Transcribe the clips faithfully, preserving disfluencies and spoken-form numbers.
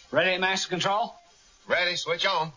Ready, Master Control? Ready, switch on.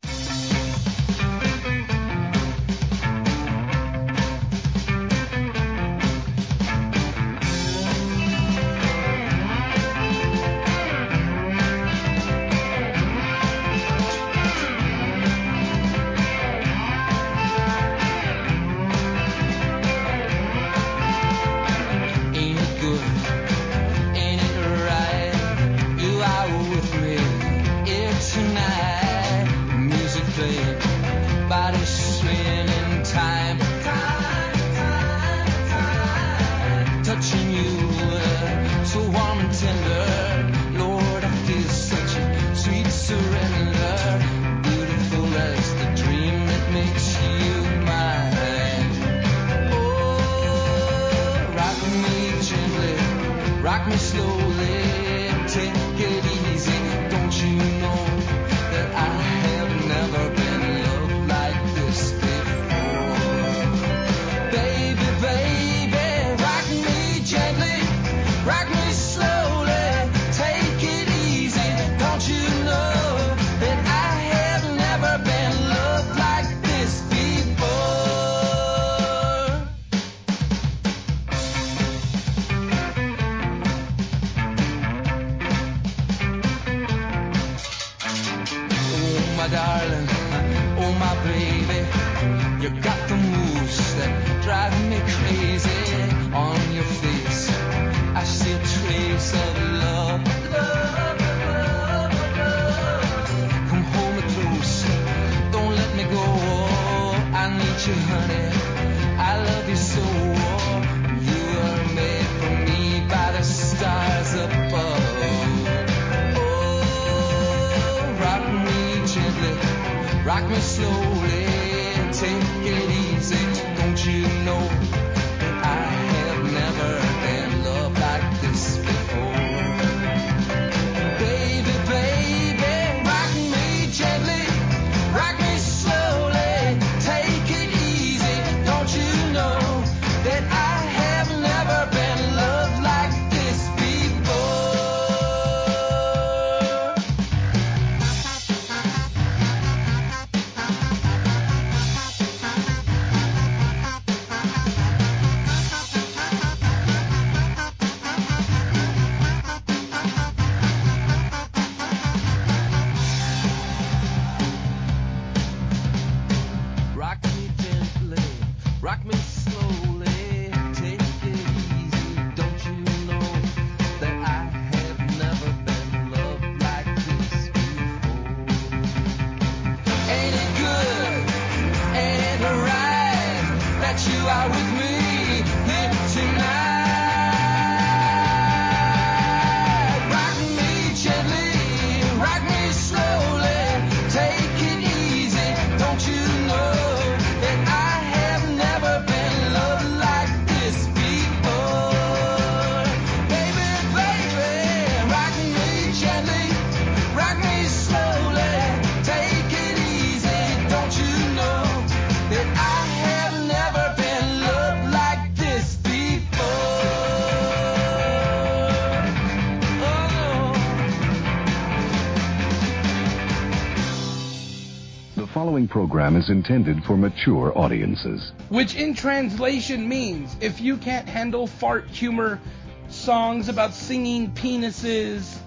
The following program is intended for mature audiences. Which in translation means, if you can't handle fart humor, songs about singing penises,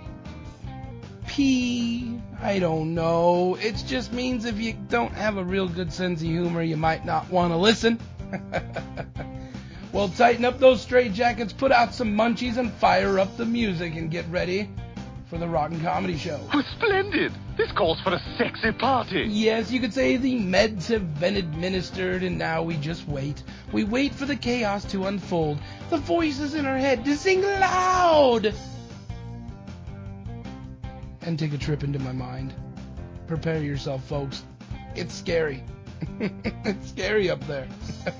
pee, I don't know. It just means if you don't have a real good sense of humor, you might not want to listen. Well, tighten up those straitjackets, put out some munchies, and fire up the music and get ready for the Rotten Comedy Show. Oh, splendid! This calls for a sexy party. Yes, you could say the meds have been administered, and now we just wait. We wait for the chaos to unfold, the voices in our head to sing loud, and take a trip into my mind. Prepare yourself, folks. It's scary. It's scary up there.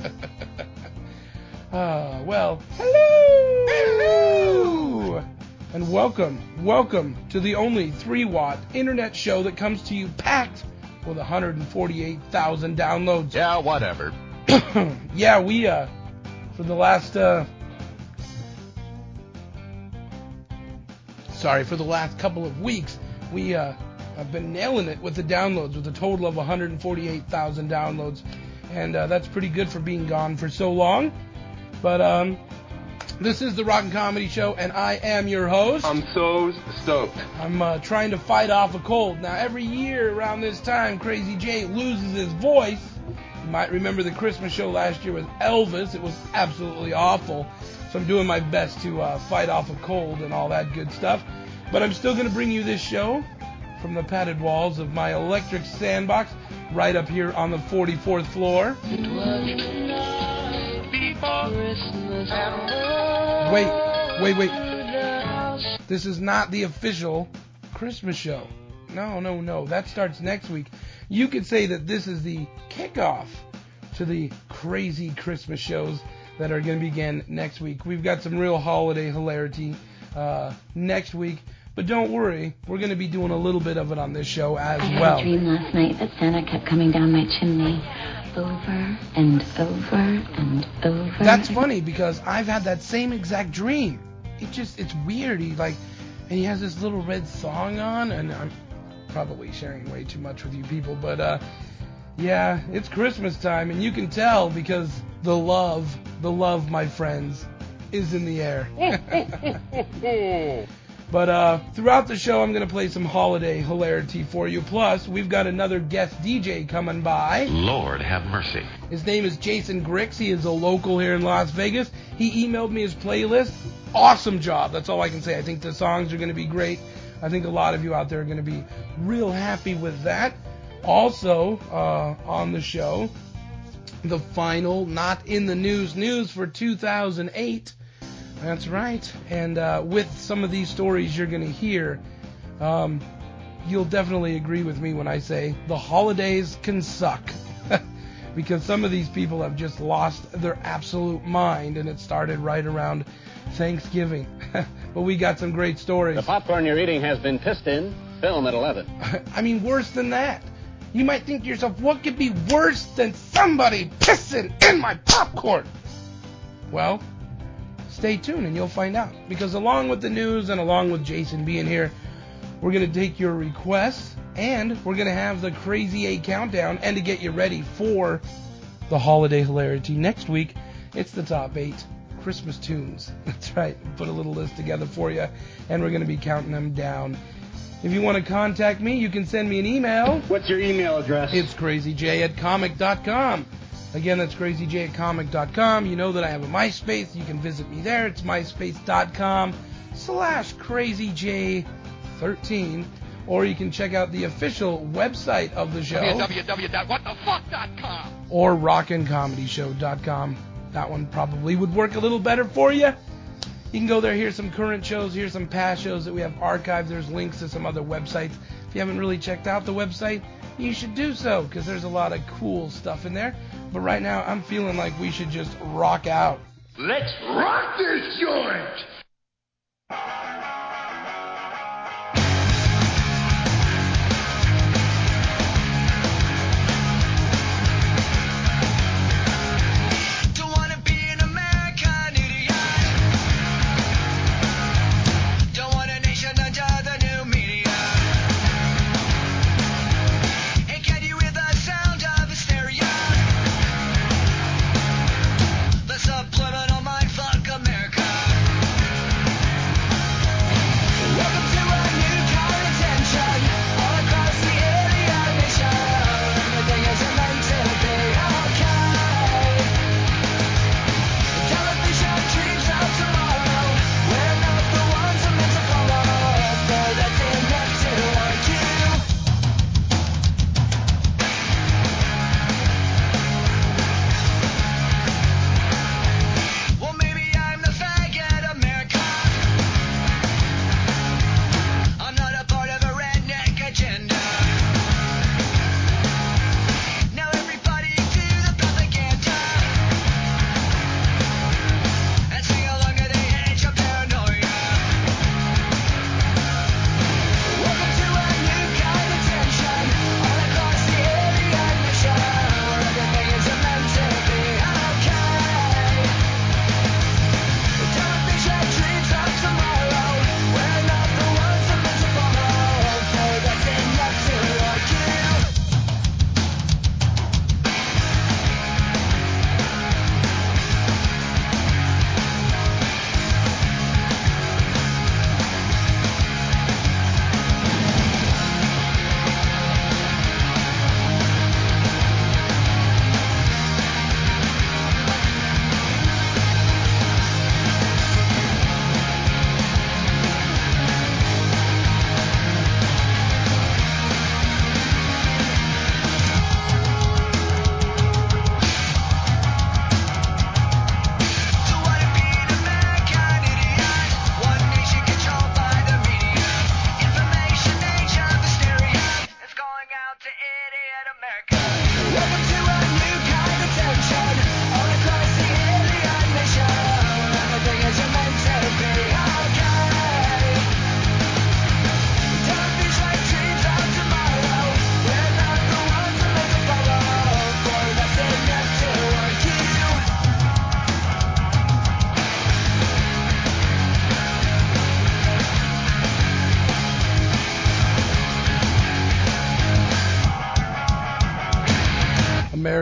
Ah, well, hello! Hello! And welcome, welcome to the only three watt internet show that comes to you packed with one hundred forty-eight thousand downloads. Yeah, whatever. Yeah, we, uh, for the last, uh, sorry, for the last couple of weeks. We uh, have been nailing it with the downloads, with a total of one hundred forty-eight thousand downloads, and uh, that's pretty good for being gone for so long. But um, this is the Rock and Comedy Show, and I am your host. I'm so stoked. I'm uh, trying to fight off a cold. Now, every year around this time, Crazy Jay loses his voice. You might remember the Christmas show last year with Elvis. It was absolutely awful. So I'm doing my best to uh, fight off a cold and all that good stuff. But I'm still going to bring you this show from the padded walls of my electric sandbox right up here on the forty-fourth floor. Wait, wait, wait. This is not the official Christmas show. No, no, no. That starts next week. You could say that this is the kickoff to the crazy Christmas shows that are going to begin next week. We've got some real holiday hilarity uh, next week. But don't worry, we're going to be doing a little bit of it on this show as I well. had a dream last night that Santa kept coming down my chimney over and over and over. That's funny because I've had that same exact dream. It just, it's weird. He like, and he has this little red thong on, and I'm probably sharing way too much with you people, but uh, yeah, it's Christmas time, and you can tell because the love, the love, my friends, is in the air. But uh, throughout the show, I'm going to play some holiday hilarity for you. Plus, we've got another guest D J coming by. Lord have mercy. His name is Jason Grix. He is a local here in Las Vegas. He emailed me his playlist. Awesome job. That's all I can say. I think the songs are going to be great. I think a lot of you out there are going to be real happy with that. Also, uh, on the show, the final Not in the News news for two thousand eight. That's right. And uh, with some of these stories you're going to hear, um, you'll definitely agree with me when I say the holidays can suck. Because some of these people have just lost their absolute mind, and it started right around Thanksgiving. But we got some great stories. The popcorn you're eating has been pissed in. Film at eleven. I mean, worse than that. You might think to yourself, what could be worse than somebody pissing in my popcorn? Well, stay tuned and you'll find out. Because along with the news and along with Jason being here, we're going to take your requests and we're going to have the Crazy eight countdown. And to get you ready for the holiday hilarity next week, it's the top eight Christmas tunes. That's right. Put a little list together for you and we're going to be counting them down. If you want to contact me, you can send me an email. What's your email address? It's crazyj at comic dot com. Again, that's crazyj at comic dot com. You know that I have a MySpace. You can visit me there. It's myspace.com slash crazyj13. Or you can check out the official website of the show. w w w dot what the fuck dot com. Or rockin comedy show dot com. That one probably would work a little better for you. You can go there, hear some current shows, hear some past shows that we have archived. There's links to some other websites. If you haven't really checked out the website, you should do so, because there's a lot of cool stuff in there. But right now, I'm feeling like we should just rock out. Let's rock this joint! Subliminal mindfuck America.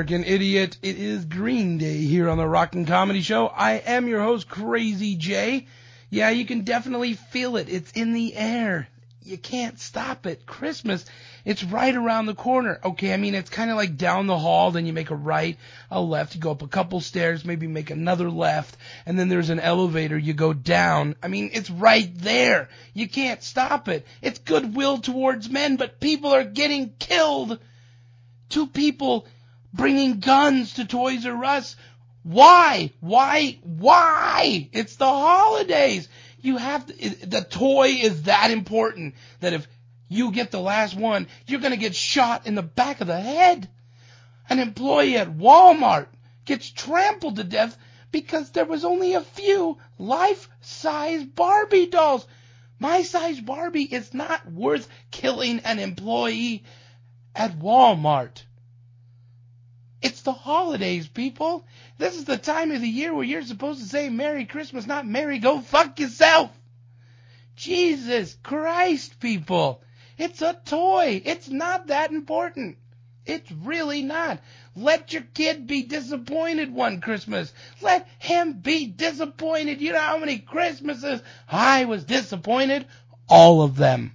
American Idiot. It is Green Day here on the Rockin' Comedy Show. I am your host, Crazy J. Yeah, you can definitely feel it. It's in the air. You can't stop it. Christmas, it's right around the corner. Okay, I mean, it's kind of like down the hall, then you make a right, a left, you go up a couple stairs, maybe make another left, and then there's an elevator, you go down. I mean, it's right there. You can't stop it. It's goodwill towards men, but people are getting killed. Two people bringing guns to Toys R Us. Why? Why? Why? It's the holidays. You have to, the toy is that important that if you get the last one, you're going to get shot in the back of the head. An employee at Walmart gets trampled to death because there was only a few life-size Barbie dolls. My size Barbie is not worth killing an employee at Walmart. It's the holidays, people. This is the time of the year where you're supposed to say Merry Christmas, not Merry Go Fuck Yourself. Jesus Christ, people. It's a toy. It's not that important. It's really not. Let your kid be disappointed one Christmas. Let him be disappointed. You know how many Christmases I was disappointed? All of them.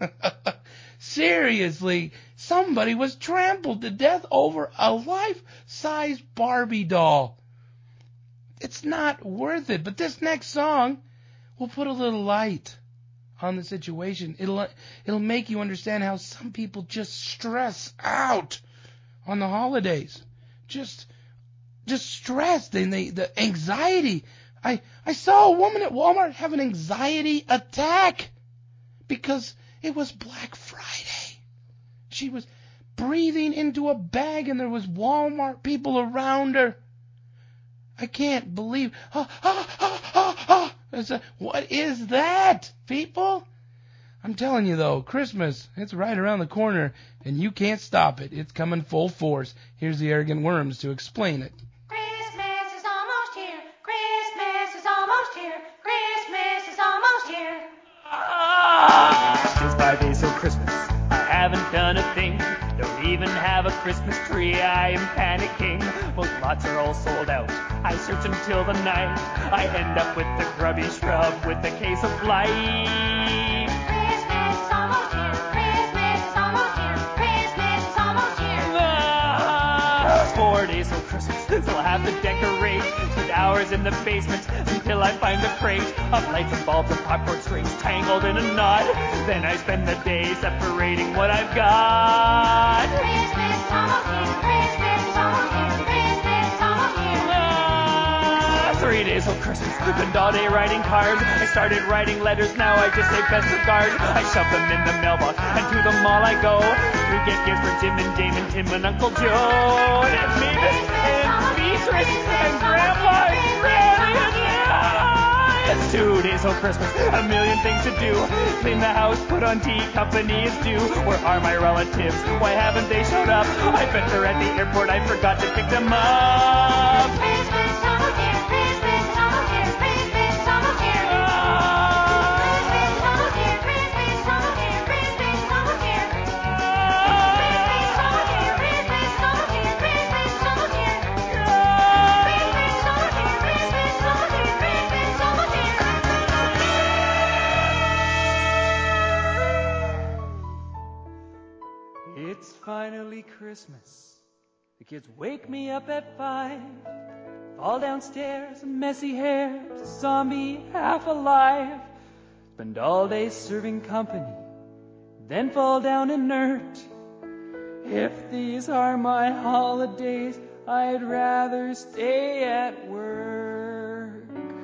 Seriously, somebody was trampled to death over a life-size Barbie doll. It's not worth it. But this next song will put a little light on the situation. It'll it'll make you understand how some people just stress out on the holidays. Just just stressed and they the anxiety. I I saw a woman at Walmart have an anxiety attack because it was Black Friday. She was breathing into a bag and there was Walmart people around her. I can't believe. Ah, ah, ah, ah, ah. A, what is that, people? I'm telling you, though, Christmas, it's right around the corner, and you can't stop it. It's coming full force. Here's the Arrogant Worms to explain it. Christmas is almost here. Christmas is almost here. Christmas is almost here. Ah! It's five days till Christmas. I haven't done a thing. Don't even have a Christmas tree. I am panicking. Most lots are all sold out. I search until the night. I end up with the grubby shrub with a case of blight. Christmas is almost here. Christmas is almost here. Christmas is almost here. Ah! Four days till Christmas. So I'll have to decorate. Spend hours in the basement until I find a crate of lights and bulbs and popcorn strings tangled in a knot. Then I spend the day separating what I've got. Christmas is almost here. Christmas is almost here. Christmas is almost here. Ah, three days till Christmas. Spent all day writing cards. I started writing letters. Now I just say best regards. I shove them in the mailbox and to the mall I go. We get gifts for Jim and Dame and Tim and Uncle Joe. And it's Mavis and Beatrice and Grandpa and Granny and ah, it's two days till Christmas. A million things to do. Clean the house, put on tea, company is due. Where are my relatives? Why haven't they showed up? I bet they're at the airport. I forgot to pick them up. Christmas is almost here. Christmas is almost here. Christmas is almost here. Ah, Christmas is almost here. Christmas is almost here. Christmas is almost here. it's finally Christmas. The kids wake me up at five. Fall downstairs, messy hair, zombie half alive. Spend all day serving company, then fall down inert. If these are my holidays, I'd rather stay at work.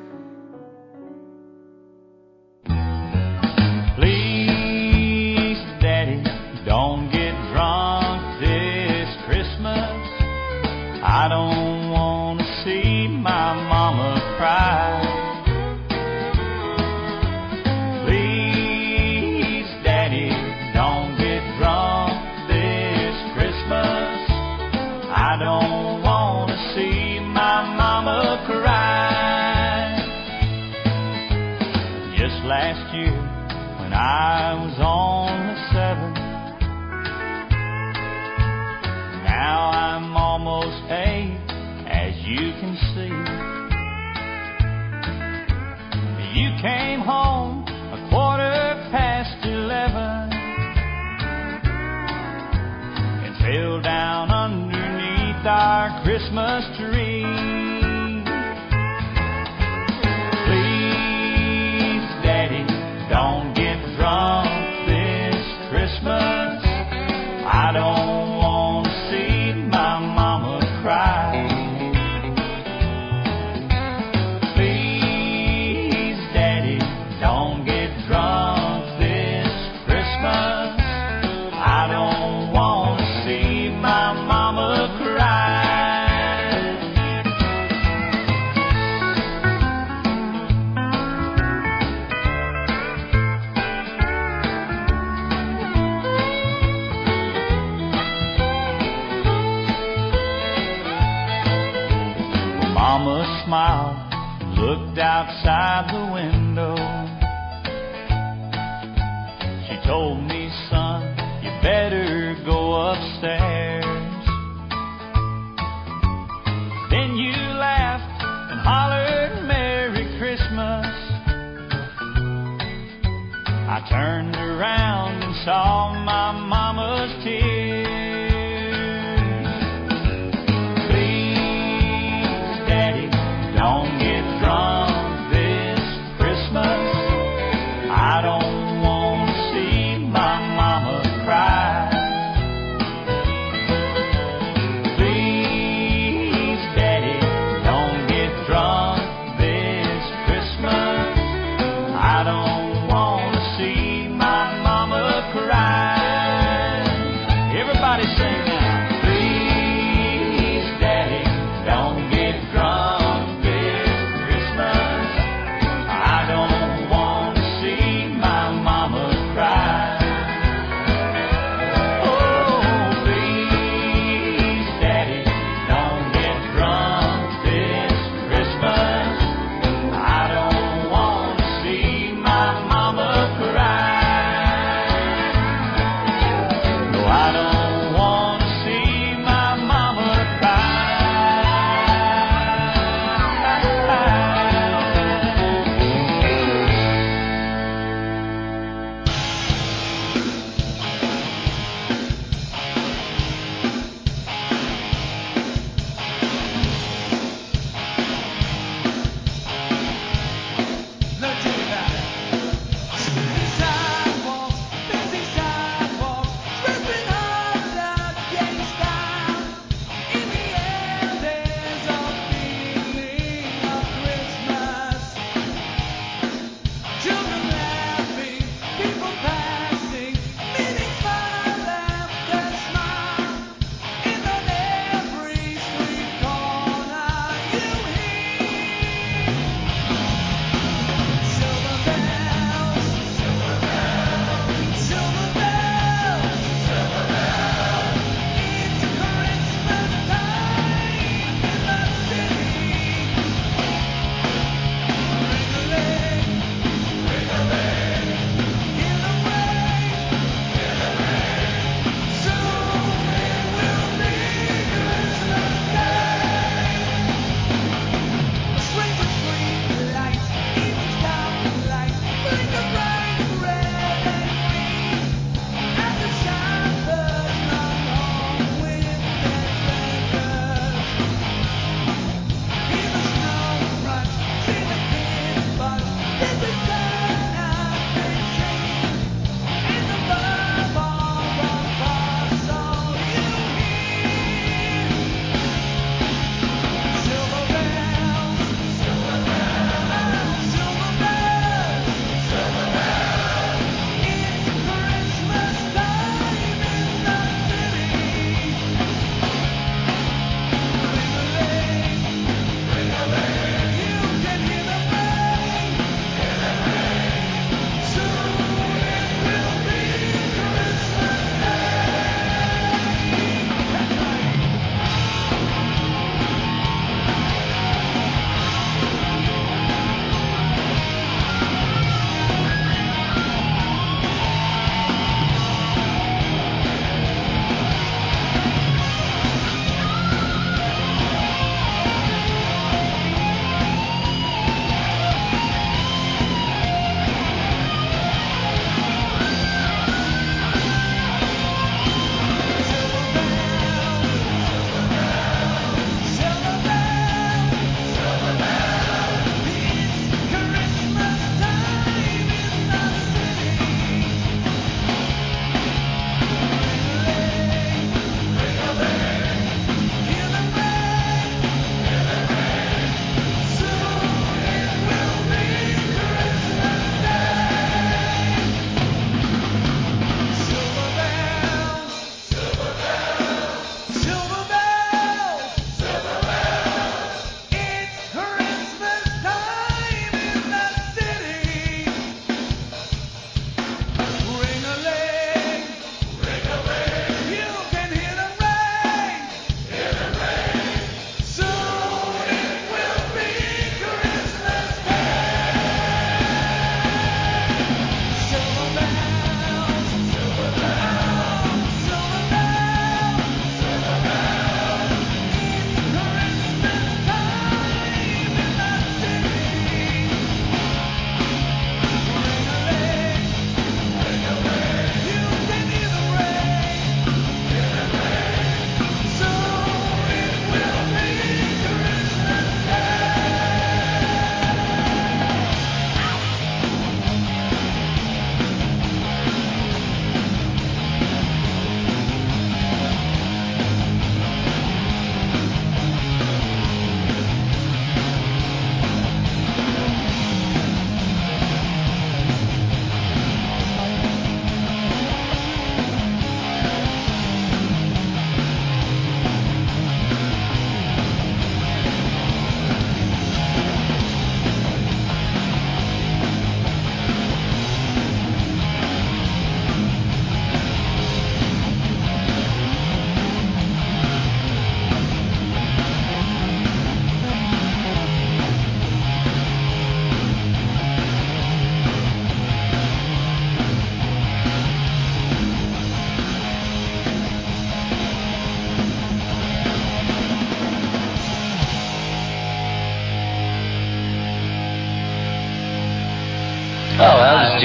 Please, Daddy, don't get drunk this Christmas. I don't want to see my mama cry. Please, Daddy, don't get drunk this Christmas. I don't want to see my mama cry. Just last year, when I was only seven, now I'm almost you can see. You came home a quarter past eleven and fell down underneath our Christmas tree. Please, Daddy, don't get drunk this Christmas. I don't want to see my mama cry. Please, Daddy, don't get drunk this Christmas. I don't want to see my mama cry. Mama smiled, looked outside the window. She told me, son, you better go upstairs. Then you laughed and hollered, Merry Christmas. I turned around and saw my mama's tears. Don't get drunk this Christmas. I don't want to see my mama cry. Please, Daddy, don't get drunk this Christmas. I don't want to see my mama cry.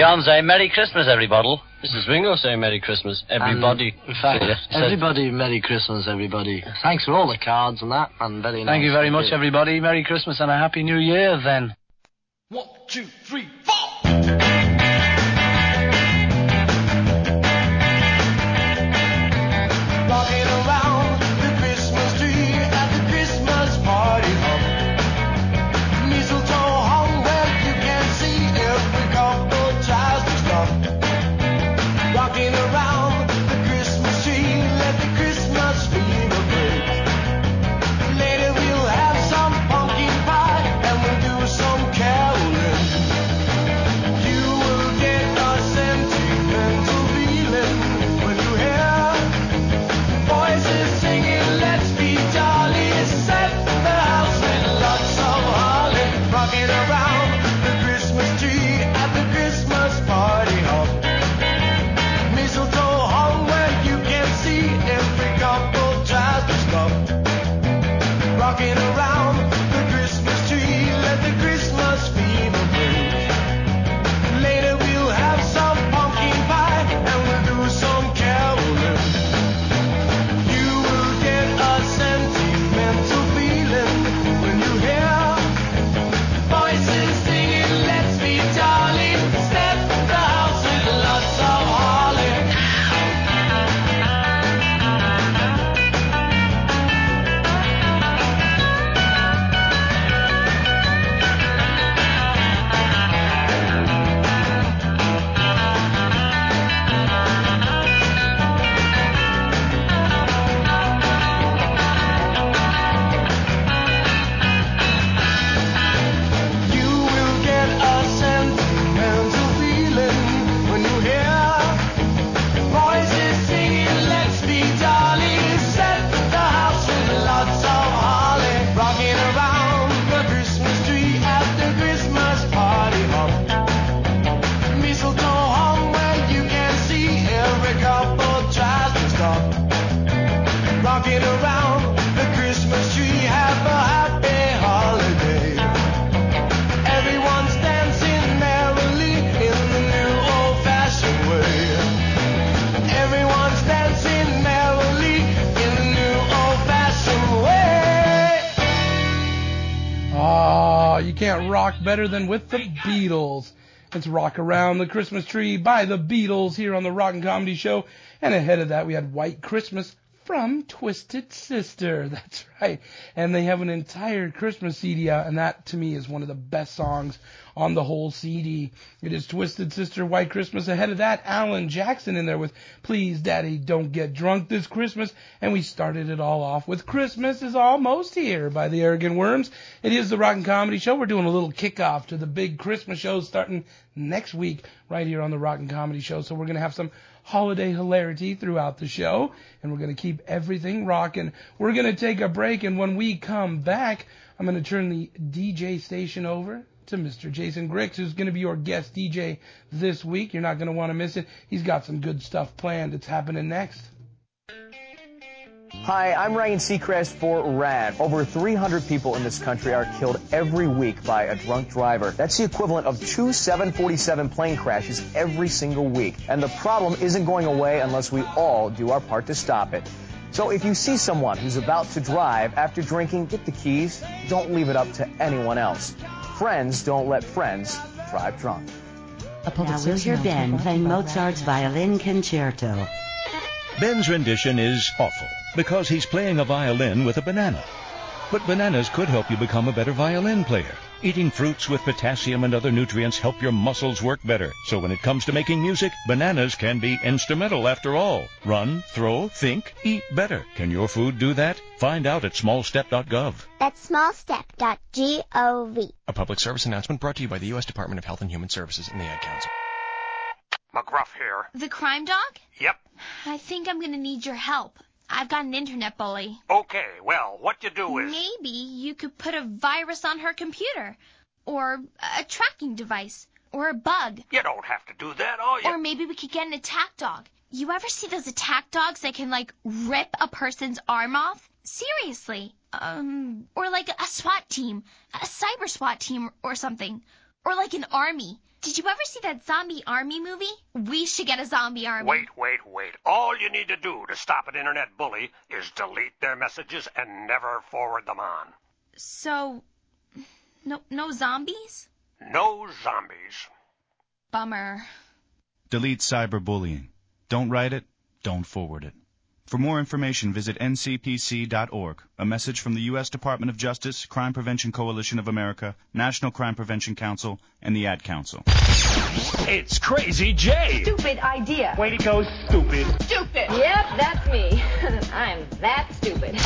John saying Merry Christmas, everybody. This is Ringo saying Merry Christmas, everybody. Um, in fact, everybody, Merry Christmas, everybody. Thanks for all the cards and that, and very nice. Thank you very much, you. everybody. Merry Christmas and a Happy New Year, then. One, two, three, four. Rocking around the Christmas tree at the Christmas party hop. Mistletoe hung where you can see every couple tries to stop. Rocking around the Christmas tree, let the Christmas fever break. Later we'll have some pumpkin pie and we'll do some caroling. You will get a sentimental feeling when you hear voices singing, let's be jolly, set the house with lots of holly. Rocking around the Christmas tree at the Christmas party hop. Mistletoe hung where you can see every couple tries to stop. Rocking around the Christmas tree, let the Christmas fever break. Later we'll have some pumpkin pie and we'll do some caroling. You will get a sentimental feeling when you hear voices singing, let's be jolly, set the house with lots of holly. You will get a sentimental feeling when you hear voices singing, let's be jolly, set the house with lots of holly. Rocking around the Christmas tree at the Christmas party hop. Mistletoe hung where you can see every couple tries to stop. Rocking around the Christmas tree, have a happy holiday. Everyone's dancing merrily in the new old-fashioned way. Everyone's dancing merrily in the new old-fashioned way. Ah, you can't rock better than with the Beatles. It's Rock Around the Christmas Tree by the Beatles here on the Rockin' Comedy Show. And ahead of that, we had White Christmas from Twisted Sister. That's right. And they have an entire Christmas C D out, and that, to me, is one of the best songs on the whole C D. It is Twisted Sister, White Christmas. Ahead of that, Alan Jackson in there with Please Daddy Don't Get Drunk This Christmas. And we started it all off with Christmas is Almost Here by the Arrogant Worms. It is the Rockin' Comedy Show. We're doing a little kickoff to the big Christmas show starting next week right here on the Rockin' Comedy Show. So we're going to have some holiday hilarity throughout the show, and we're going to keep everything rocking. We're going to take a break, and when we come back, I'm going to turn the D J station over to Mister Jason Grix, who's going to be your guest D J this week. You're not going to want to miss it. He's got some good stuff planned. It's happening next. Hi, I'm Ryan Seacrest for RAD. Over three hundred people in this country are killed every week by a drunk driver. That's the equivalent of two seven forty-seven plane crashes every single week. And the problem isn't going away unless we all do our part to stop it. So if you see someone who's about to drive after drinking, get the keys. Don't leave it up to anyone else. Friends don't let friends drive drunk. Now we'll hear Ben playing Mozart's Violin Concerto. Ben's rendition is awful because he's playing a violin with a banana. But bananas could help you become a better violin player. Eating fruits with potassium and other nutrients help your muscles work better. So when it comes to making music, bananas can be instrumental after all. Run, throw, think, eat better. Can your food do that? Find out at small step dot gov. That's small step dot gov. A public service announcement brought to you by the U S Department of Health and Human Services and the Ad Council. McGruff here. The crime dog? Yep. I think I'm going to need your help. I've got an internet bully. Okay, well, what you do is... Maybe you could put a virus on her computer. Or a tracking device. Or a bug. You don't have to do that, all you... Or maybe we could get an attack dog. You ever see those attack dogs that can, like, rip a person's arm off? Seriously. Um, or like a SWAT team. A cyber SWAT team or something. Or like an army. Did you ever see that zombie army movie? We should get a zombie army. Wait, wait, wait. All you need to do to stop an internet bully is delete their messages and never forward them on. So, no, no zombies? No zombies. Bummer. Delete cyberbullying. Don't write it, don't forward it. For more information, visit N C P C dot org. A message from the U S Department of Justice, Crime Prevention Coalition of America, National Crime Prevention Council, and the Ad Council. It's Crazy Jay. Stupid idea. Way to go, stupid. Stupid. Yep, that's me. I'm that stupid.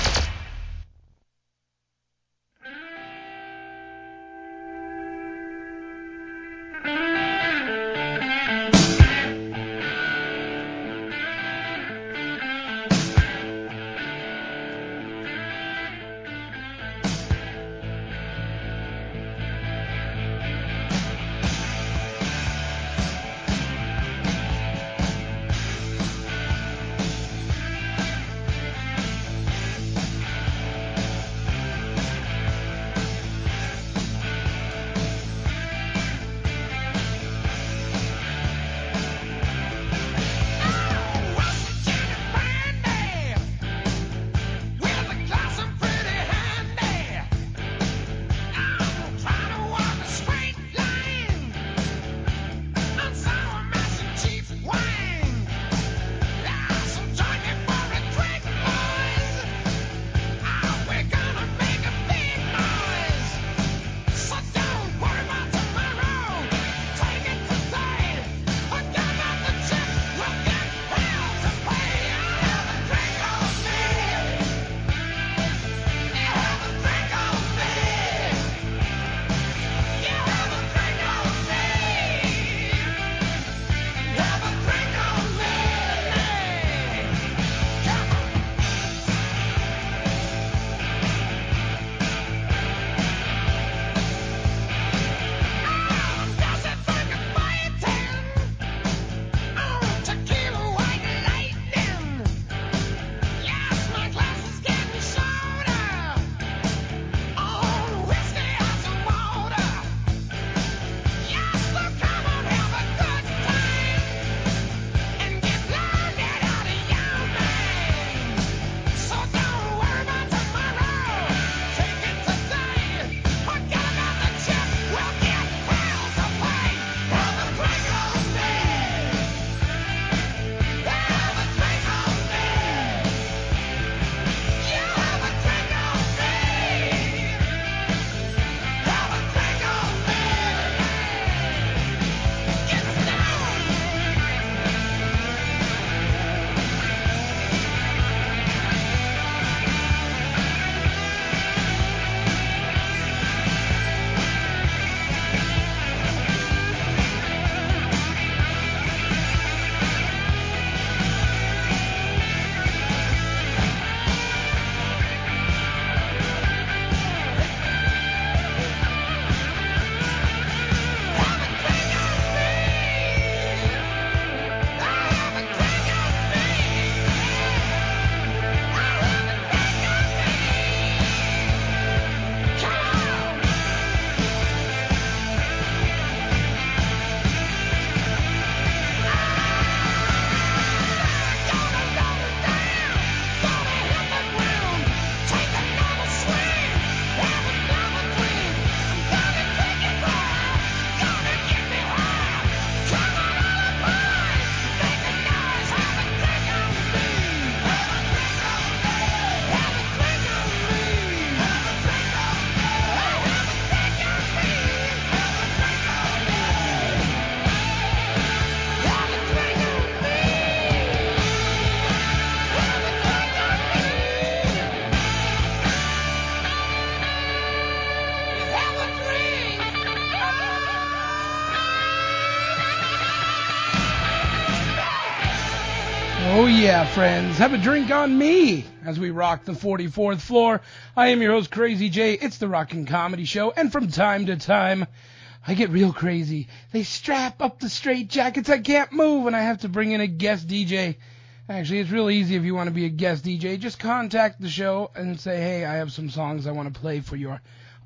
Oh yeah, friends, have a drink on me as we rock the forty-fourth floor. I am your host, Crazy Jay. It's the Rockin' Comedy Show, and from time to time, I get real crazy. They strap up the straight jackets, I can't move, and I have to bring in a guest D J. Actually, it's real easy if you want to be a guest D J. Just contact the show and say, hey, I have some songs I want to play for your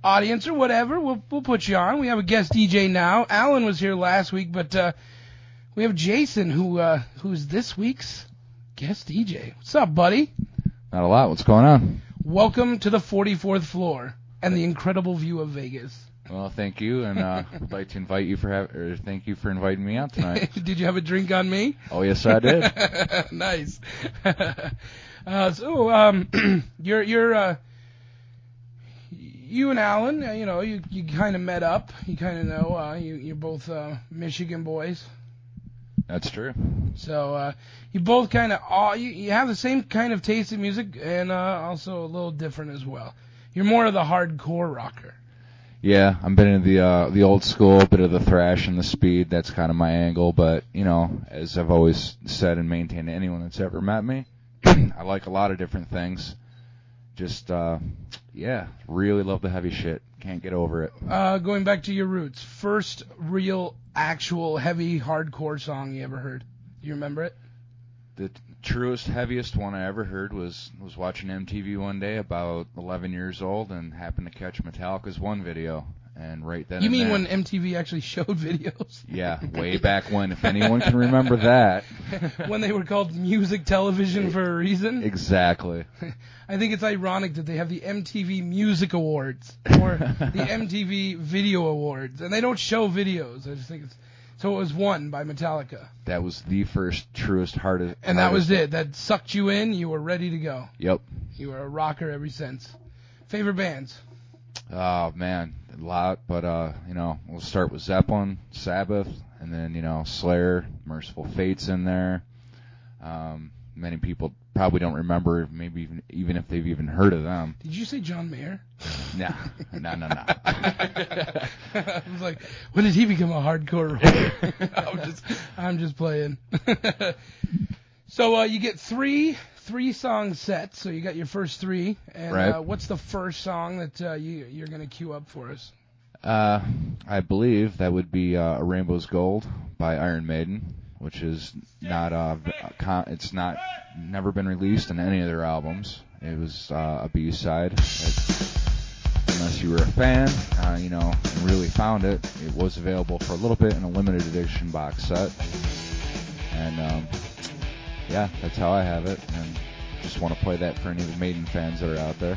audience or whatever, we'll we'll put you on. We have a guest D J now. Alan was here last week, but uh, we have Jason, who uh, who's this week's guest D J. What's up, buddy? Not a lot. What's going on? Welcome to the forty-fourth floor and the incredible view of Vegas. Well, thank you, and uh, I'd like to invite you for have, or thank you for inviting me out tonight. Did you have a drink on me? Oh, yes, I did. Nice. uh, so, um, you're you're uh, you and Alan, uh, you know, you you kind of met up. You kind of know. Uh, you you're both uh, Michigan boys. That's true. So uh, you both kind of all you, you have the same kind of taste in music, and uh, also a little different as well. You're more of the hardcore rocker. Yeah, I'm been in the uh, the old school, a bit of the thrash and the speed. That's kind of my angle. But you know, as I've always said and maintained to anyone that's ever met me, I like a lot of different things. Just uh, yeah, really love the heavy shit. Can't get over it. Uh, going back to your roots, first real, actual, heavy, hardcore song you ever heard. Do you remember it? The t- truest, heaviest one I ever heard was was watching M T V one day, about eleven years old, and happened to catch Metallica's One video. And right then You and mean there, when M T V actually showed videos? Yeah, way back when, if anyone can remember that. When they were called music television for a reason? Exactly. I think it's ironic that they have the M T V Music Awards or the M T V Video Awards, and they don't show videos. I just think it's so. It was won by Metallica. That was the first, truest, hardest. And that hardest was it. That sucked you in. You were ready to go. Yep. You were a rocker ever since. Favorite bands? Oh man, a lot. But uh, you know, we'll start with Zeppelin, Sabbath, and then you know Slayer, Merciful Fate's in there. Um, many people probably don't remember, maybe even even if they've even heard of them. Did you say John Mayer? No, no, no, no. I was like, when did he become a hardcore rocker? I'm just, I'm just playing. So uh, you get three three song sets. So you got your first three, and Right. uh, what's the first song that uh, you you're gonna queue up for us? Uh, I believe that would be uh, A Rainbow's Gold by Iron Maiden, which is not uh, con- it's not never been released in any of their albums. It was uh, a B-side. It, unless you were a fan, uh, you know, and really found it, it was available for a little bit in a limited edition box set. And um, yeah, that's how I have it. And just want to play that for any of the Maiden fans that are out there.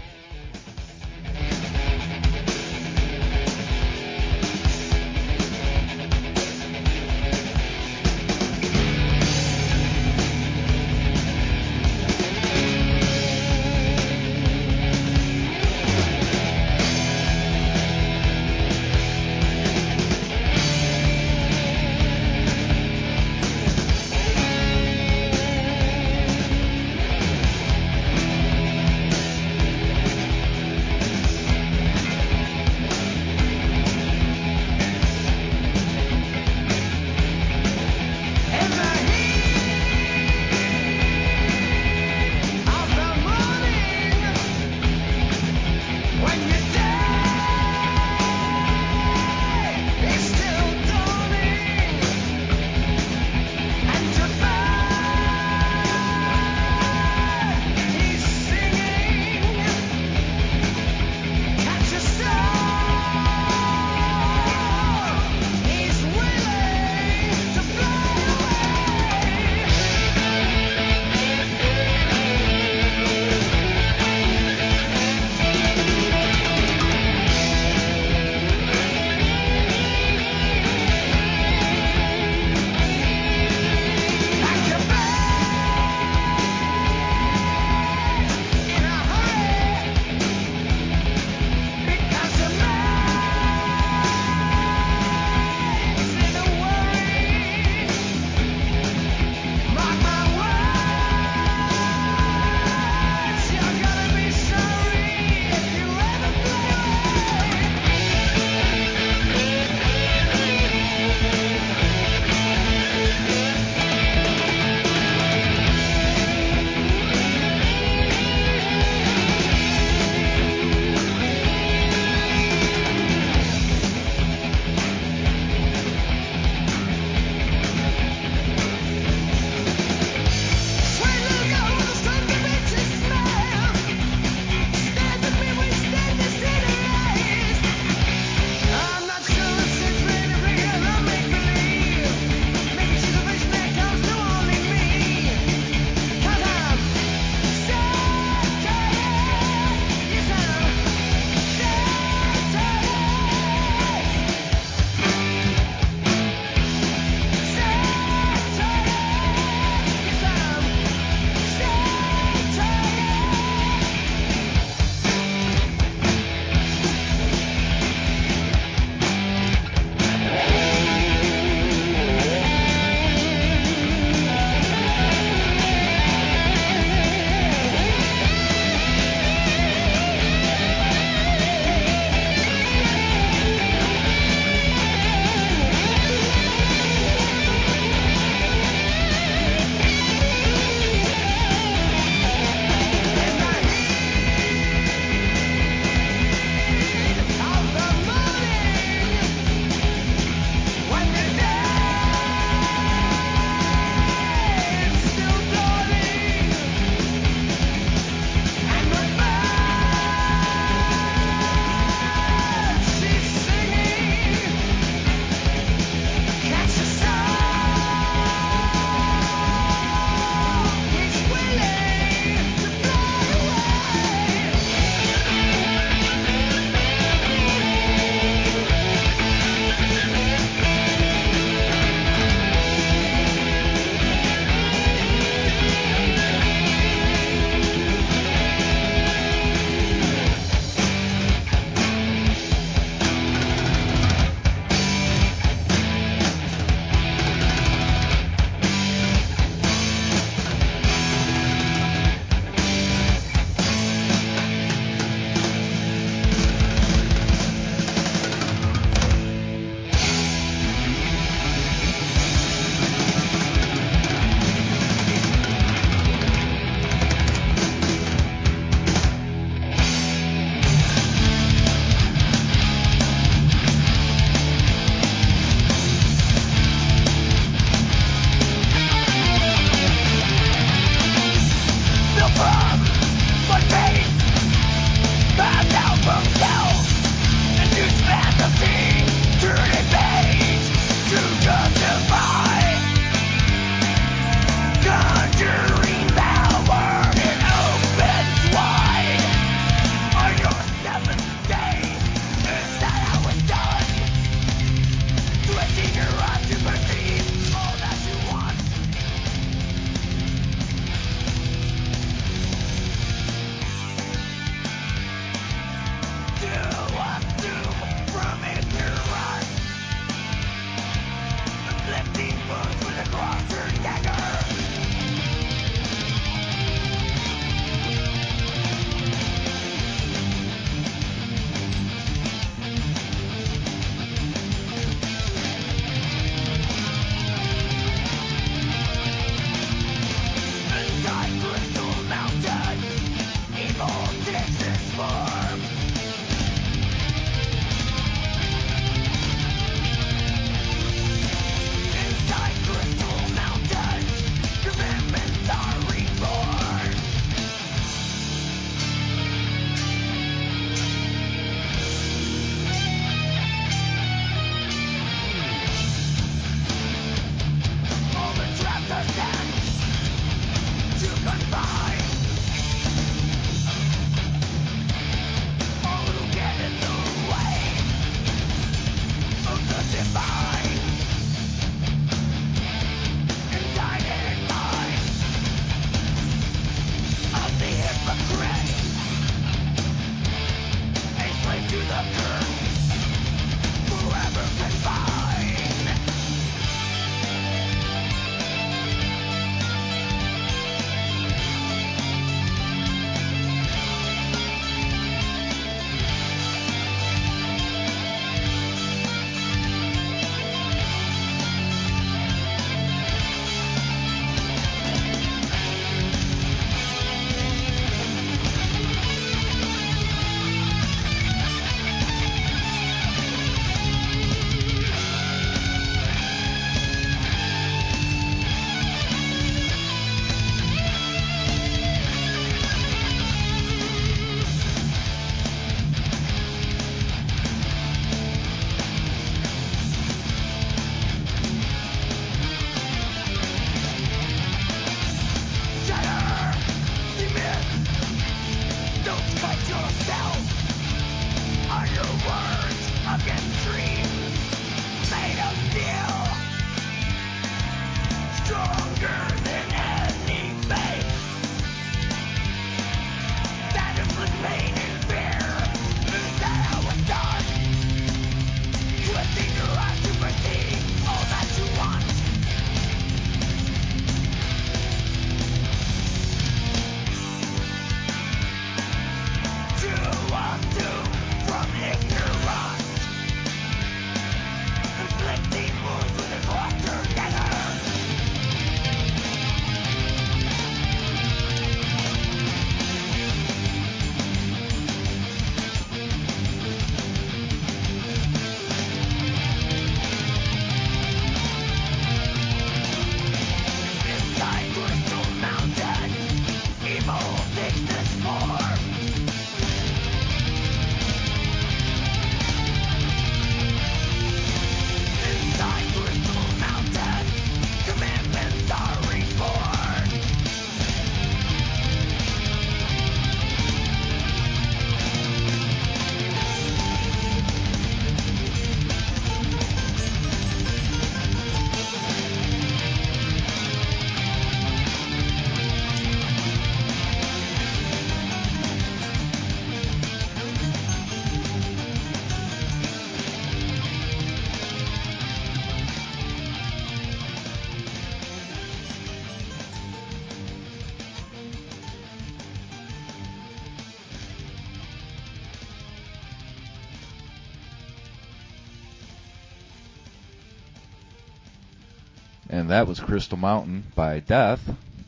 And that was Crystal Mountain by Death.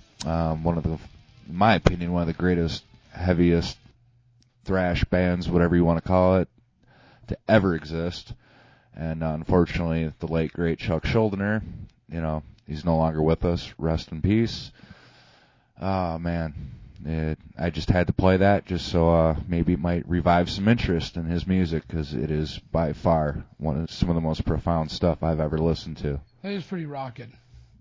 Um, one of the, in my opinion, one of the greatest, heaviest thrash bands, whatever you want to call it, to ever exist. And uh, unfortunately, the late, great Chuck Schuldiner, you know, he's no longer with us. Rest in peace. Oh, man. It, I just had to play that just so uh, maybe it might revive some interest in his music, because it is by far one of some of the most profound stuff I've ever listened to. That is pretty rockin'.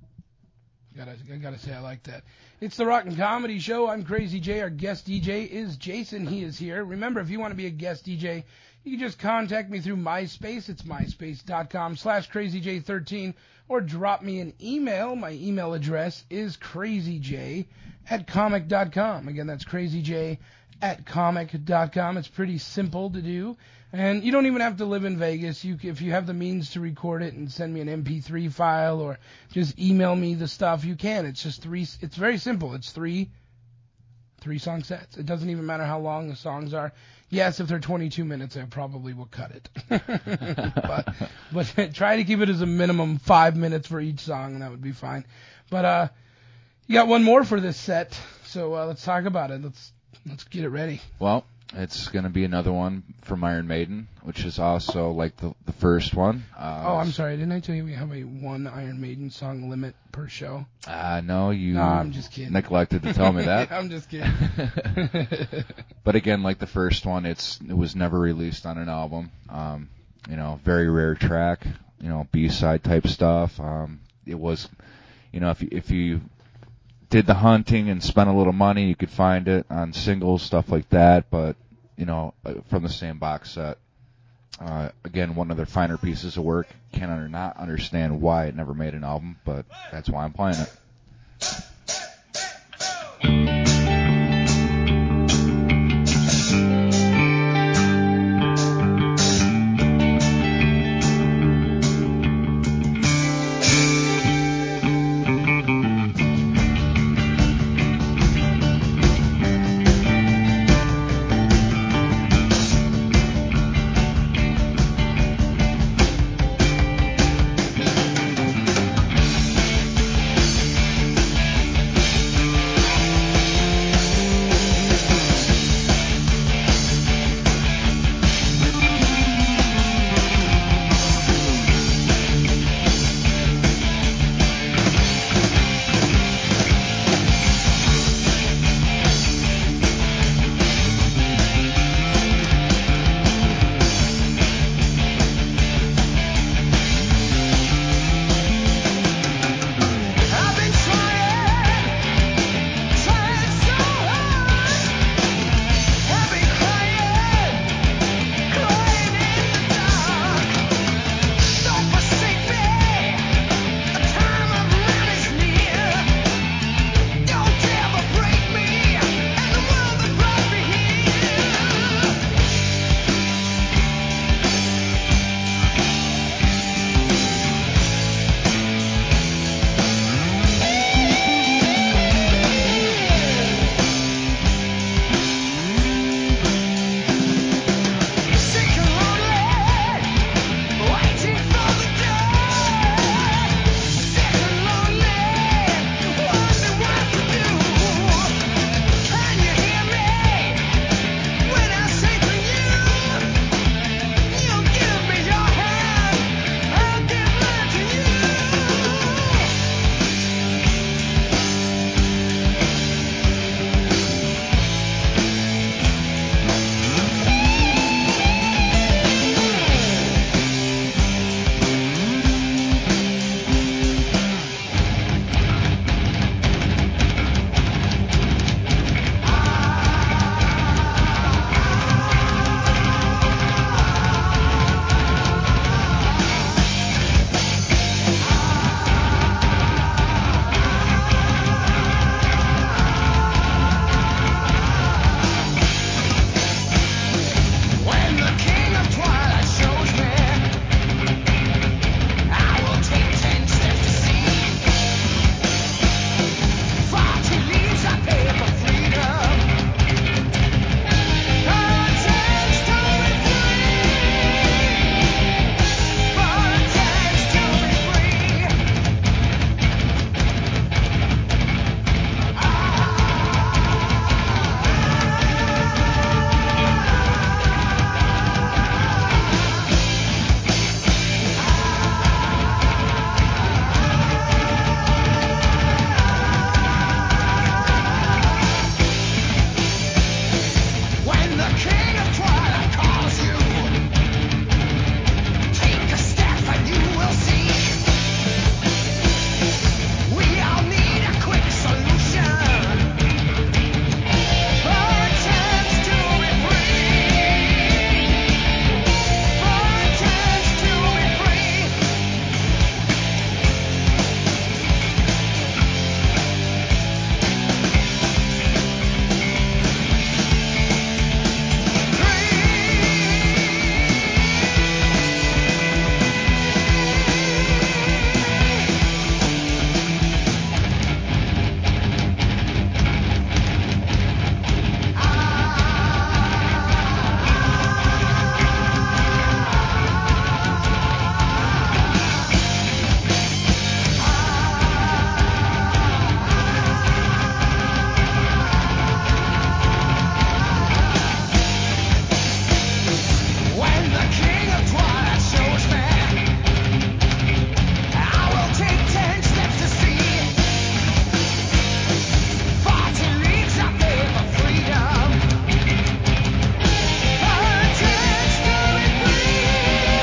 Gotta, I gotta say I like that. It's the Rock and Comedy Show. I'm Crazy J. Our guest D J is Jason. He is here. Remember, if you want to be a guest D J, you can just contact me through MySpace. It's myspace.com slash crazyj13, or drop me an email. My email address is crazyj at comic dot com. Again, that's crazyj at comic dot com. It's pretty simple to do. And you don't even have to live in Vegas. You, if you have the means to record it and send me an M P three file, or just email me the stuff, you can. It's just three. It's very simple. It's three, three song sets. It doesn't even matter how long the songs are. Yes, if they're twenty-two minutes, I probably will cut it. but but try to keep it as a minimum five minutes for each song, and that would be fine. But uh, you got one more for this set, so uh, let's talk about it. Let's let's get it ready. Well, it's going to be another one from Iron Maiden, which is also like the the first one. Uh, oh, I'm sorry. Didn't I tell you we have a one Iron Maiden song limit per show? Uh, no, you no, I'm just kidding. neglected to tell me that. I'm just kidding. But again, like the first one, it's it was never released on an album. Um, you know, very rare track. You know, B-side type stuff. Um, it was, you know, if you, if you did the hunting and spent a little money, you could find it on singles, stuff like that, but, you know, from the same box set. Uh, again, one of their finer pieces of work. Can't under, not understand why it never made an album, but that's why I'm playing it.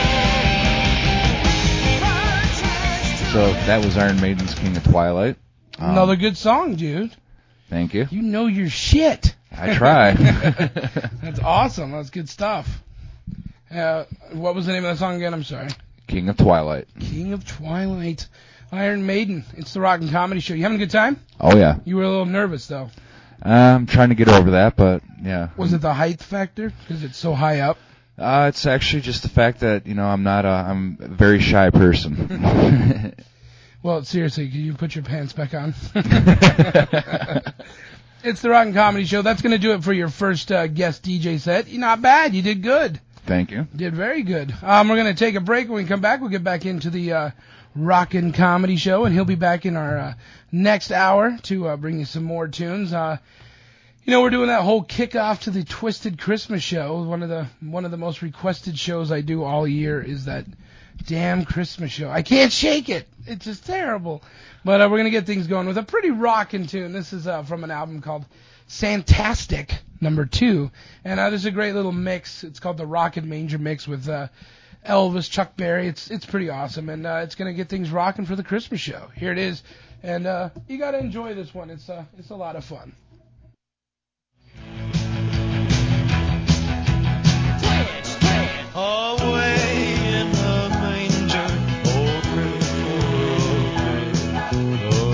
So that was Iron Maiden's King of Twilight. Um, Another good song, dude. Thank you. You know your shit. I try. That's awesome. That's good stuff. Uh, what was the name of that song again? I'm sorry. King of Twilight. King of Twilight. Iron Maiden. It's the Rock and Comedy Show. You having a good time? Oh, yeah. You were a little nervous, though. I'm trying to get over that, but, yeah. Was it the height factor? Because it's so high up? Uh, it's actually just the fact that, you know, I'm not a, I'm a very shy person. Well, seriously, can you put your pants back on? It's the Rock and Comedy Show. That's going to do it for your first uh, guest D J set. You're not bad. You did good. Thank you. Did very good. Um, we're going to take a break. When we come back, we'll get back into the uh, Rock and Comedy Show, and he'll be back in our uh, next hour to uh, bring you some more tunes. Uh, you know, we're doing that whole kickoff to the Twisted Christmas Show. One of the one of the most requested shows I do all year is that damn Christmas show. I can't shake it. It's just terrible. But uh, we're going to get things going with a pretty rockin' tune. This is uh, from an album called Santastic number two. And uh, there's a great little mix. It's called the Rockin' Manger Mix with uh, Elvis, Chuck Berry. It's it's pretty awesome. And uh, it's going to get things rocking for the Christmas show. Here it is. And uh, you got to enjoy this one. It's, uh, it's a lot of fun. Away in the manger, oh, pray for a bit, oh,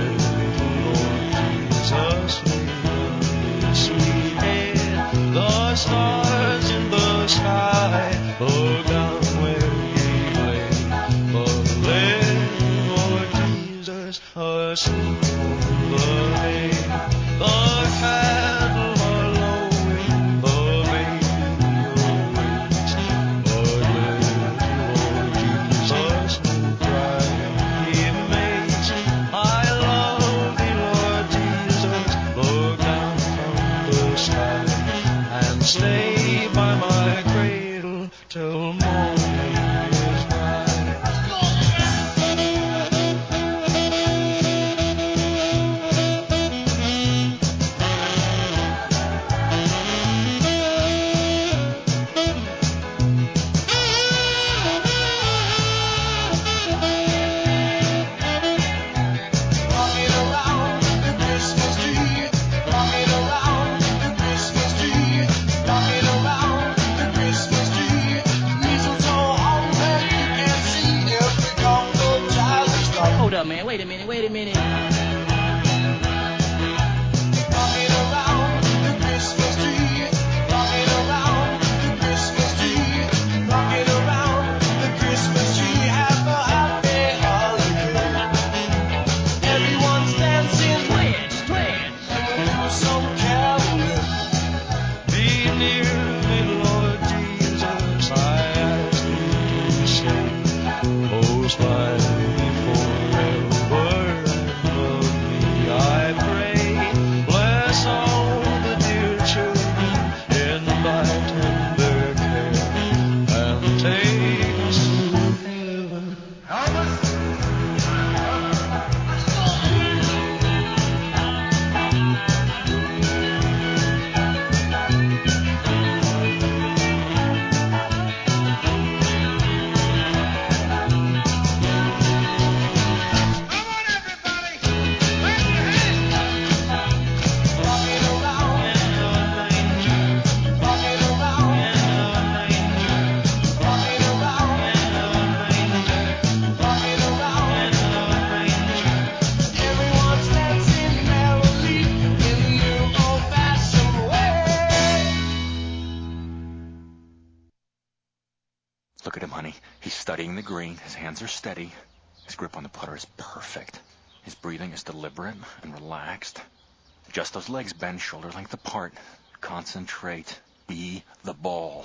little Lord Jesus, lay on his sweet head. The stars in the sky look down where he lay, but let Lord Jesus asleep on the hay. The cattle are lowing, the baby awaits. Stay by my cradle till morning is bright. Rocking around the Christmas tree, rocking around the Christmas tree. Rocking around the Christmas tree, mistletoe hung that you can see every couple child is stuck. Hold up, man. Wait a minute. Wait a minute. Rocking around the Christmas tree, rocking around the Christmas tree, rocking around the Christmas tree. Have a happy holiday. Everyone's dancing, Twitch, twitch. and we'll do some caroling. Be near me, Lord Jesus, I ask you to say, oh, smile me forever and love me, I pray. Bless all the dear children in thy tender care, and take us to heaven. Rocking around in the manger, rocking around in the manger, rocking around in the manger, rocking around in the manger. Everyone's dancing merrily in the new old-fashioned way. Look at him, honey. He's studying the green. His hands are steady. His grip on the putter is perfect. His breathing is deliberate and relaxed. Just those legs bend shoulder length apart. Concentrate. Be the ball.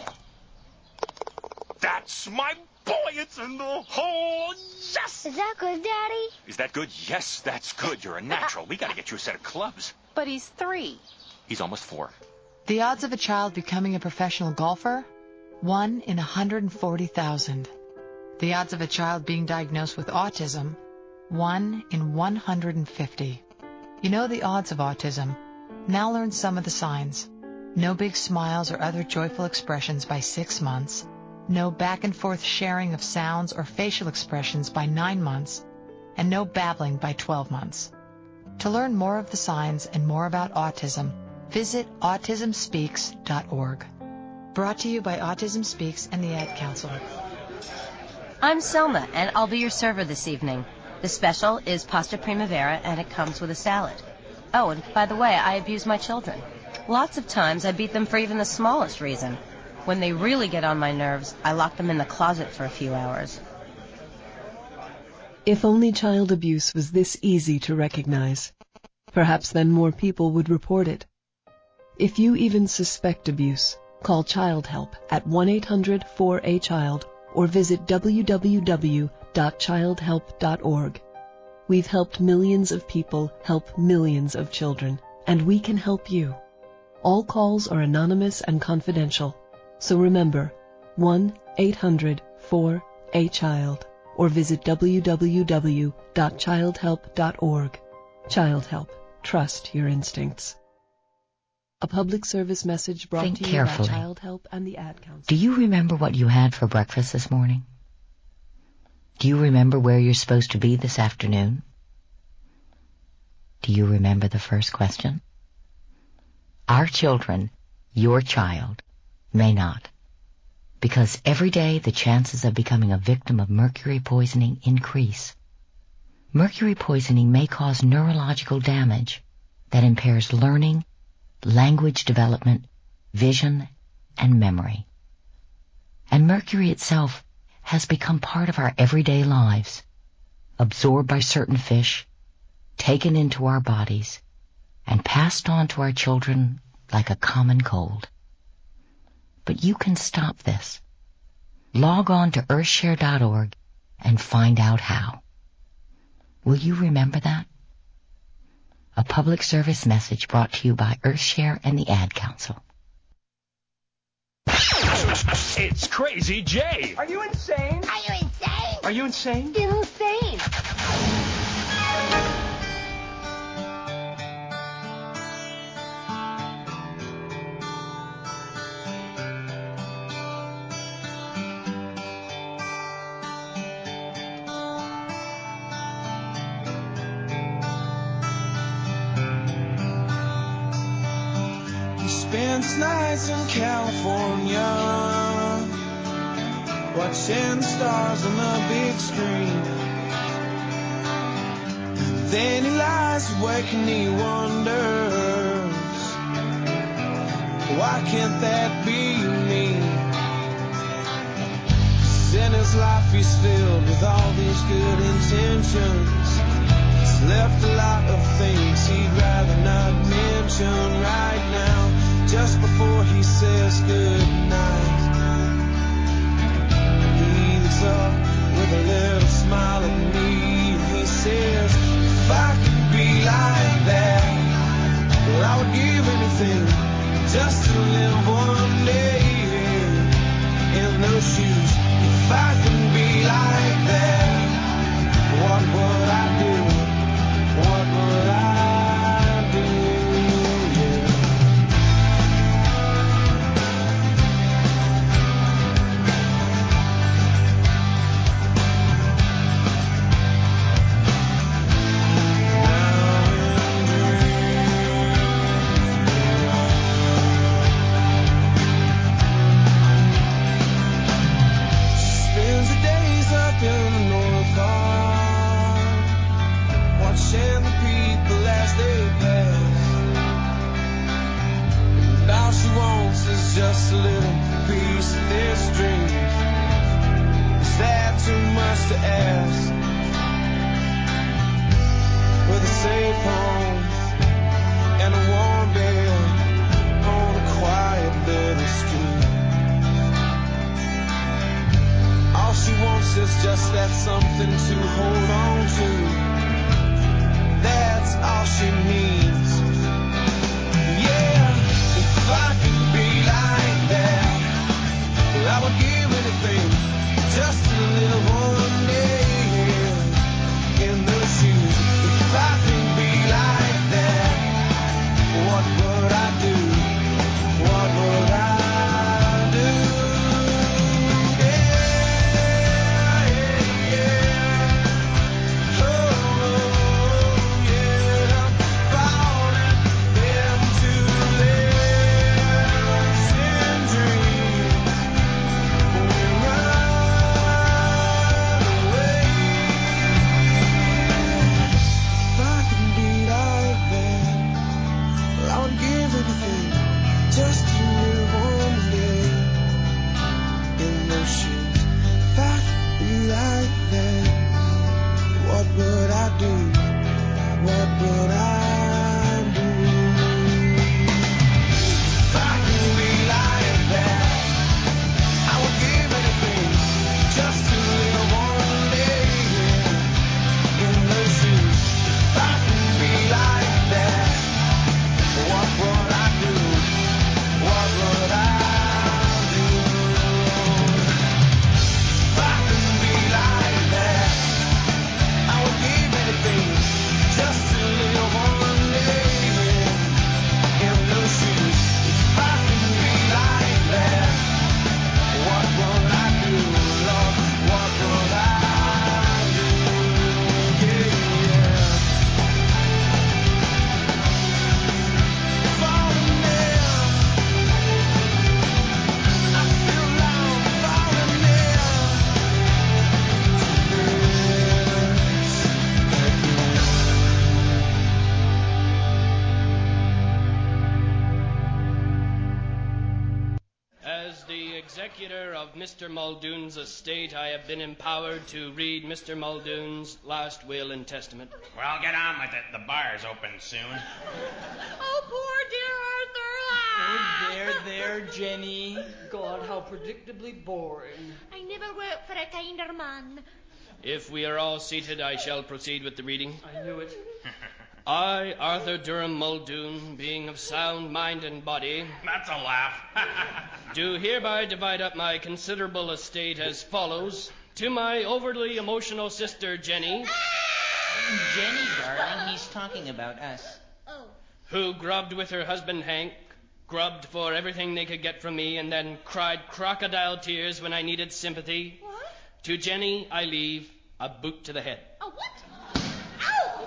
That's my boy. It's in the hole. Yes. Is that good, Daddy? Is that good? Yes, that's good. You're a natural. We gotta get you a set of clubs. But he's three. He's almost four. The odds of a child becoming a professional golfer? One in one hundred forty thousand. The odds of a child being diagnosed with autism? One in one hundred fifty. You know the odds of autism. Now learn some of the signs. No big smiles or other joyful expressions by six months. No back and forth sharing of sounds or facial expressions by nine months. And no babbling by twelve months. To learn more of the signs and more about autism, visit autism speaks dot org. Brought to you by Autism Speaks and the Ad Council. I'm Selma, and I'll be your server this evening. The special is pasta primavera, and it comes with a salad. Oh, and by the way, I abuse my children. Lots of times I beat them for even the smallest reason. When they really get on my nerves, I lock them in the closet for a few hours. If only child abuse was this easy to recognize, perhaps then more people would report it. If you even suspect abuse, call Child Help at one eight hundred four A child or visit w w w dot child help dot org. We've helped millions of people help millions of children, and we can help you. All calls are anonymous and confidential, so remember, one eight hundred four A child or visit w w w dot child help dot org. Child Help. Trust your instincts. A public service message brought Think to you carefully. by Child Help and the Ad Council. Do you remember what you had for breakfast this morning? Do you remember where you're supposed to be this afternoon? Do you remember the first question? Our children, your child, may not. Because every day the chances of becoming a victim of mercury poisoning increase. Mercury poisoning may cause neurological damage that impairs learning, language development, vision, and memory. And mercury itself has become part of our everyday lives, absorbed by certain fish, taken into our bodies, and passed on to our children like a common cold. But you can stop this. Log on to earthshare dot org and find out how. Will you remember that? A public service message brought to you by Earthshare and the Ad Council. It's Crazy Jay. Are you insane? Are you insane? Are you insane? Insane. He spends nights in California, watching the stars on the big screen. And then he lies awake and he wonders, why can't that be me? 'Cause in his life he's filled with all these good intentions. He's left a lot of things he'd rather not mention right now, just before he says goodnight. He looks up with a little smile at me and he says, if I could be like that, well, I would give anything just to live one day in those shoes. If I could be like that, what would I do? What would I do? Yeah. Spends her days up in the North Arm, watching the people as they pass. And all she wants is just a little piece of this dream. Is that too much to ask? With a safe home and a warm bed on a quiet little street. All she wants is just that something to hold on to. That's all she needs. Yeah, if I could be like that, well, I would give anything just to live one day in those shoes. If I could be like that, what would I do? What would I do? Yeah, yeah, yeah. Oh, yeah. just to live one day in those shoes. If I could be like that, what would I do? What would I do? If I could be like that, I would give anything just to live one day in those shoes. If I could be like that, what would I do? What would I do? If I could be like that, I would give anything just to live one day in those shoes. If I could be like that, what would I do, Lord? What would I do? Yeah, yeah. Falling down, I feel like I'm falling down As the executor of Mister Muldoon's estate, I have been empowered to read Mister Muldoon's last will and testament. Well, get on with it. The bar's open soon. Oh, poor dear Arthur. Oh, there, there, Jenny. God, how predictably boring. I never worked for a kinder man. If we are all seated, I shall proceed with the reading. I knew it. I, Arthur Durham Muldoon, being of sound mind and body, That's a laugh. do hereby divide up my considerable estate as follows. To my overly emotional sister, Jenny, Jenny, darling, he's talking about us. Oh. who grubbed with her husband Hank, grubbed for everything they could get from me, and then cried crocodile tears when I needed sympathy. What? To Jenny, I leave a boot to the head. A what? Ow!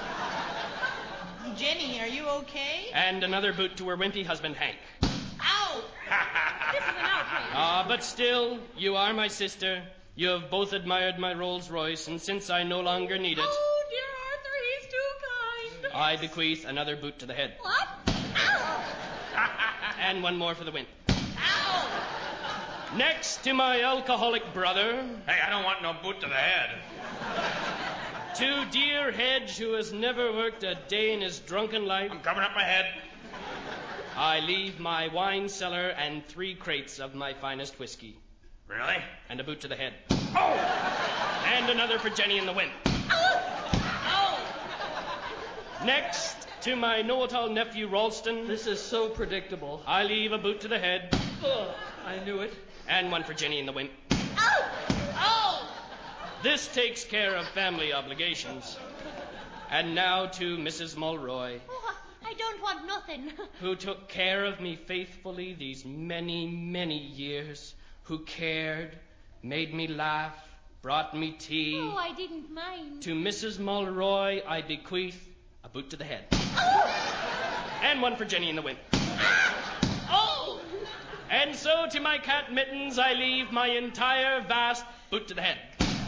Jenny, are you okay? And another boot to her wimpy husband Hank. Ow! This is an outrage. Ah, but still, you are my sister. You have both admired my Rolls Royce, and since I no longer need it, Oh, dear Arthur, he's too kind. I bequeath another boot to the head. What? Ow! And one more for the win. Ow! Next to my alcoholic brother, Hey, I don't want no boot to the head. to dear Hedge, who has never worked a day in his drunken life, I'm covering up my head. I leave my wine cellar and three crates of my finest whiskey. Really? And a boot to the head. Oh! And another for Jenny and the Wimp. Ow! Next, to my know-it-all nephew Ralston, This is so predictable. I leave a boot to the head Ugh, I knew it. and one for Jenny and the Wimp. Ow! Ow! This takes care of family obligations. And now to Missus Mulroy, Oh, I don't want nothing. who took care of me faithfully these many, many years, who cared, made me laugh, brought me tea. Oh, I didn't mind. To Missus Mulroy, I bequeath a boot to the head. Oh! And one for Jenny and the Wimp. Oh! And so to my cat Mittens, I leave my entire vast boot to the head.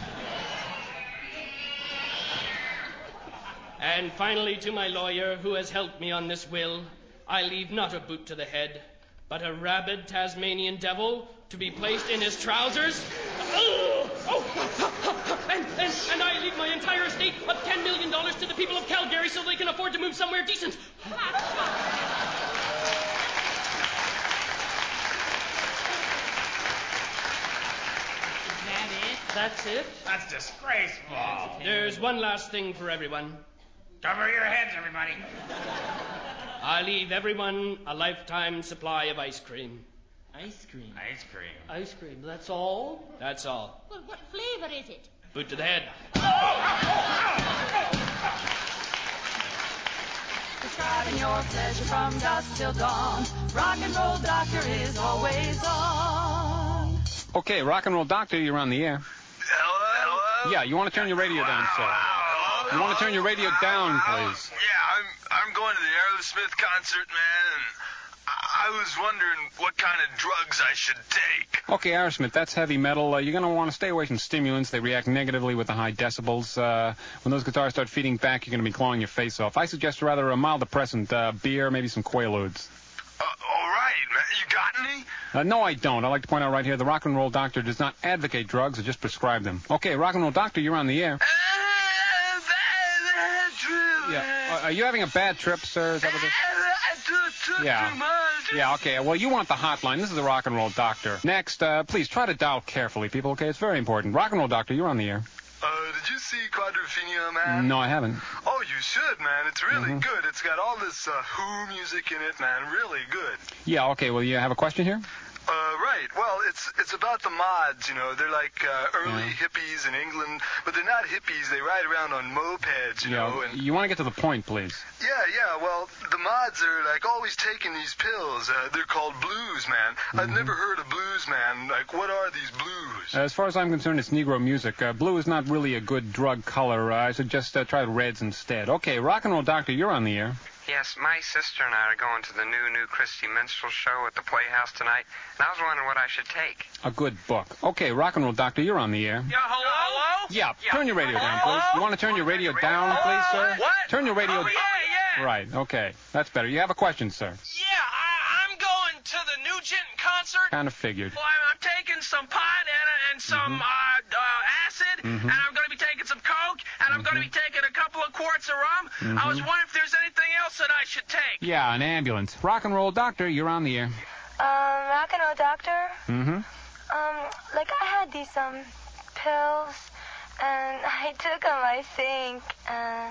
And finally to my lawyer, who has helped me on this will, I leave not a boot to the head, but a rabid Tasmanian devil to be placed in his trousers. Oh, oh, and, and, and I leave my entire estate of ten million dollars to the people of Calgary so they can afford to move somewhere decent. Is that it? That's it? That's disgraceful. There's one last thing for everyone. Cover your heads, everybody. I leave everyone a lifetime supply of ice cream. Ice cream. Ice cream. Ice cream, that's all? That's all. Well, what flavor is it? Boot to the head. Describing your pleasure from dusk till dawn. Rock and roll doctor is always on. Okay, Rock and Roll Doctor, you're on the air. Hello? Yeah, you want to turn your radio down, sir? You want to turn your radio down, please? Yeah, I'm I'm going to the Aerosmith concert, man, and I, I was wondering what kind of drugs I should take. Okay, Aerosmith, that's heavy metal. Uh, you're going to want to stay away from stimulants. They react negatively with the high decibels. Uh, when those guitars start feeding back, you're going to be clawing your face off. I suggest rather a mild depressant, uh, beer, maybe some Quaaludes. Uh, all right, Uh, no, I don't. I'd like to point out right here, the rock and roll doctor does not advocate drugs, or just prescribe them. Okay, rock and roll doctor, you're on the air. Yeah. Uh, are you having a bad trip, sir? Is that what it is? Yeah. Yeah, okay. Well, you want the hotline. This is the rock and roll doctor. Next, uh, please try to dial carefully, people, okay? It's very important. Rock and roll doctor, you're on the air. Uh, did you see Quadrophenia, man? No, I haven't. Oh, you should, man. It's really Mm-hmm. good. It's got all this uh, Who music in it, man. Really good. Yeah, okay. Well, you have a question here? Uh, right. Well, it's it's about the mods, you know. They're like uh, early Yeah. hippies in England, but they're not hippies. They ride around on mopeds, you Yeah. know. And You want to get to the point, please. yeah, yeah. Well, the mods are like always taking these pills. Uh, they're called blues, man. I've never heard of blues, man. Like, what are these blues? As far as I'm concerned, it's Negro music. Uh, blue is not really a good drug color. Uh, I suggest uh, try reds instead. Okay, rock and roll doctor, you're on the air. Yes, my sister and I are going to the new New Christie Minstrel Show at the Playhouse tonight, and I was wondering what I should take. A good book. Okay, rock and roll doctor, you're on the air. Yeah, hello? Hello? Yeah, turn your radio down, please. You want to turn your radio down, please, sir? What? Turn your radio... Oh, yeah, yeah. Right, okay. That's better. You have a question, sir. Yeah, I, I'm going to the Nugent concert. Kind of figured. Well, I'm, I'm taking some pot and, and some Mhm. uh, uh, acid, Mhm. and I'm going to be taking some Coke, and I'm going to be taking a couple of quarts of rum. I was Mhm. wondering if there's anything else that I should take. Yeah, an ambulance. Rock and roll doctor, you're on the air. Um, rock and roll doctor. Mm-hmm. Um, like I had these um pills, and I took them, I think, and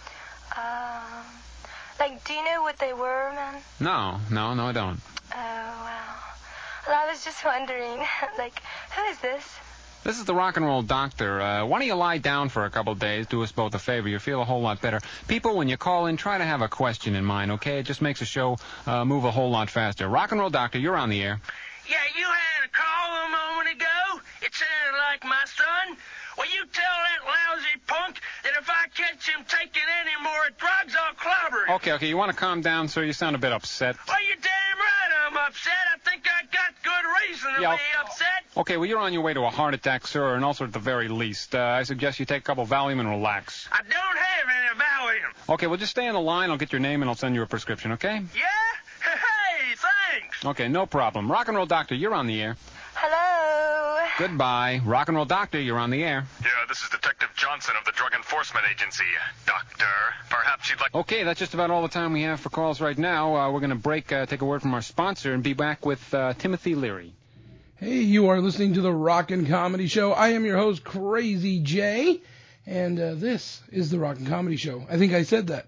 um, like, do you know what they were, man? No, no, no, I don't. Oh wow. Well, I was just wondering, like, who is this? This is the rock and roll doctor. Uh, why don't you lie down for a couple of days, do us both a favor. You'll feel a whole lot better. People, when you call in, try to have a question in mind, okay? It just makes the show uh, move a whole lot faster. Rock and roll doctor, you're on the air. Yeah, you had a call a moment ago. It sounded like my son. Well, you tell that lousy punk that if I catch him taking any more drugs, I'll clobber him. Okay, okay, you want to calm down, sir? You sound a bit upset. Well, you're damn right I'm upset. I think I got good reason to Yeah. be upset. Okay, well, you're on your way to a heart attack, sir, or an ulcer at the very least. Uh, I suggest you take a couple Valium and relax. I don't have any Valium. Okay, well, just stay on the line. I'll get your name and I'll send you a prescription, okay? Yeah? Hey, thanks. Okay, no problem. Rock and roll doctor, you're on the air. Hello. Goodbye. Rock and roll doctor, you're on the air. Yeah, this is Detective Johnson of the Drug Enforcement Agency. Doctor, perhaps you'd like... Okay, that's just about all the time we have for calls right now. Uh, we're going to break, uh, take a word from our sponsor, and be back with uh, Timothy Leary. Hey, you are listening to the Rockin' Comedy Show. I am your host, Crazy J, and uh, this is the Rockin' Comedy Show. I think I said that.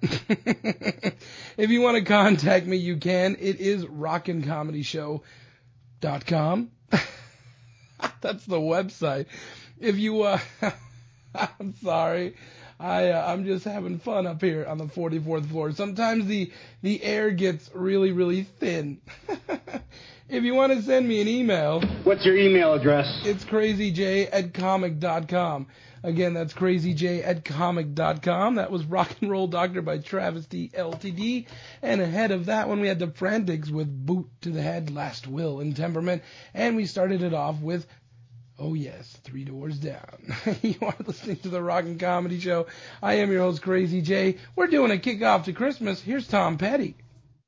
If you want to contact me, you can. It is rockin comedy show dot com. That's the website. If you, uh, I'm sorry. I, uh, I'm just having fun up here on the forty-fourth floor. Sometimes the, the air gets really, really thin. If you want to send me an email... What's your email address? It's crazyj at comic dot com. Again, that's crazyj at comic dot com. That was Rock and Roll Doctor by Travesty L T D. And ahead of that one, we had the Frantics with Boot to the Head, Last Will and Temperament. And we started it off with... Oh, yes, Three Doors Down. You are listening to the Rockin' Comedy Show. I am your host, Crazy J. We're doing a kickoff to Christmas. Here's Tom Petty.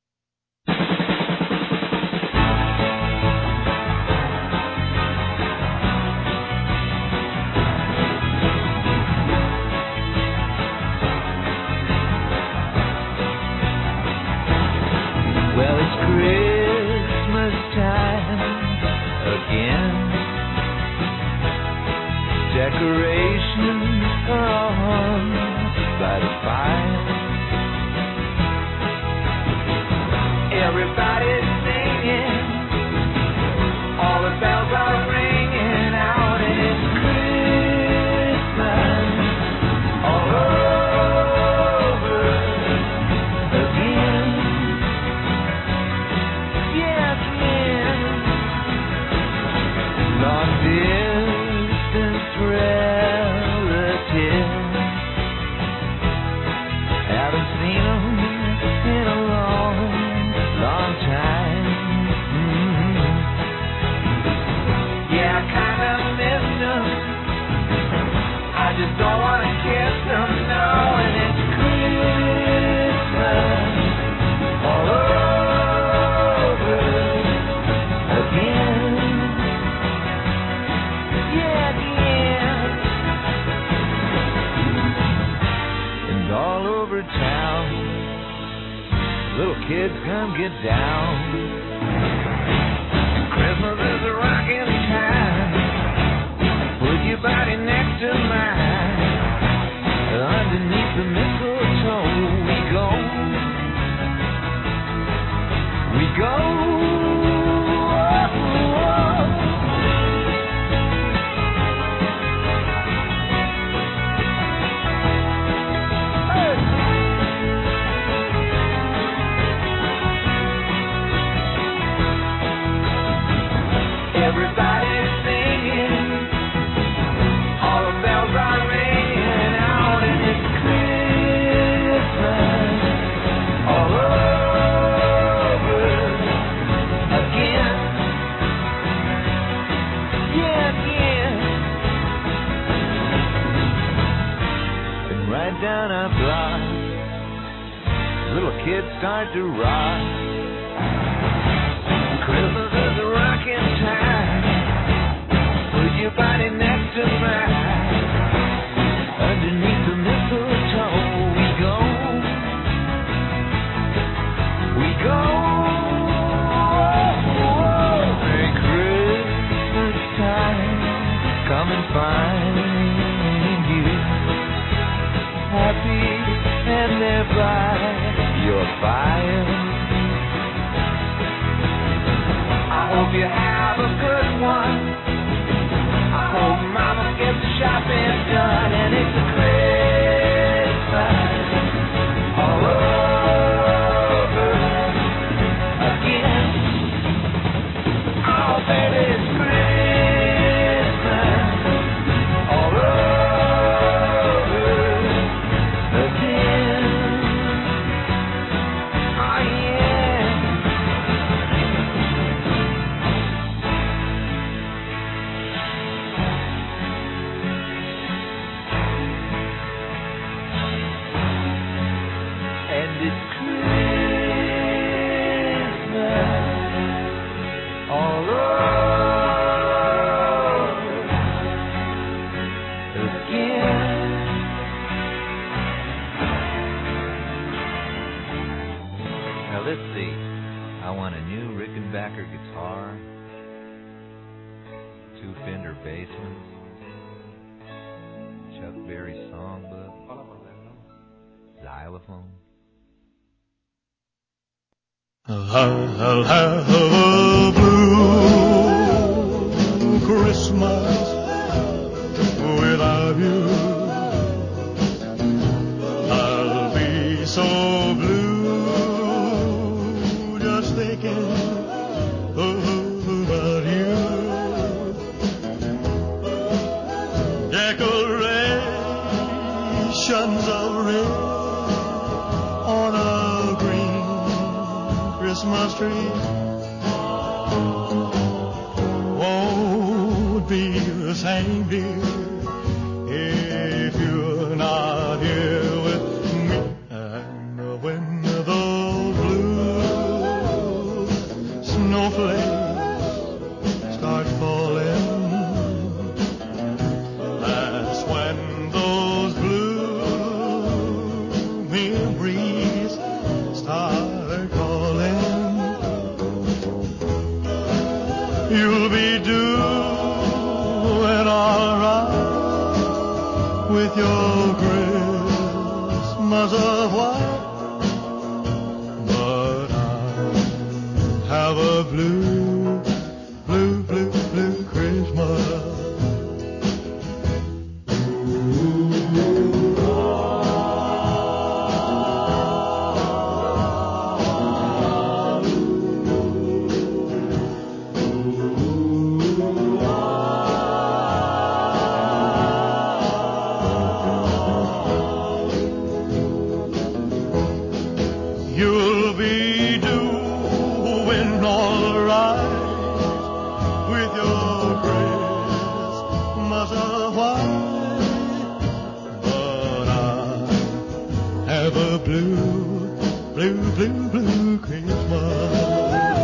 Well, it's Christmas time again. Decorations are hung by the fire. Everybody's singing, all the bells are ringing out, and it's Christmas all over again. Yes, men, long distance relatives Little kids, come get down. Christmas is a rockin' time. Put your body next to mine. Underneath the mistletoe we go. We go. Everybody's singing, all the bells are ringing out, and it's Christmas all over again, yeah, again. And right down our block, little kids start to rock. Christmas is a rockin' time. Put your body next to mine. Underneath the mistletoe we go. We go. Merry Christmas time. Come and find you happy and there by your fire. I hope you have a good one. I hope Mama gets the shopping done, and it's a Christmas all over again. Oh, baby, it's Christmas all over again. Oh, yeah. And it's Christmas all over again. Now let's see. I want a new Rickenbacker guitar, two Fender Bassmans, Chuck Berry songbook, xylophone. I'll have a blue Christmas without you. I'll be so blue just thinking about you. Decorations of red on a green Christmas tree won't be the same, dear, if you're not here with me. And when those blue snowflakes start falling, that's when those blue memories start calling. You'll be doing all right with your Christmas of white, but I have a blue, blue, blue, blue Christmas. You'll be doing all right with your Christmas of white, but I have a blue, blue, blue, blue Christmas.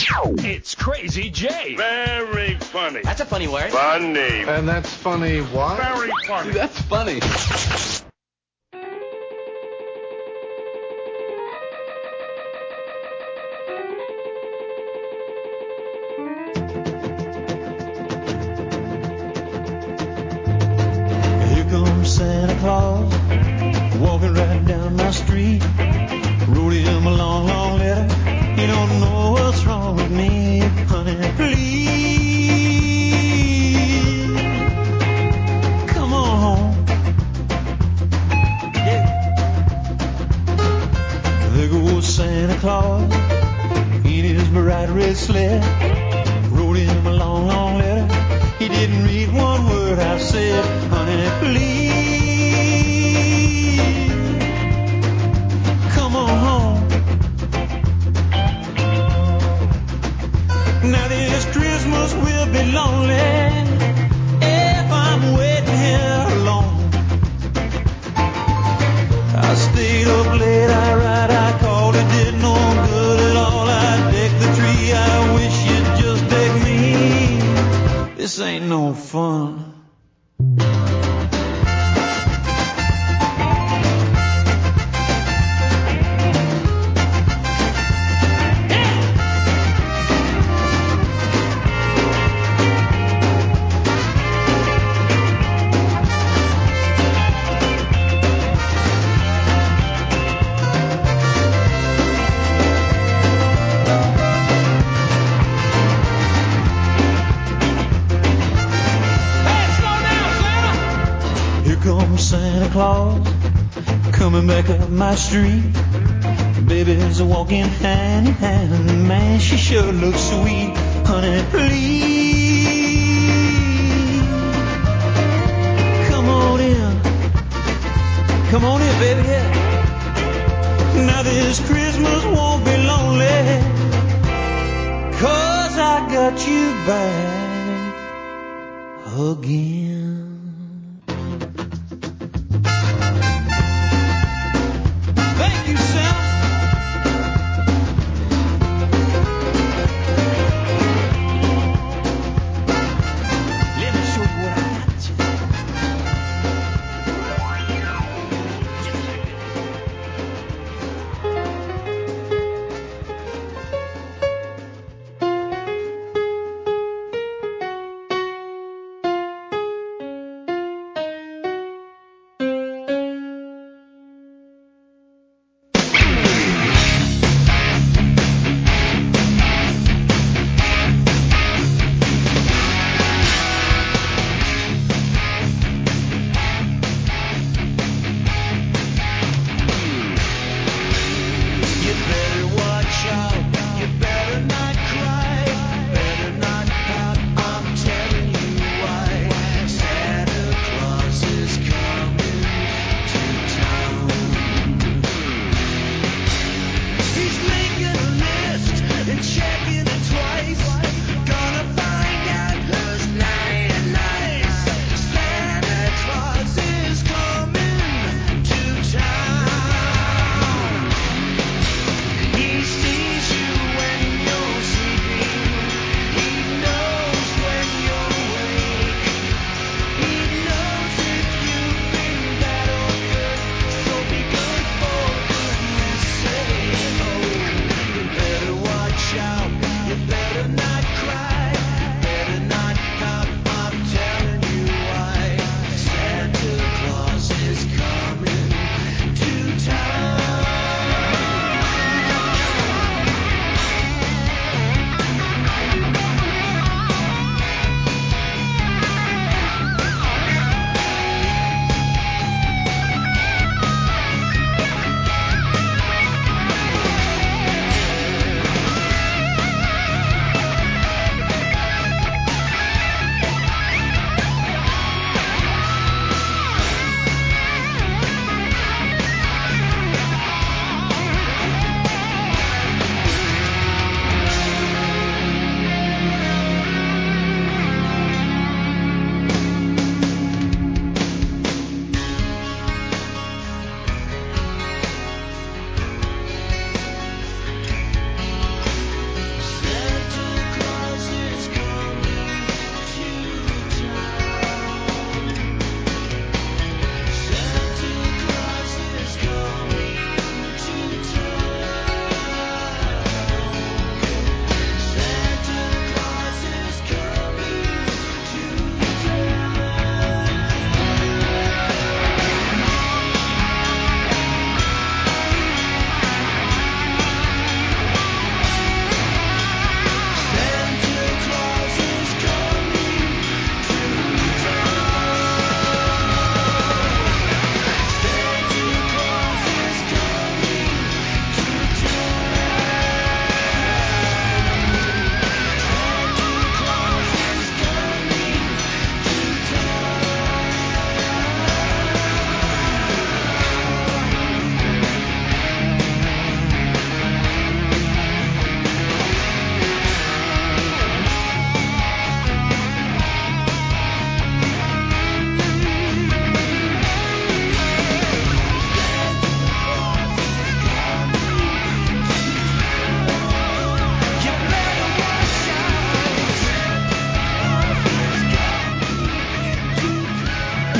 It's Crazy Jay. Very funny. That's a funny word. Funny. And that's funny what? Very funny. That's funny. Here comes Santa Claus, walking right down my street. Wrote him a long, long letter. He don't know what's wrong with me, honey. Please come on home. Yeah. There goes Santa Claus in his bright red sled. Wrote him a long, long letter. He didn't read one word I said, honey. Please come on home. Now this Christmas will be lonely if I'm waiting here alone. I stayed up late, I ride, I called, it did no good at all. I decked the tree, I wish you'd just deck me. This ain't no fun. Santa Claus coming back up my street. Baby's walking hand in hand. Man, she sure looks sweet. Honey, please come on in. Come on in, baby, yeah. Now this Christmas won't be lonely, 'cause I got you back again.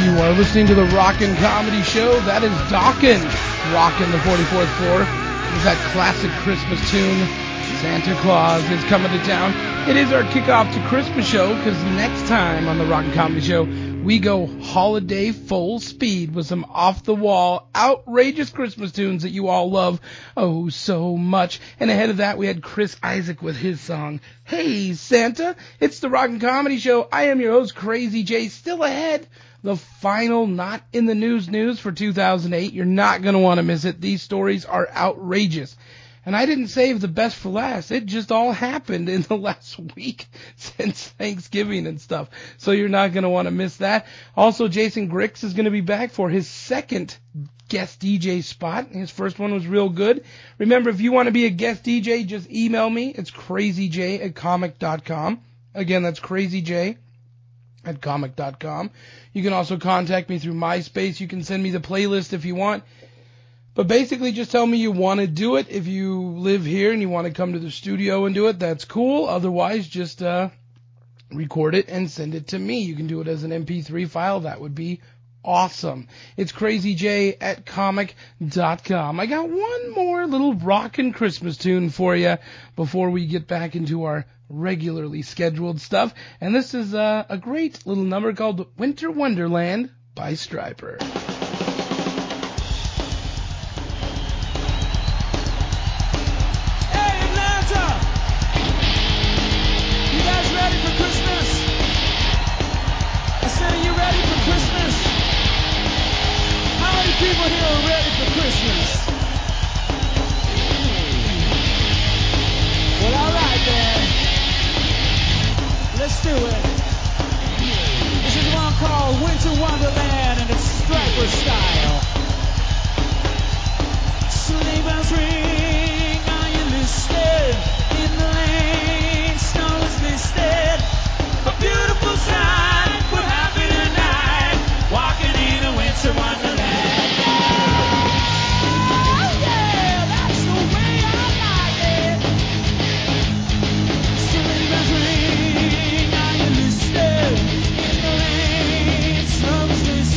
You are listening to the Rockin' Comedy Show. That is Dawkins, rockin' the forty-fourth floor. With that classic Christmas tune, Santa Claus is coming to town. It is our kickoff to Christmas show, because next time on the Rockin' Comedy Show, we go holiday full speed with some off-the-wall, outrageous Christmas tunes that you all love oh so much. And ahead of that, we had Chris Isaac with his song, Hey Santa. It's the Rockin' Comedy Show. I am your host, Crazy J. Still ahead, the final Not in the News news for two thousand eight. You're not going to want to miss it. These stories are outrageous. And I didn't save the best for last. It just all happened in the last week since Thanksgiving and stuff. So you're not going to want to miss that. Also, Jason Grix is going to be back for his second guest D J spot. His first one was real good. Remember, if you want to be a guest D J, just email me. It's crazyj at comic dot com. Again, that's crazyj at comic dot com. You can also contact me through MySpace. You can send me the playlist if you want. But basically, just tell me you want to do it. If you live here and you want to come to the studio and do it, that's cool. Otherwise, just uh, record it and send it to me. You can do it as an M P three file. That would be awesome. It's crazyj at comic dot com. I got one more little rockin' Christmas tune for you before we get back into our regularly scheduled stuff. And this is uh, a great little number called Winter Wonderland by Stryper. People here are ready for Christmas. Well, all right, then. Let's do it. This is one called Winter Wonderland, and it's Stryper style. Sleigh bells ring, are you listed? In the lane, snow is listed. A beautiful sight, we're happy tonight, walking in a winter wonderland. Snow is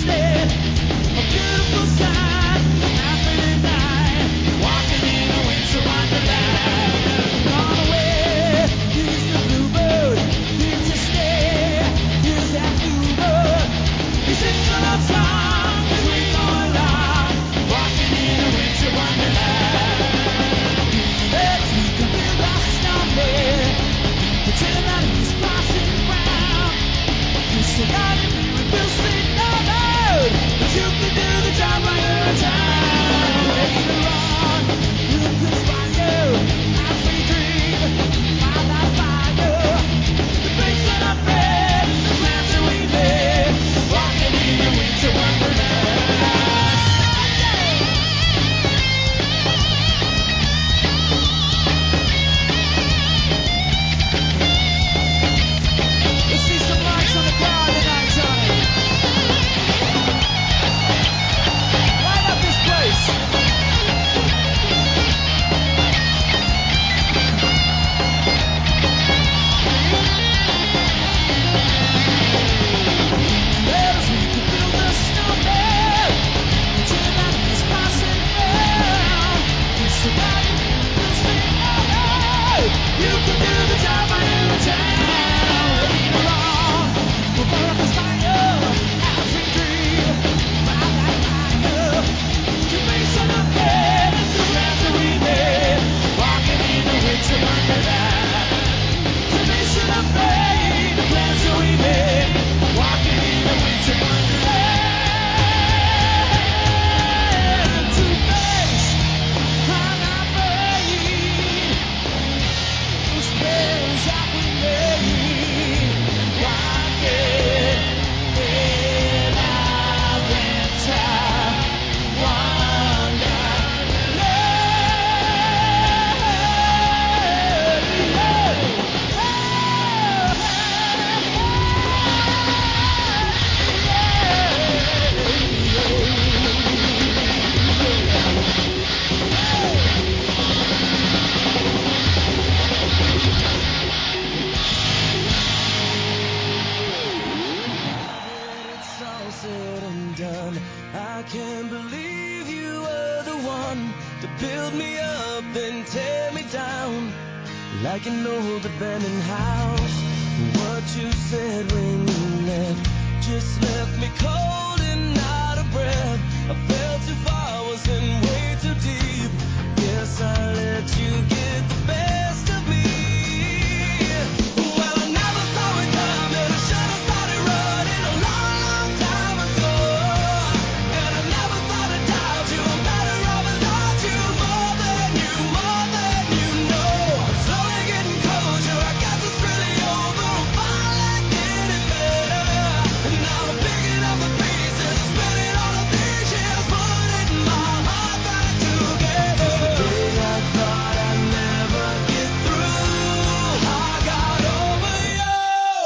it's all said and done, I can't believe you were the one to build me up then tear me down like an old abandoned house. What you said when you left just left me cold and out of breath. I fell too far, was in way too deep. Guess I let you get the best of me. Well, I never saw it coming. I should have started running a long, long time ago. And I never thought I'd doubt you. I'm better off without you. More than you, more than you know. I'm slowly getting closer. I guess it's really over. I'm finally getting better. And now I'm picking up the pieces, spinning all of these years, putting my heart back together. The day I thought I'd never get through, I got over you.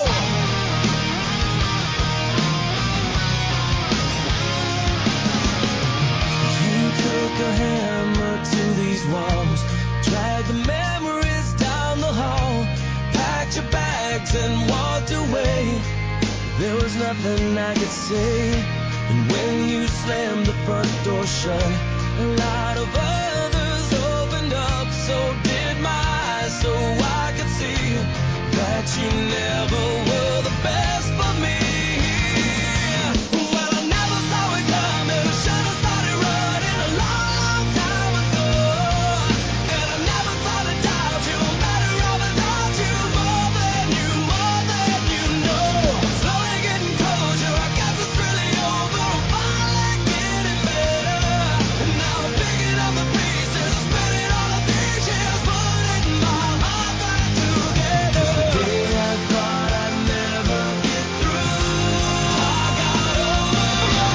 You took a hammer to these walls, dragged the memories down the hall, packed your bags and walked away. There was nothing I could say. And when you slammed the front door shut, a lot of others opened up. So did my eyes, so I could see that you never were the best for me. Well, I never saw it coming. I should have started running a long, long time ago. And I never thought I'd doubt you. I'm better off without you. More than you, more than you know. I'm slowly getting closer. I guess it's really over. I'm finally getting better. And now I'm picking up the pieces, spinning all of these years, putting my heart back together. The day I thought I'd never get through, I got over you.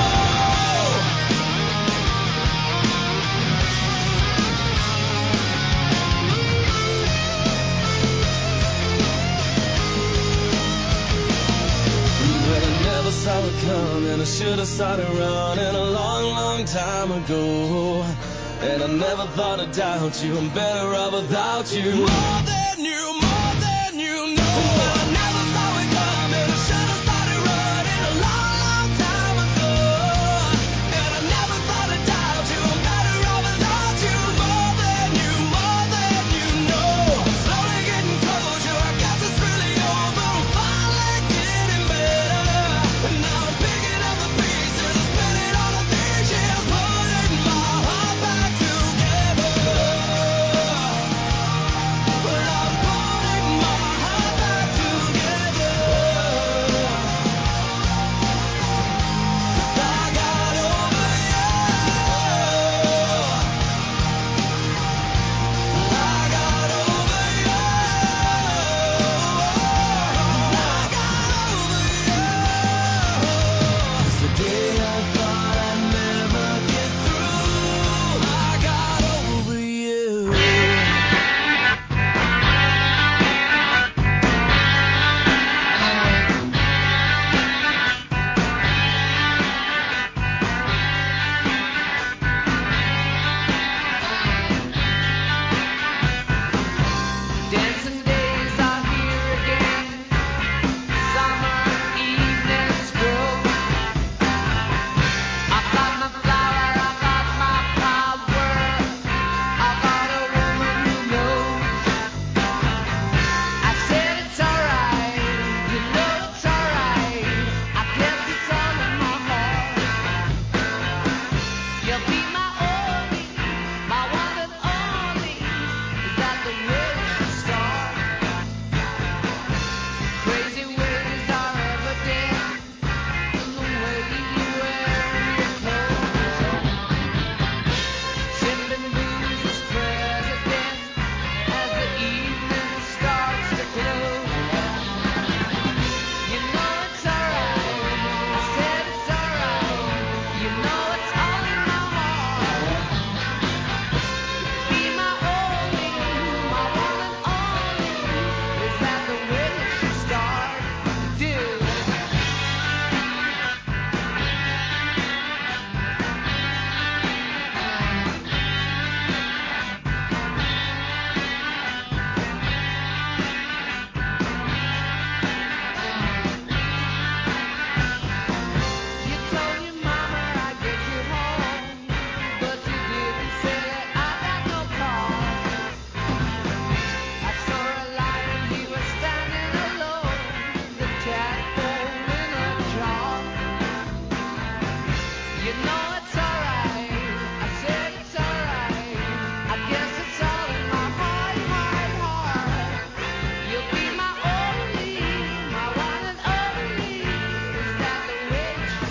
Well, I never saw it coming. I should have started running a long, long time ago. And I never thought I'd doubt you. I'm better off without you. More than you, more than you know. Well, I never saw it coming. I should have started running a long, long time ago. And I never thought I'd doubt you. I'm better off without you. More than you, more than you know. I'm slowly getting closer. I guess it's really over. I'm finally getting better. And now I'm picking up the pieces, spinning all of these years, putting my heart back together. But I'm putting my heart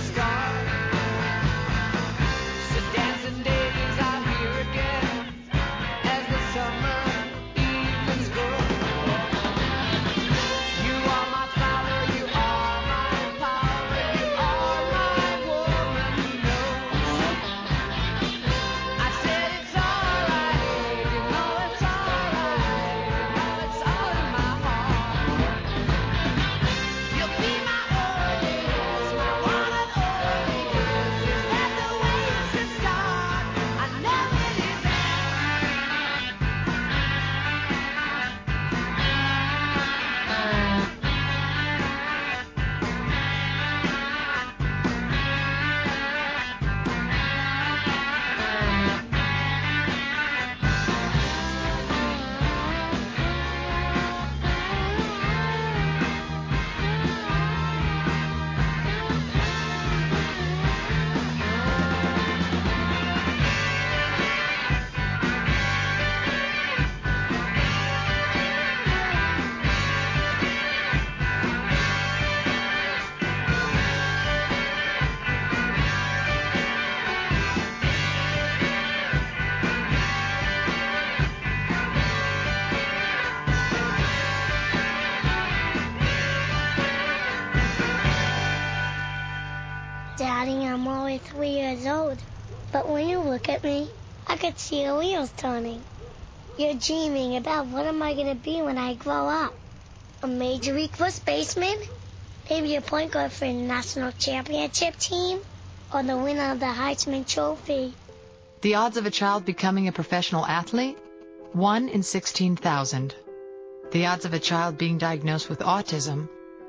start. So dancing days out here again as the summer evenings grow. You are my flower, you are my power, you are my woman who knows. I said it's alright, you know it's alright, you know it's all in my heart. You'll be my only yes, my one and only yes. Is that the way it should start? I know it is. Daddy, I'm only three years old. But when you look at me, I could see the wheels turning. You're dreaming about what am I going to be when I grow up? A major league first baseman? Maybe a point guard for the national championship team? Or the winner of the Heisman Trophy? The odds of a child becoming a professional athlete? one in sixteen thousand. The odds of a child being diagnosed with autism?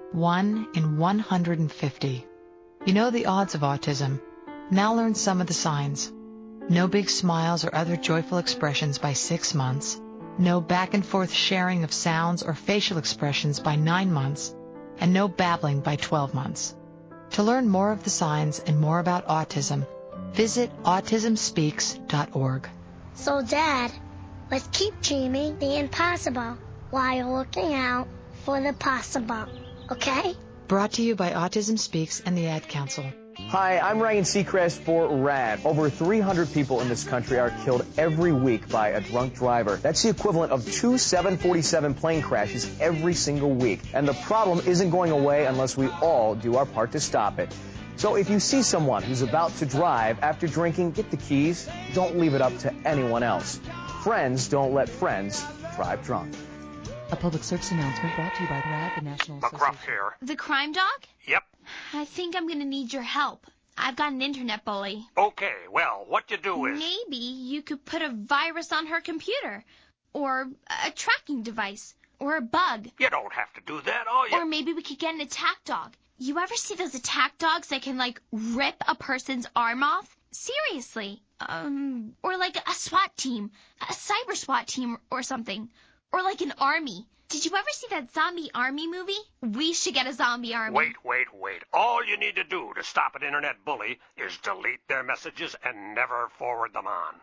one in one hundred fifty. You know the odds of autism. Now learn some of the signs. No big smiles or other joyful expressions by six months. No back and forth sharing of sounds or facial expressions by nine months. And no babbling by twelve months. To learn more of the signs and more about autism, visit autism speaks dot org. So, Dad, let's keep dreaming the impossible while looking out for the possible, okay? Brought to you by Autism Speaks and the Ad Council. Hi, I'm Ryan Seacrest for RAD. Over three hundred people in this country are killed every week by a drunk driver. That's the equivalent of two seven forty-seven plane crashes every single week. And the problem isn't going away unless we all do our part to stop it. So if you see someone who's about to drive after drinking, get the keys. Don't leave it up to anyone else. Friends don't let friends drive drunk. A public service announcement brought to you by RAD, the National McGruff here. The crime dog? Yep. I think I'm gonna need your help. I've got an internet bully. Okay, well, what you do is... Maybe you could put a virus on her computer. Or a tracking device. Or a bug. You don't have to do that, all you... Or maybe we could get an attack dog. You ever see those attack dogs that can, like, rip a person's arm off? Seriously. Um, or like a SWAT team. A cyber SWAT team or something. Or like an army. Did you ever see that zombie army movie? We should get a zombie army. Wait, wait, wait. All you need to do to stop an internet bully is delete their messages and never forward them on.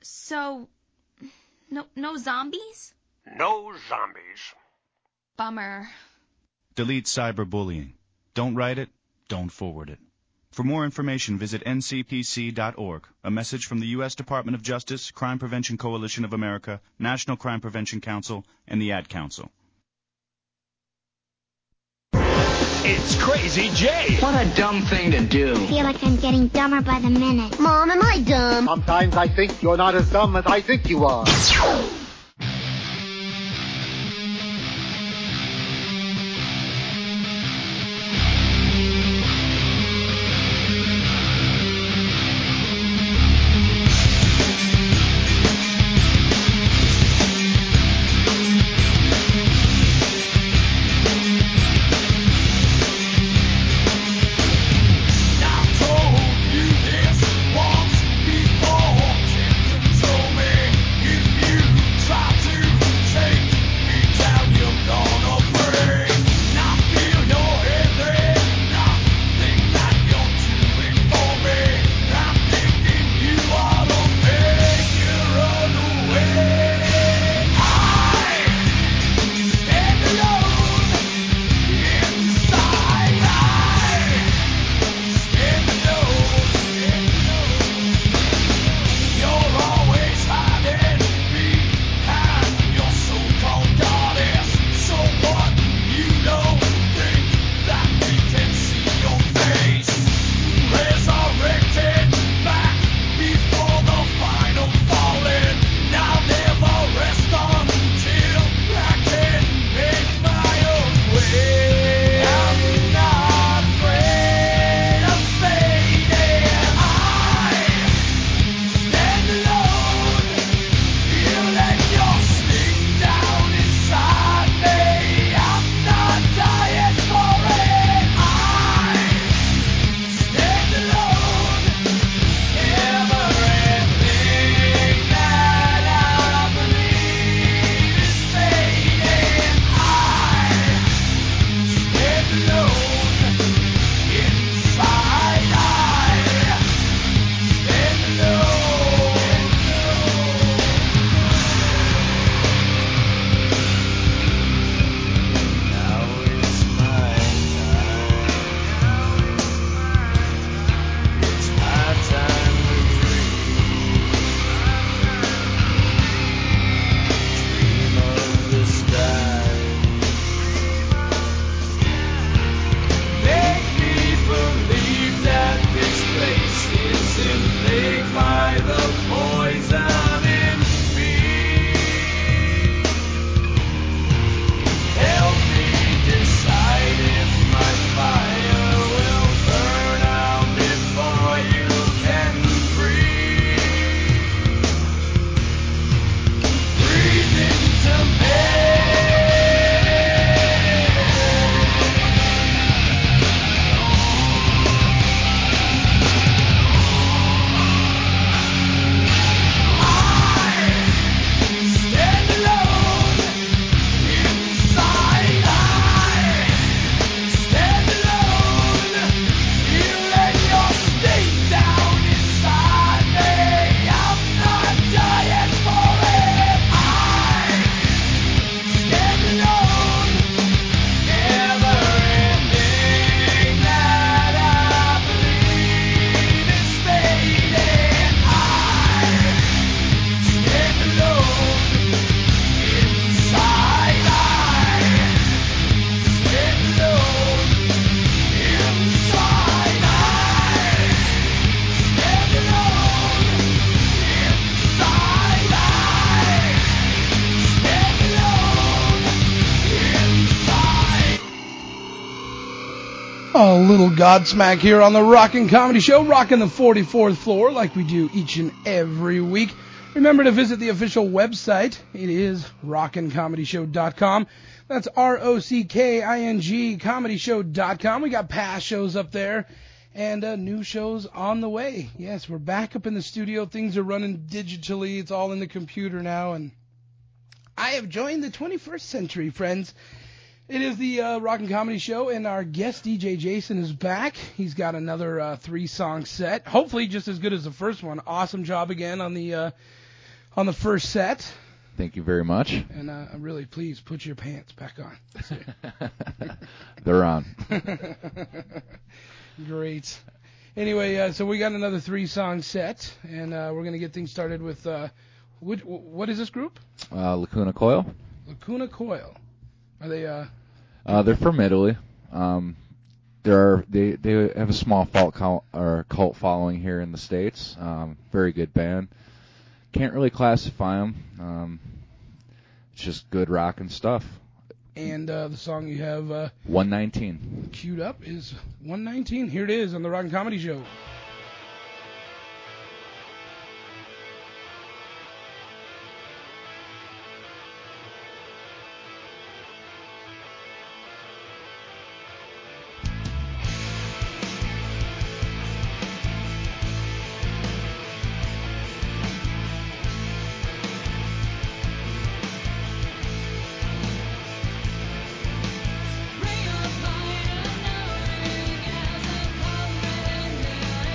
So, no, no zombies? No zombies. Bummer. Delete cyberbullying. Don't write it, don't forward it. For more information, visit N C P C dot org. A message from the U S Department of Justice, Crime Prevention Coalition of America, National Crime Prevention Council, and the Ad Council. It's Crazy Jay. What a dumb thing to do. I feel like I'm getting dumber by the minute. Mom, am I dumb? Sometimes I think you're not as dumb as I think you are. You little Godsmack here on the Rockin' Comedy Show, rocking the forty-fourth floor like we do each and every week. Remember to visit the official website. It is rockin comedy show dot com. That's R O C K I N G comedy show dot com. We got past shows up there and uh, new shows on the way. Yes, we're back up in the studio. Things are running digitally. It's all in the computer now. And I have joined the twenty-first century, friends. It is the uh, Rockin' Comedy Show, and our guest D J Jason is back. He's got another uh, three-song set, hopefully just as good as the first one. Awesome job again on the uh, on the first set. Thank you very much. And uh, really, please put your pants back on. They're on. Great. Anyway, uh, so we got another three-song set, and uh, we're going to get things started with uh, what, what is this group? Uh, Lacuna Coil. Lacuna Coil. Are they? Uh, Uh, they're from Italy. Um, they're they they have a small cult cult, or cult following here in the States. Um, very good band. Can't really classify them. Um, it's just good rockin' stuff. And uh, the song you have uh, one nineteen queued up is one nineteen. Here it is on the Rockin' Comedy Show. Ring of light unknowing as a cold wind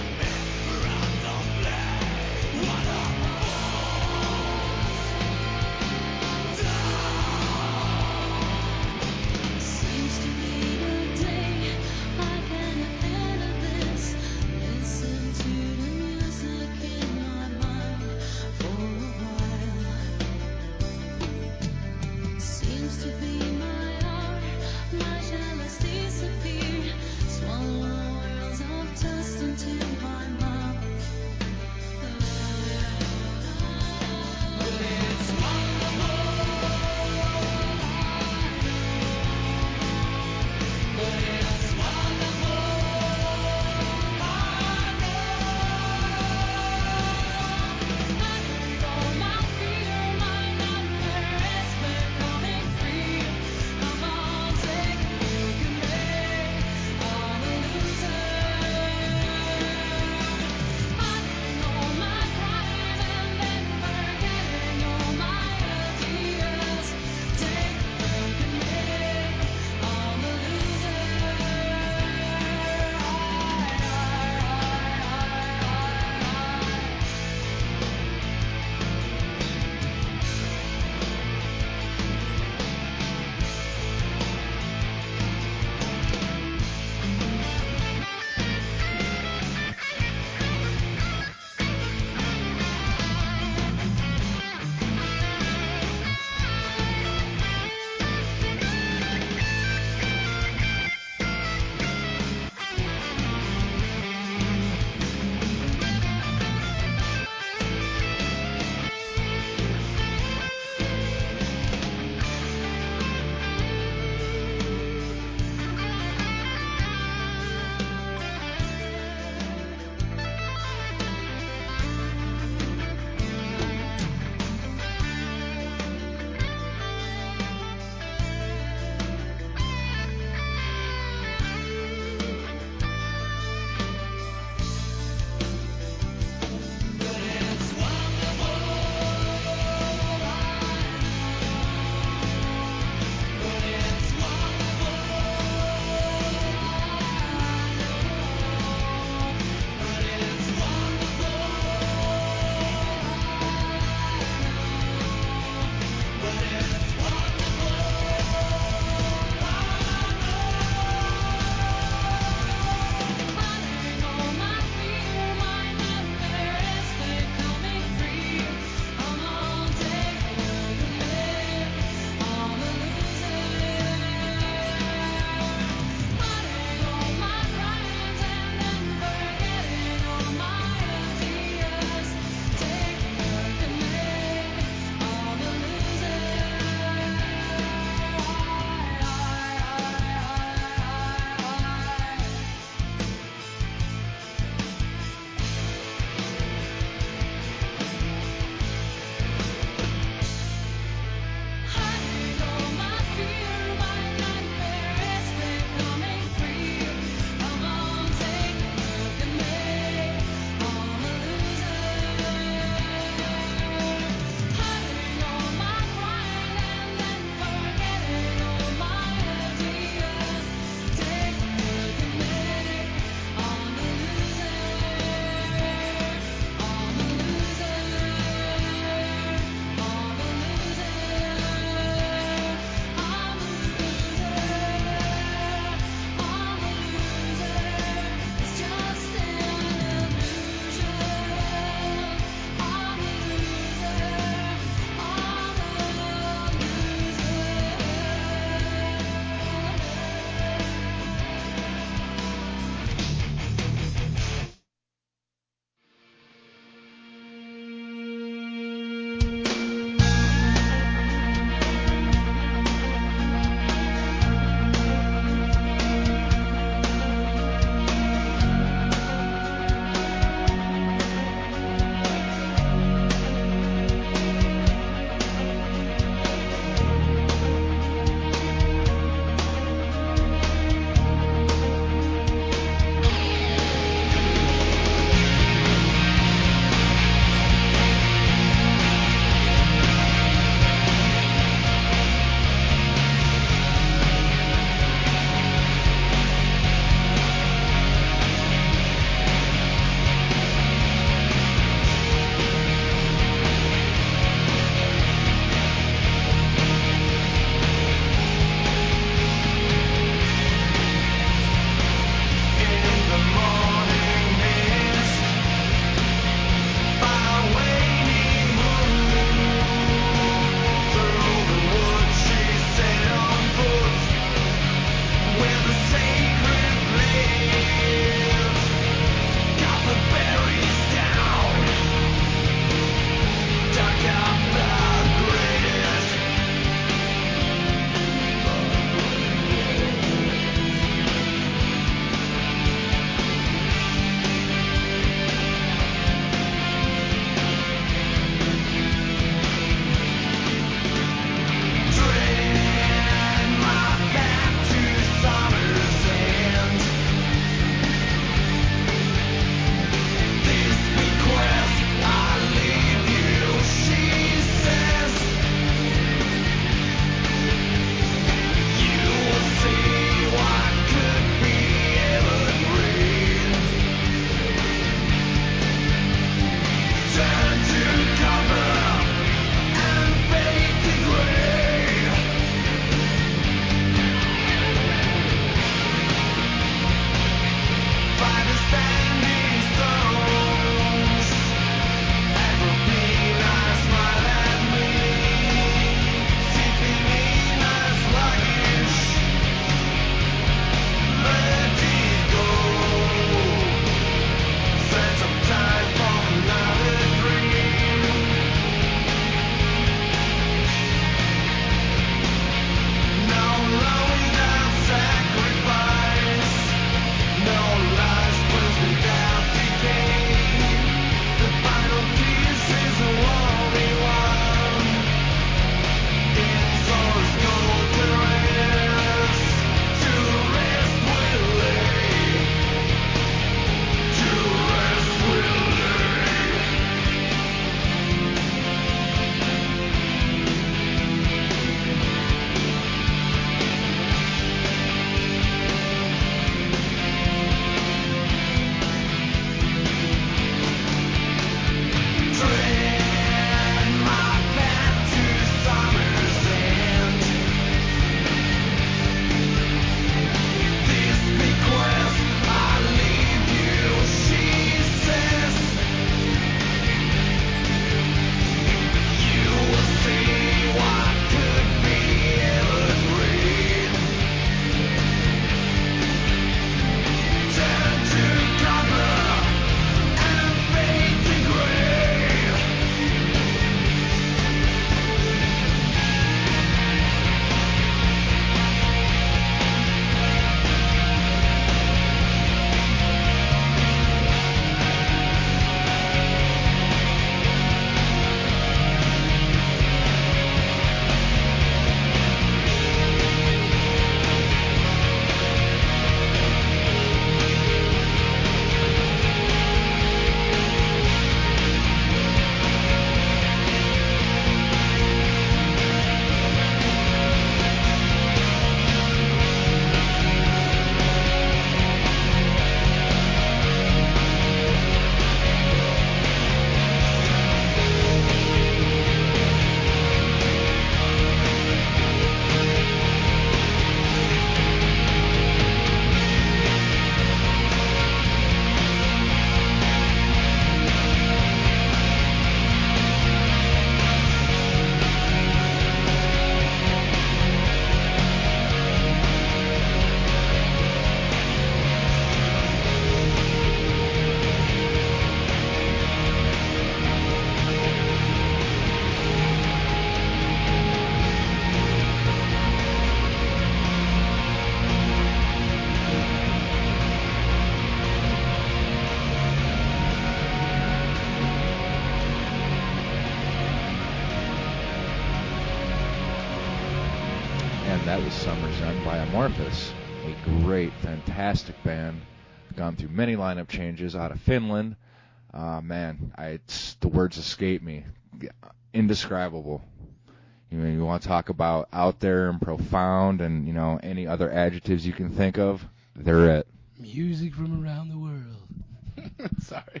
And that was Summer's End by Amorphous, a great, fantastic band. Gone through many lineup changes out of Finland. Uh, man, I, it's, the words escape me. Indescribable. You know, you want to talk about out there and profound and, you know, any other adjectives you can think of, they're it. Music from around the world. Sorry.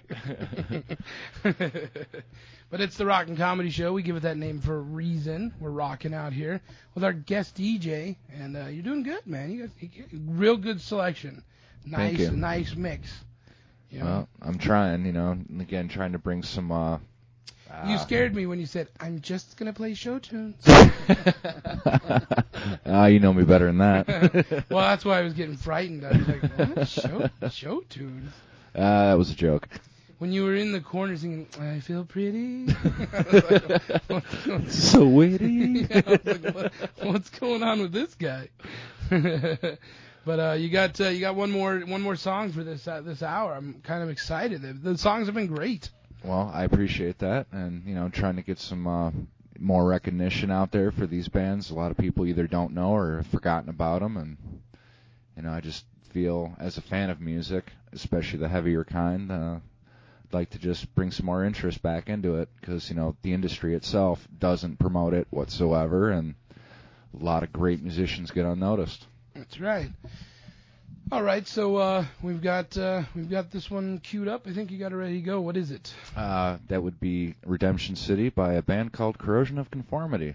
But it's the Rock and Comedy Show. We give it that name for a reason. We're rocking out here with our guest D J, and uh, you're doing good, man. You got you got real good selection. Thank Nice, you. nice mix. You know? Well, I'm trying, you know, and again, trying to bring some... Uh, You uh, scared me when you said, I'm just going to play show tunes. Ah, you know me better than that. Well, that's why I was getting frightened. I was like, what? Show, show tunes? Uh, that was a joke. When you were in the corner singing, I feel pretty. I was like, what's going- So witty. Yeah, I was like, what, what's going on with this guy? But uh, you got uh, you got one more one more song for this uh, this hour. I'm kind of excited. The, the songs have been great. Well, I appreciate that, and you know, trying to get some uh, more recognition out there for these bands. A lot of people either don't know or have forgotten about them, and you know, I just feel as a fan of music, especially the heavier kind, uh, I'd like to just bring some more interest back into it because you know the industry itself doesn't promote it whatsoever, and a lot of great musicians get unnoticed. That's right. All right, so uh, we've got uh, we've got this one queued up. I think you got it ready to go. What is it? Uh, that would be Redemption City by a band called Corrosion of Conformity.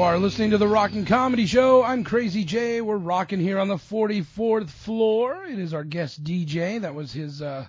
are listening to the Rockin' Comedy Show. I'm Crazy Jay. We're rocking here on the forty-fourth floor. It is our guest D J. That was his uh,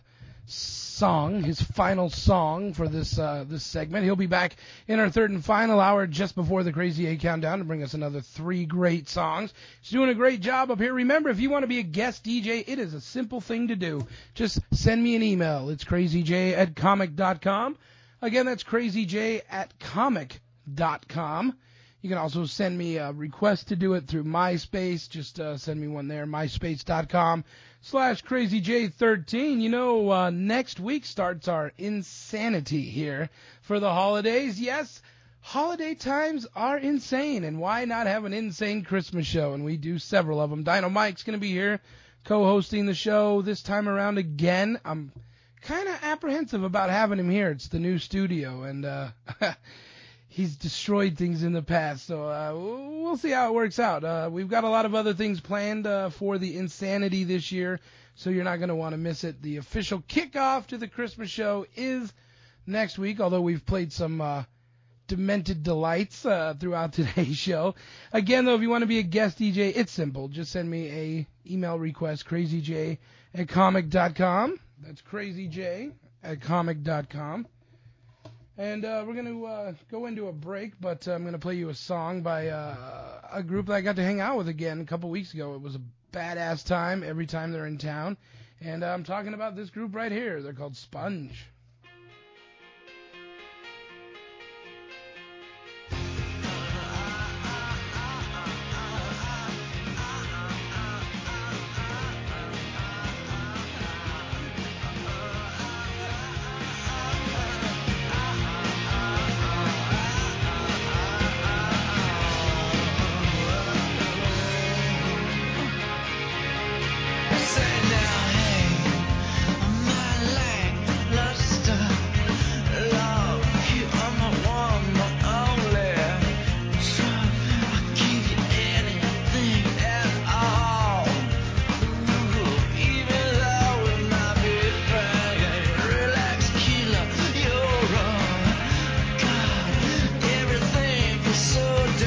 song, his final song for this uh, this segment. He'll be back in our third and final hour just before the Crazy eight Countdown to bring us another three great songs. He's doing a great job up here. Remember, if you want to be a guest D J, it is a simple thing to do. Just send me an email. It's crazyj at comic dot com. Again, that's crazyj at comic dot com. You can also send me a request to do it through MySpace. Just uh, send me one there, myspace.com slash crazyj13. You know, uh, next week starts our insanity here for the holidays. Yes, holiday times are insane, and why not have an insane Christmas show? And we do several of them. Dino Mike's going to be here co-hosting the show this time around again. I'm kind of apprehensive about having him here. It's the new studio, and uh he's destroyed things in the past, so uh, we'll see how it works out. Uh, we've got a lot of other things planned uh, for the Insanity this year, so you're not going to want to miss it. The official kickoff to the Christmas show is next week, although we've played some uh, demented delights uh, throughout today's show. Again, though, if you want to be a guest D J, it's simple. Just send me a email request, crazyj at comic dot com. That's crazyj at comic dot com. And uh, we're going to uh, go into a break, but uh, I'm going to play you a song by uh, a group that I got to hang out with again a couple weeks ago. It was a badass time every time they're in town. And uh, I'm talking about this group right here. They're called Sponge.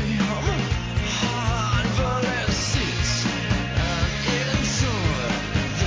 So damn hard, but let's see.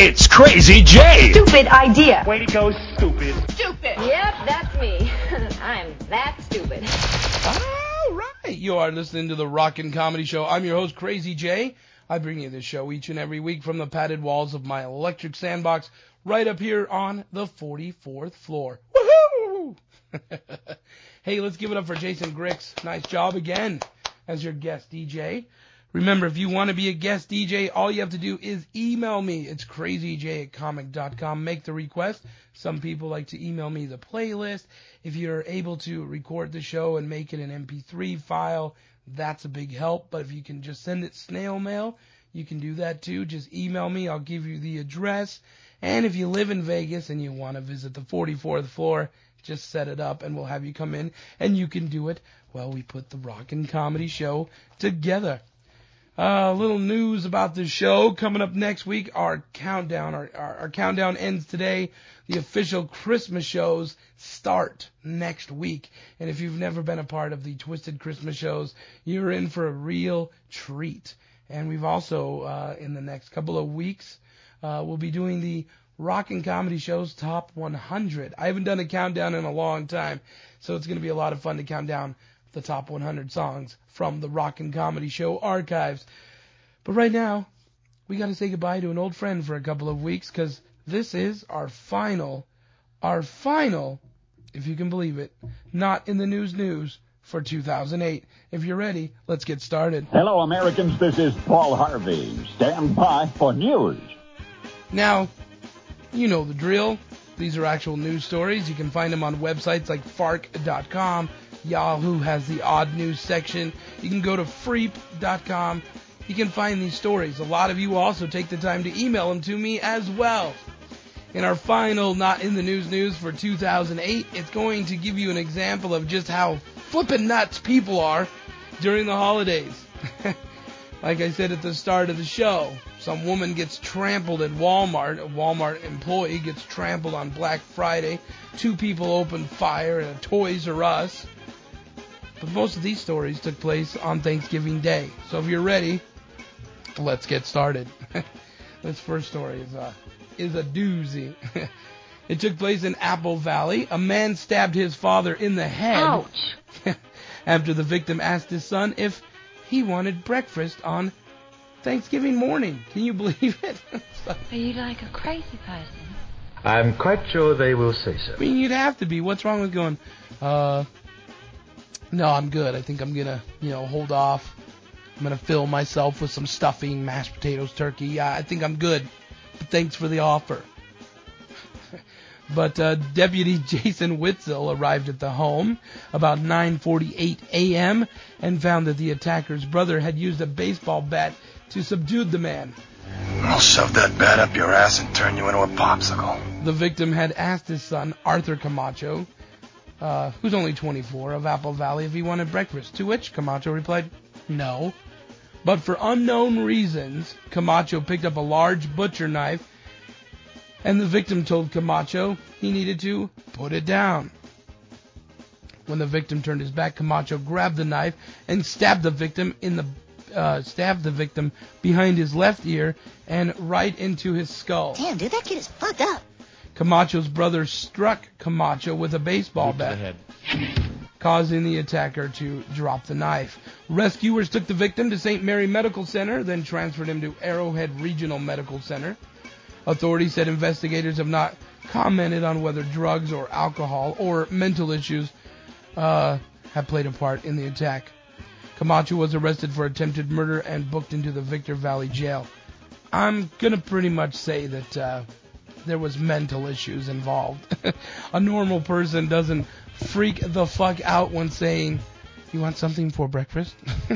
It's Crazy Jay. Stupid idea. Way to go, stupid. Stupid. Yep, that's me. I'm that stupid. All right. You are listening to the Rockin' Comedy Show. I'm your host, Crazy Jay. I bring you this show each and every week from the padded walls of my electric sandbox right up here on the forty-fourth floor. Woohoo! Hey, let's give it up for Jason Grix. Nice job again as your guest D J. Remember, if you want to be a guest D J, all you have to do is email me. It's crazyj at comic dot com. Make the request. Some people like to email me the playlist. If you're able to record the show and make it an M P three file, that's a big help. But if you can just send it snail mail, you can do that too. Just email me. I'll give you the address. And if you live in Vegas and you want to visit the forty-fourth floor, just set it up and we'll have you come in and you can do it while we put the Rockin' Comedy Show together. A uh, little news about the show coming up next week. Our countdown, our, our, our countdown ends today. The official Christmas shows start next week. And if you've never been a part of the Twisted Christmas shows, you're in for a real treat. And we've also, uh, in the next couple of weeks, uh, we'll be doing the Rockin' Comedy Show's Top one hundred. I haven't done a countdown in a long time, so it's going to be a lot of fun to count down the top one hundred songs from the Rockin' Comedy Show archives. But right now, we got to say goodbye to an old friend for a couple of weeks because this is our final, our final, if you can believe it, Not in the News News for two thousand eight. If you're ready, let's get started. Hello, Americans. This is Paul Harvey. Stand by for news. Now, you know the drill. These are actual news stories. You can find them on websites like fark dot com. Yahoo has the odd news section. You can go to freep dot com. You can find these stories. A lot of you also take the time to email them to me as well. In our final Not in the News News for two thousand eight, it's going to give you an example of just how flippin' nuts people are during the holidays. Like I said at the start of the show, some woman gets trampled at Walmart. A Walmart employee gets trampled on Black Friday. Two people open fire at a Toys R Us. But most of these stories took place on Thanksgiving Day. So if you're ready, let's get started. This first story is a, is a doozy. It took place in Apple Valley. A man stabbed his father in the head. Ouch. After the victim asked his son if he wanted breakfast on Thanksgiving morning. Can you believe it? Are you like a crazy person? I'm quite sure they will say so. I mean, you'd have to be. What's wrong with going, uh... no, I'm good. I think I'm going to, you know, hold off. I'm going to fill myself with some stuffing, mashed potatoes, turkey. Yeah, I think I'm good. But thanks for the offer. But uh, Deputy Jason Witzel arrived at the home about nine forty-eight a.m. and found that the attacker's brother had used a baseball bat to subdue the man. I'll shove that bat up your ass and turn you into a popsicle. The victim had asked his son, Arthur Camacho, Uh, who's only twenty-four, of Apple Valley, if he wanted breakfast, to which Camacho replied, no. But for unknown reasons, Camacho picked up a large butcher knife, and the victim told Camacho he needed to put it down. When the victim turned his back, Camacho grabbed the knife and stabbed the victim in the uh, stabbed the victim behind his left ear and right into his skull. Damn, dude, that kid is fucked up. Camacho's brother struck Camacho with a baseball bat, head. causing the attacker to drop the knife. Rescuers took the victim to Saint Mary Medical Center, then transferred him to Arrowhead Regional Medical Center. Authorities said investigators have not commented on whether drugs or alcohol or mental issues uh, have played a part in the attack. Camacho was arrested for attempted murder and booked into the Victor Valley Jail. I'm going to pretty much say that uh, there was mental issues involved. A normal person doesn't freak the fuck out when saying, "You want something for breakfast?"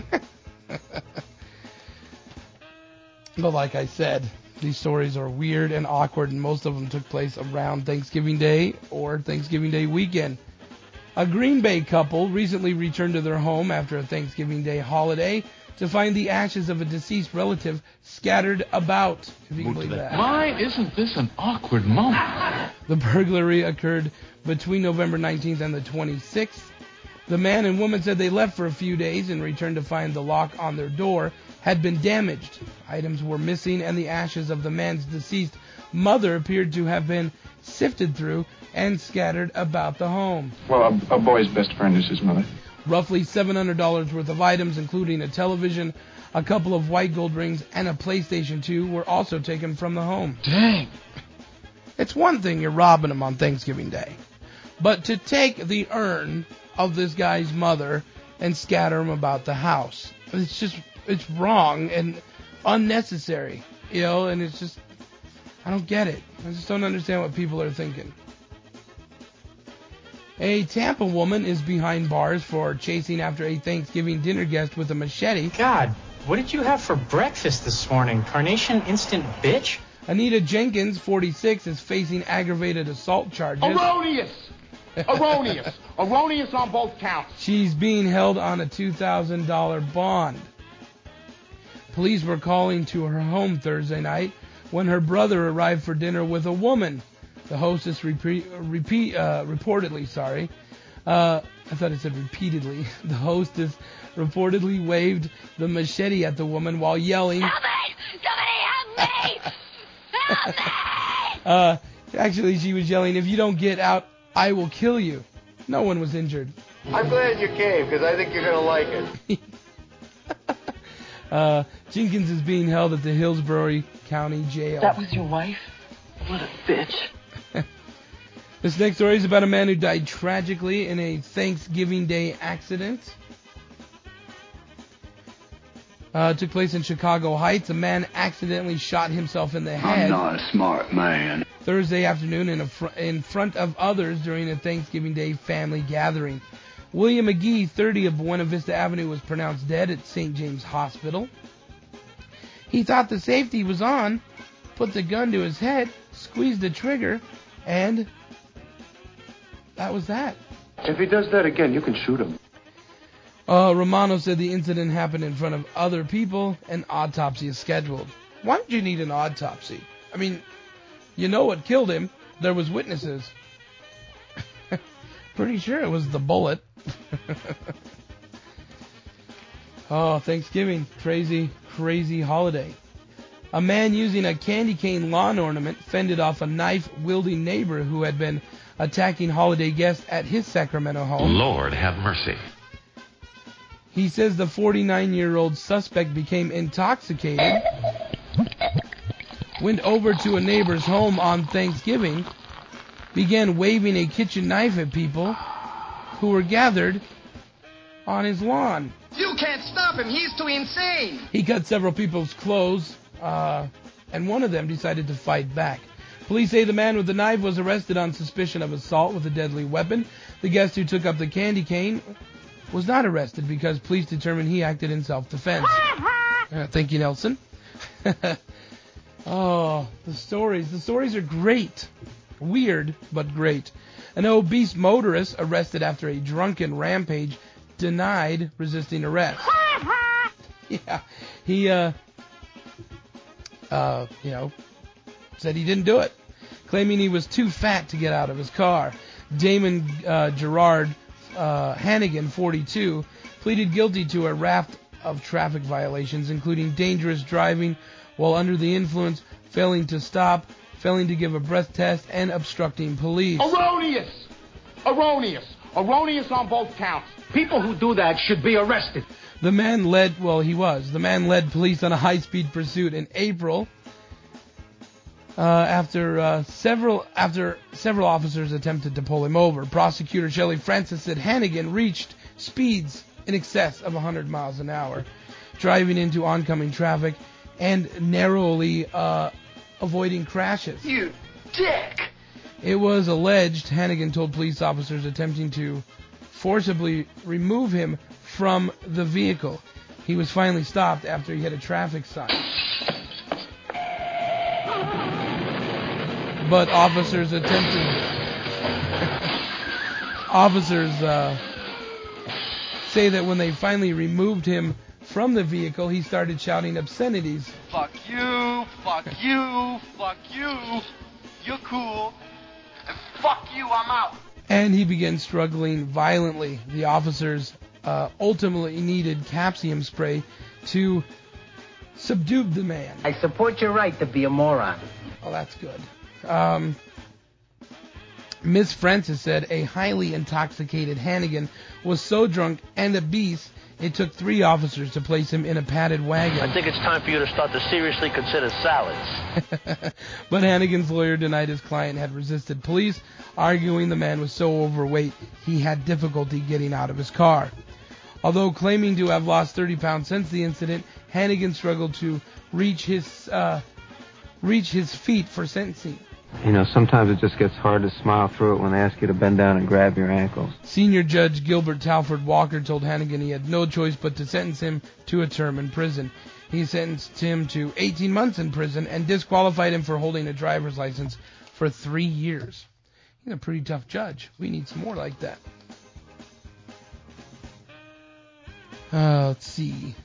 But like I said, these stories are weird and awkward, and most of them took place around Thanksgiving Day or Thanksgiving Day weekend. A Green Bay couple recently returned to their home after a Thanksgiving Day holiday to find the ashes of a deceased relative scattered about, if you can believe that. Why isn't this an awkward moment? The burglary occurred between November nineteenth and the twenty-sixth. The man and woman said they left for a few days and returned to find the lock on their door had been damaged. Items were missing and the ashes of the man's deceased mother appeared to have been sifted through and scattered about the home. Well, a, a boy's best friend is his mother. Roughly seven hundred dollars worth of items, including a television, a couple of white gold rings, and a PlayStation two, were also taken from the home. Dang. It's one thing you're robbing them on Thanksgiving Day, but to take the urn of this guy's mother and scatter them about the house, it's just, it's wrong and unnecessary, you know, and it's just, I don't get it. I just don't understand what people are thinking. A Tampa woman is behind bars for chasing after a Thanksgiving dinner guest with a machete. God, what did you have for breakfast this morning? Carnation Instant Bitch? Anita Jenkins, forty-six, is facing aggravated assault charges. Erroneous! Erroneous! Erroneous on both counts. She's being held on a two thousand dollars bond. Police were calling to her home Thursday night when her brother arrived for dinner with a woman. The hostess repeat, repeat, uh, reportedly, sorry, uh, I thought it said repeatedly. The hostess reportedly waved the machete at the woman while yelling, "Help me! Somebody help me! Help me!" uh, actually, she was yelling, "If you don't get out, I will kill you." No one was injured. I'm glad you came, because I think you're going to like it. uh, Jenkins is being held at the Hillsborough County Jail. That was your wife? What a bitch. This next story is about a man who died tragically in a Thanksgiving Day accident. Uh, it took place in Chicago Heights. A man accidentally shot himself in the head. I'm not a smart man. Thursday afternoon in, a fr- in front of others during a Thanksgiving Day family gathering. William McGee, thirty, of Buena Vista Avenue, was pronounced dead at Saint James Hospital. He thought the safety was on, put the gun to his head, squeezed the trigger, and that was that. If he does that again, you can shoot him. Uh, Romano said the incident happened in front of other people. An autopsy is scheduled. Why would you need an autopsy? I mean, you know what killed him. There was witnesses. Pretty sure it was the bullet. Oh, Thanksgiving. Crazy, crazy holiday. A man using a candy cane lawn ornament fended off a knife-wielding neighbor who had been attacking holiday guests at his Sacramento home. Lord have mercy. He says the forty-nine-year-old suspect became intoxicated, went over to a neighbor's home on Thanksgiving, began waving a kitchen knife at people who were gathered on his lawn. You can't stop him. He's too insane. He cut several people's clothes, uh, and one of them decided to fight back. Police say the man with the knife was arrested on suspicion of assault with a deadly weapon. The guest who took up the candy cane was not arrested because police determined he acted in self-defense. Uh, thank you, Nelson. Oh, the stories. The stories are great. Weird, but great. An obese motorist arrested after a drunken rampage denied resisting arrest. Yeah, he, uh, uh, you know, said he didn't do it, claiming he was too fat to get out of his car. Damon uh, Gerard uh, Hannigan, forty-two, pleaded guilty to a raft of traffic violations, including dangerous driving while under the influence, failing to stop, failing to give a breath test, and obstructing police. Erroneous! Erroneous! Erroneous on both counts. People who do that should be arrested. The man led, well, he was. The man led police on a high-speed pursuit in April uh, after uh, several after several officers attempted to pull him over. Prosecutor Shelley Francis said Hannigan reached speeds in excess of one hundred miles an hour, driving into oncoming traffic and narrowly uh, avoiding crashes. You dick! It was alleged Hannigan told police officers attempting to forcibly remove him from the vehicle. He was finally stopped after he hit a traffic sign. But officers attempted... officers uh, say that when they finally removed him from the vehicle, he started shouting obscenities. Fuck you, fuck you, fuck you. You're cool. And fuck you, I'm out. And he began struggling violently. The officers uh, ultimately needed capsium spray to subdued the man. I support your right to be a moron. Oh, that's good. Um, Miss Francis said a highly intoxicated Hannigan was so drunk and a beast, it took three officers to place him in a padded wagon. I think it's time for you to start to seriously consider salads. But Hannigan's lawyer denied his client had resisted police, arguing the man was so overweight he had difficulty getting out of his car. Although claiming to have lost thirty pounds since the incident, Hannigan struggled to reach his uh, reach his feet for sentencing. You know, sometimes it just gets hard to smile through it when they ask you to bend down and grab your ankles. Senior Judge Gilbert Talford Walker told Hannigan he had no choice but to sentence him to a term in prison. He sentenced him to eighteen months in prison and disqualified him for holding a driver's license for three years. He's a pretty tough judge. We need some more like that. Uh, let's see.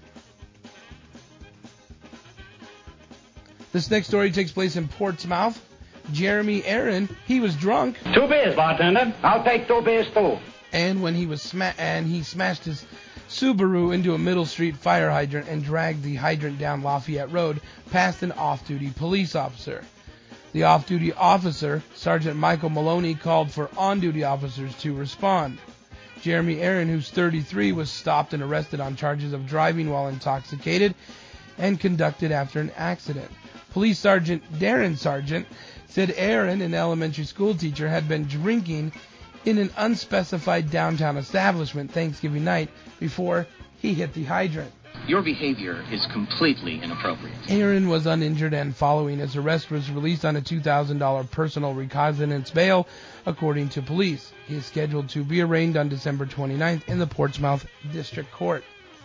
This next story takes place in Portsmouth. Jeremy Aaron, he was drunk. Two beers, bartender. I'll take two beers too. And when he was sma- and he smashed his Subaru into a Middle Street fire hydrant and dragged the hydrant down Lafayette Road past an off-duty police officer. The off-duty officer, Sergeant Michael Maloney, called for on-duty officers to respond. Jeremy Aaron, who's thirty-three, was stopped and arrested on charges of driving while intoxicated and conducted after an accident. Police Sergeant Darren Sargent said Aaron, an elementary school teacher, had been drinking in an unspecified downtown establishment Thanksgiving night before he hit the hydrant. Your behavior is completely inappropriate. Aaron was uninjured and following his arrest was released on a two thousand dollars personal recognizance bail, according to police. He is scheduled to be arraigned on December twenty-ninth in the Portsmouth District Court.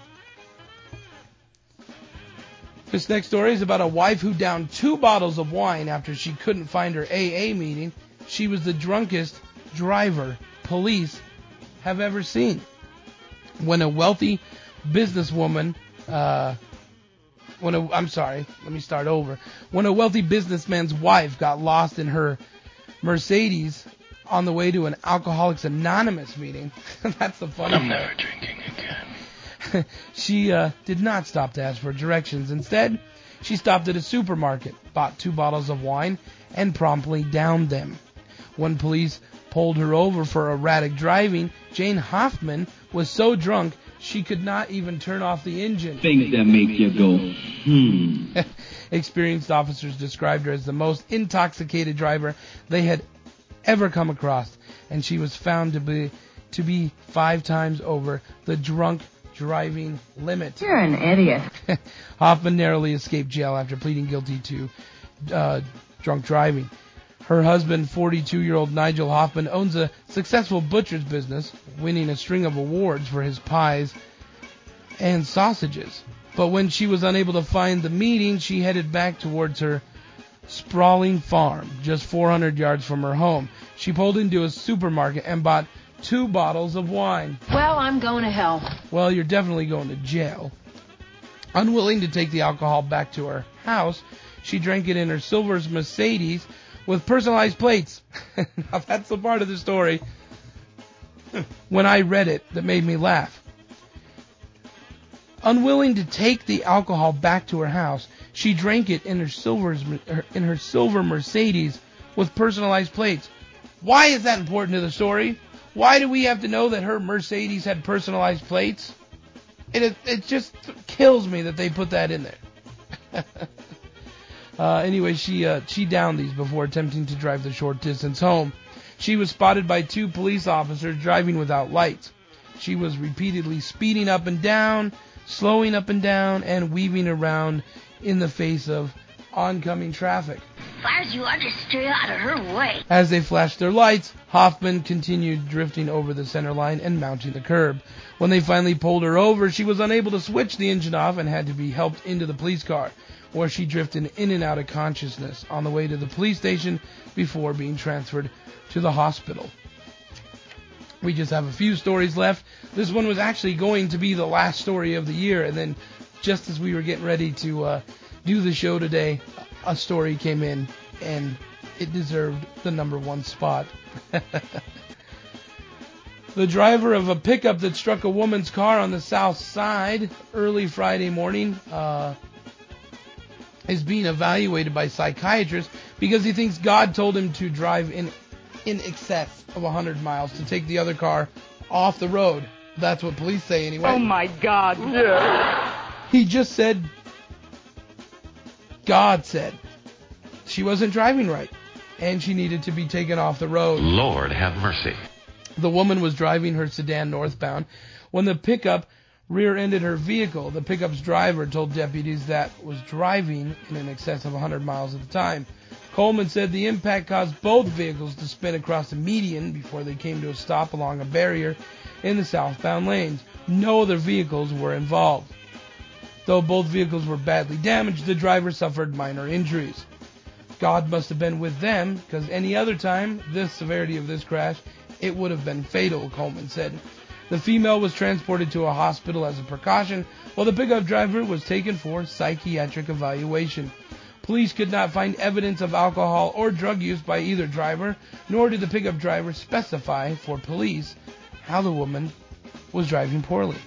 This next story is about a wife who downed two bottles of wine after she couldn't find her A A meeting. She was the drunkest driver police have ever seen. When a wealthy businesswoman, uh, when a, I'm sorry, let me start over. When a wealthy businessman's wife got lost in her Mercedes on the way to an Alcoholics Anonymous meeting, that's the funny I'm part. never drinking again. She uh, did not stop to ask for directions. Instead, she stopped at a supermarket, bought two bottles of wine, and promptly downed them. When police pulled her over for erratic driving, Jane Hoffman was so drunk she could not even turn off the engine. Things that make you go, hmm. Experienced officers described her as the most intoxicated driver they had ever come across, and she was found to be to be five times over the drunk driving limit. You're an idiot. Hoffman narrowly escaped jail after pleading guilty to uh, drunk driving. Her husband, forty-two-year-old Nigel Hoffman, owns a successful butcher's business, winning a string of awards for his pies and sausages. But when she was unable to find the meeting, she headed back towards her sprawling farm, just four hundred yards from her home. She pulled into a supermarket and bought two bottles of wine. Well, I'm going to hell. Well, you're definitely going to jail. Unwilling to take the alcohol back to her house, she drank it in her silver Mercedes with personalized plates. Now, that's the part of the story when I read it that made me laugh. Unwilling to take the alcohol back to her house, she drank it in her silver in her silver Mercedes with personalized plates. Why is that important to the story? Why do we have to know that her Mercedes had personalized plates? It it just kills me that they put that in there. uh, anyway, she uh, she downed these before attempting to drive the short distance home. She was spotted by two police officers driving without lights. She was repeatedly speeding up and down, slowing up and down, and weaving around in the face of oncoming traffic. Fires you are, just stay out of her way. As they flashed their lights, Hoffman continued drifting over the center line and mounting the curb. When they finally pulled her over, she was unable to switch the engine off and had to be helped into the police car, where she drifted in and out of consciousness on the way to the police station before being transferred to the hospital. We just have a few stories left. This one was actually going to be the last story of the year, and then just as we were getting ready to uh, do the show today, a story came in, and it deserved the number one spot. The driver of a pickup that struck a woman's car on the south side early Friday morning uh, is being evaluated by psychiatrists because he thinks God told him to drive in in excess of one hundred miles to take the other car off the road. That's what police say anyway. Oh my God. Yeah. He just said, God said she wasn't driving right and she needed to be taken off the road. Lord have mercy. The woman was driving her sedan northbound when the pickup rear-ended her vehicle. The pickup's driver told deputies that was driving in an excess of one hundred miles at the time. Coleman said the impact caused both vehicles to spin across the median before they came to a stop along a barrier in the southbound lanes. No other vehicles were involved. Though both vehicles were badly damaged, the driver suffered minor injuries. God must have been with them, because any other time, the severity of this crash, it would have been fatal, Coleman said. The female was transported to a hospital as a precaution, while the pickup driver was taken for psychiatric evaluation. Police could not find evidence of alcohol or drug use by either driver, nor did the pickup driver specify for police how the woman was driving poorly.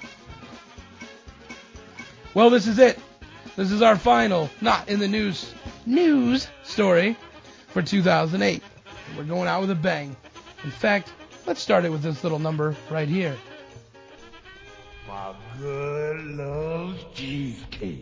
Well, this is it. This is our final, not in the news, news story for two thousand eight. We're going out with a bang. In fact, let's start it with this little number right here. My girl loves cheesecake.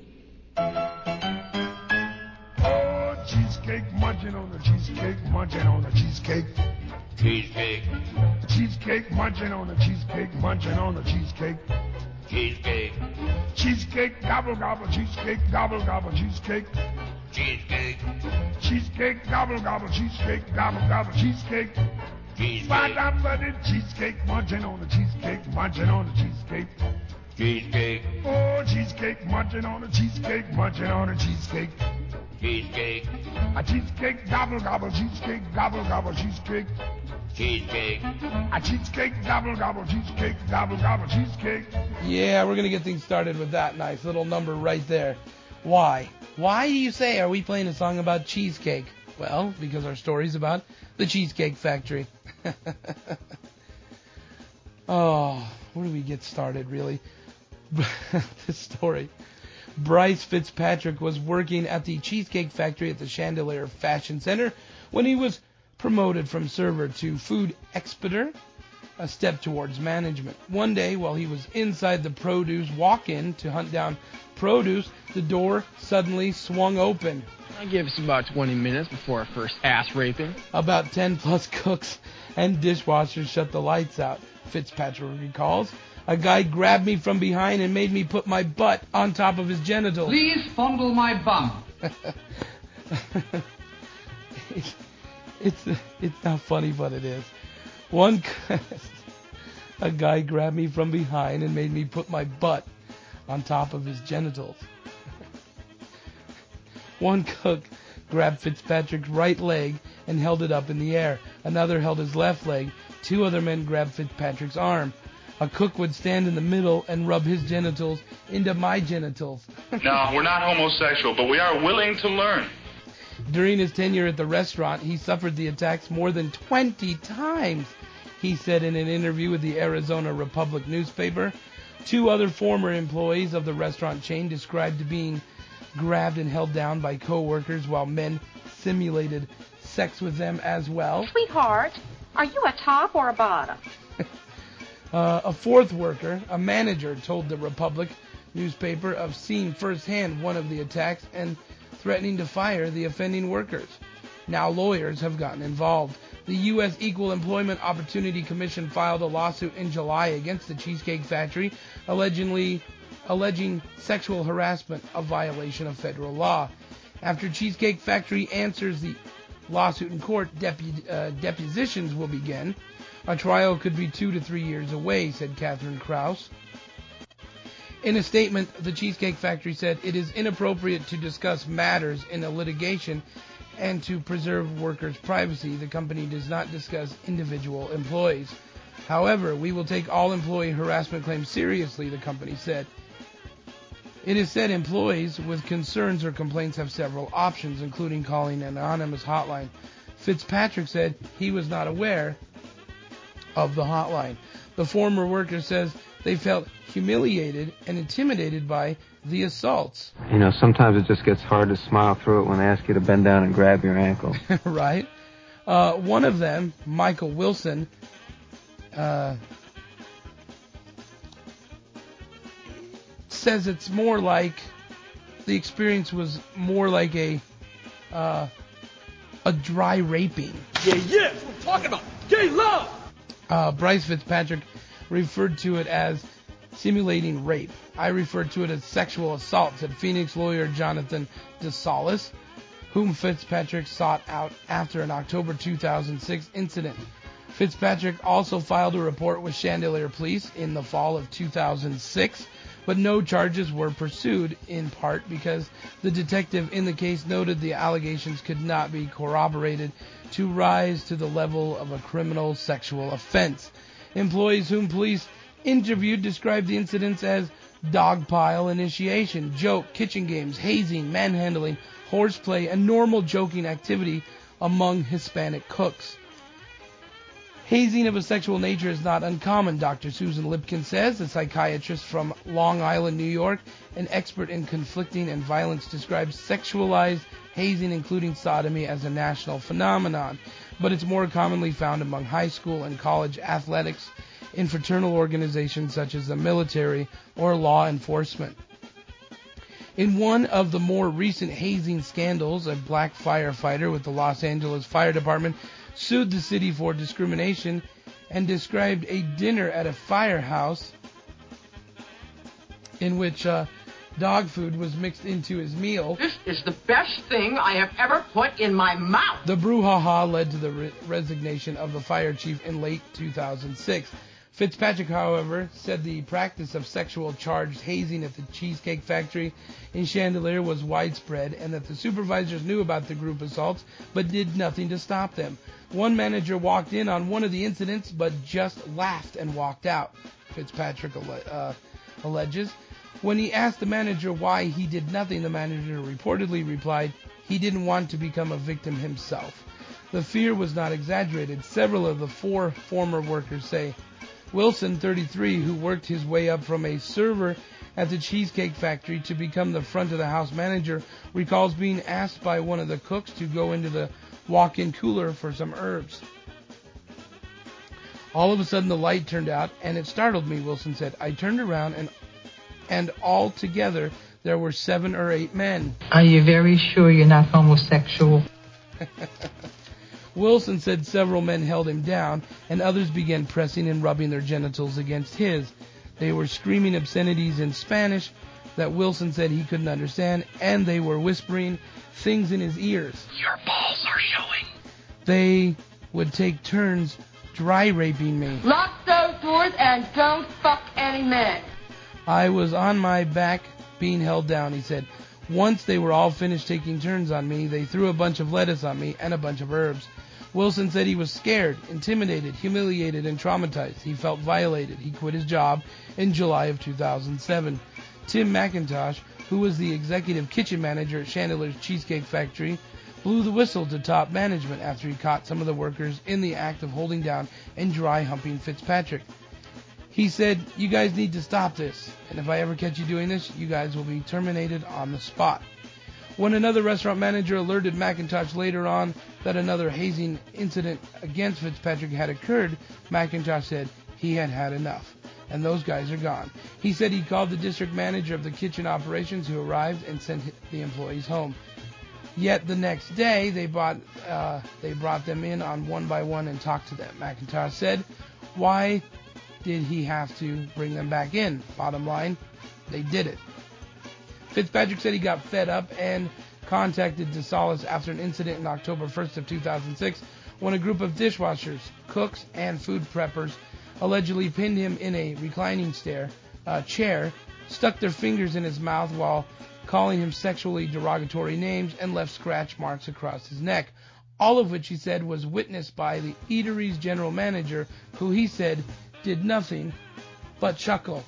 Oh, cheesecake, munching on the cheesecake, munching on the cheesecake. Cheesecake. Cheesecake, munching on the cheesecake, munching on the cheesecake. Cheesecake. Cheesecake, gobble, gobble, cheesecake, gobble, gobble, cheesecake. Cheesecake. Cheesecake, gobble, gobble, cheesecake, gobble, gobble, cheesecake. Cheesecake. Five-dollar cheesecake, munching on the cheesecake, munching on the cheesecake. Cheesecake. Oh, cheesecake, munching on the cheesecake, munching on the cheesecake. Cheesecake. A cheesecake, gobble, gobble, cheesecake, gobble, gobble, cheesecake. Cheesecake. A cheesecake, gobble, gobble, cheesecake, gobble, gobble, cheesecake. Yeah, we're going to get things started with that nice little number right there. Why? Why do you say, are we playing a song about cheesecake? Well, because our story's about the Cheesecake Factory. Oh, where do we get started, really? This story. Bryce Fitzpatrick was working at the Cheesecake Factory at the Chandelier Fashion Center when he was promoted from server to food expediter, a step towards management. One day, while he was inside the produce walk-in to hunt down produce, the door suddenly swung open. I give us about twenty minutes before our first ass raping. About ten plus cooks and dishwashers shut the lights out, Fitzpatrick recalls. A guy grabbed me from behind and made me put my butt on top of his genitals. Please fondle my bum. it's, it's it's not funny, but it is. One a guy grabbed me from behind and made me put my butt on top of his genitals. One cook grabbed Fitzpatrick's right leg and held it up in the air. Another held his left leg. Two other men grabbed Fitzpatrick's arm. A cook would stand in the middle and rub his genitals into my genitals. No, we're not homosexual, but we are willing to learn. During his tenure at the restaurant, he suffered the attacks more than twenty times, he said in an interview with the Arizona Republic newspaper. Two other former employees of the restaurant chain described being grabbed and held down by co-workers while men simulated sex with them as well. Sweetheart, are you a top or a bottom? uh, a fourth worker, a manager, told the Republic newspaper of seeing firsthand one of the attacks and threatening to fire the offending workers. Now lawyers have gotten involved. The U S Equal Employment Opportunity Commission filed a lawsuit in July against the Cheesecake Factory, allegedly alleging sexual harassment, a violation of federal law. After Cheesecake Factory answers the lawsuit in court, depu- uh, depositions will begin. A trial could be two to three years away, said Catherine Krause. In a statement, the Cheesecake Factory said it is inappropriate to discuss matters in a litigation and to preserve workers' privacy. The company does not discuss individual employees. However, we will take all employee harassment claims seriously, the company said. It is said employees with concerns or complaints have several options, including calling an anonymous hotline. Fitzpatrick said he was not aware of the hotline. The former worker says They felt humiliated and intimidated by the assaults. You know, sometimes it just gets hard to smile through it when they ask you to bend down and grab your ankle. Right? Uh, one of them, Michael Wilson, uh, says it's more like, the experience was more like a, uh, a dry raping. Yeah, yeah, that's what I'm talking about. Gay love! Uh, Bryce Fitzpatrick referred to it as simulating rape. I referred to it as sexual assault, said Phoenix lawyer Jonathan DeSalis, whom Fitzpatrick sought out after an October two thousand six incident. Fitzpatrick also filed a report with Chandeleur Police in the fall of two thousand six, but no charges were pursued, in part because the detective in the case noted the allegations could not be corroborated to rise to the level of a criminal sexual offense. Employees whom police interviewed described the incidents as dogpile initiation, joke, kitchen games, hazing, manhandling, horseplay, and normal joking activity among Hispanic cooks. Hazing of a sexual nature is not uncommon, Doctor Susan Lipkin says, a psychiatrist from Long Island, New York, an expert in conflicting and violence, describes sexualized hazing, including sodomy, as a national phenomenon, but it's more commonly found among high school and college athletics, in fraternal organizations such as the military or law enforcement. In one of the more recent hazing scandals, a black firefighter with the Los Angeles Fire Department sued the city for discrimination and described a dinner at a firehouse in which uh, dog food was mixed into his meal. This is the best thing I have ever put in my mouth. The brouhaha led to the re- resignation of the fire chief in late two thousand six. Fitzpatrick, however, said the practice of sexual charged hazing at the Cheesecake Factory in Chandeleur was widespread and that the supervisors knew about the group assaults but did nothing to stop them. One manager walked in on one of the incidents but just laughed and walked out, Fitzpatrick uh, alleges. When he asked the manager why he did nothing, the manager reportedly replied he didn't want to become a victim himself. The fear was not exaggerated. Several of the four former workers say. Wilson, thirty-three, who worked his way up from a server at the Cheesecake Factory to become the front-of-the-house manager, recalls being asked by one of the cooks to go into the walk-in cooler for some herbs. All of a sudden, the light turned out, and it startled me, Wilson said. I turned around, and and all together, there were seven or eight men. Are you very sure you're not homosexual? Wilson said several men held him down, and others began pressing and rubbing their genitals against his. They were screaming obscenities in Spanish that Wilson said he couldn't understand, and they were whispering things in his ears. Your balls are showing. They would take turns dry raping me. Lock those doors and don't fuck any men. I was on my back being held down, he said. Once they were all finished taking turns on me, they threw a bunch of lettuce on me and a bunch of herbs. Wilson said he was scared, intimidated, humiliated, and traumatized. He felt violated. He quit his job in July of two thousand seven. Tim McIntosh, who was the executive kitchen manager at Chandler's Cheesecake Factory, blew the whistle to top management after he caught some of the workers in the act of holding down and dry humping Fitzpatrick. He said, you guys need to stop this, and if I ever catch you doing this, you guys will be terminated on the spot. When another restaurant manager alerted McIntosh later on that another hazing incident against Fitzpatrick had occurred, McIntosh said he had had enough, and those guys are gone. He said he called the district manager of the kitchen operations, who arrived and sent the employees home. Yet the next day, they brought, uh, they brought them in on one by one and talked to them. McIntosh said, why did he have to bring them back in? Bottom line, they did it. Fitzpatrick said he got fed up and contacted DeSalis after an incident in October first of two thousand six when a group of dishwashers, cooks, and food preppers allegedly pinned him in a reclining stair, uh, chair, stuck their fingers in his mouth while calling him sexually derogatory names, and left scratch marks across his neck, all of which he said was witnessed by the eatery's general manager, who he said did nothing but chuckle.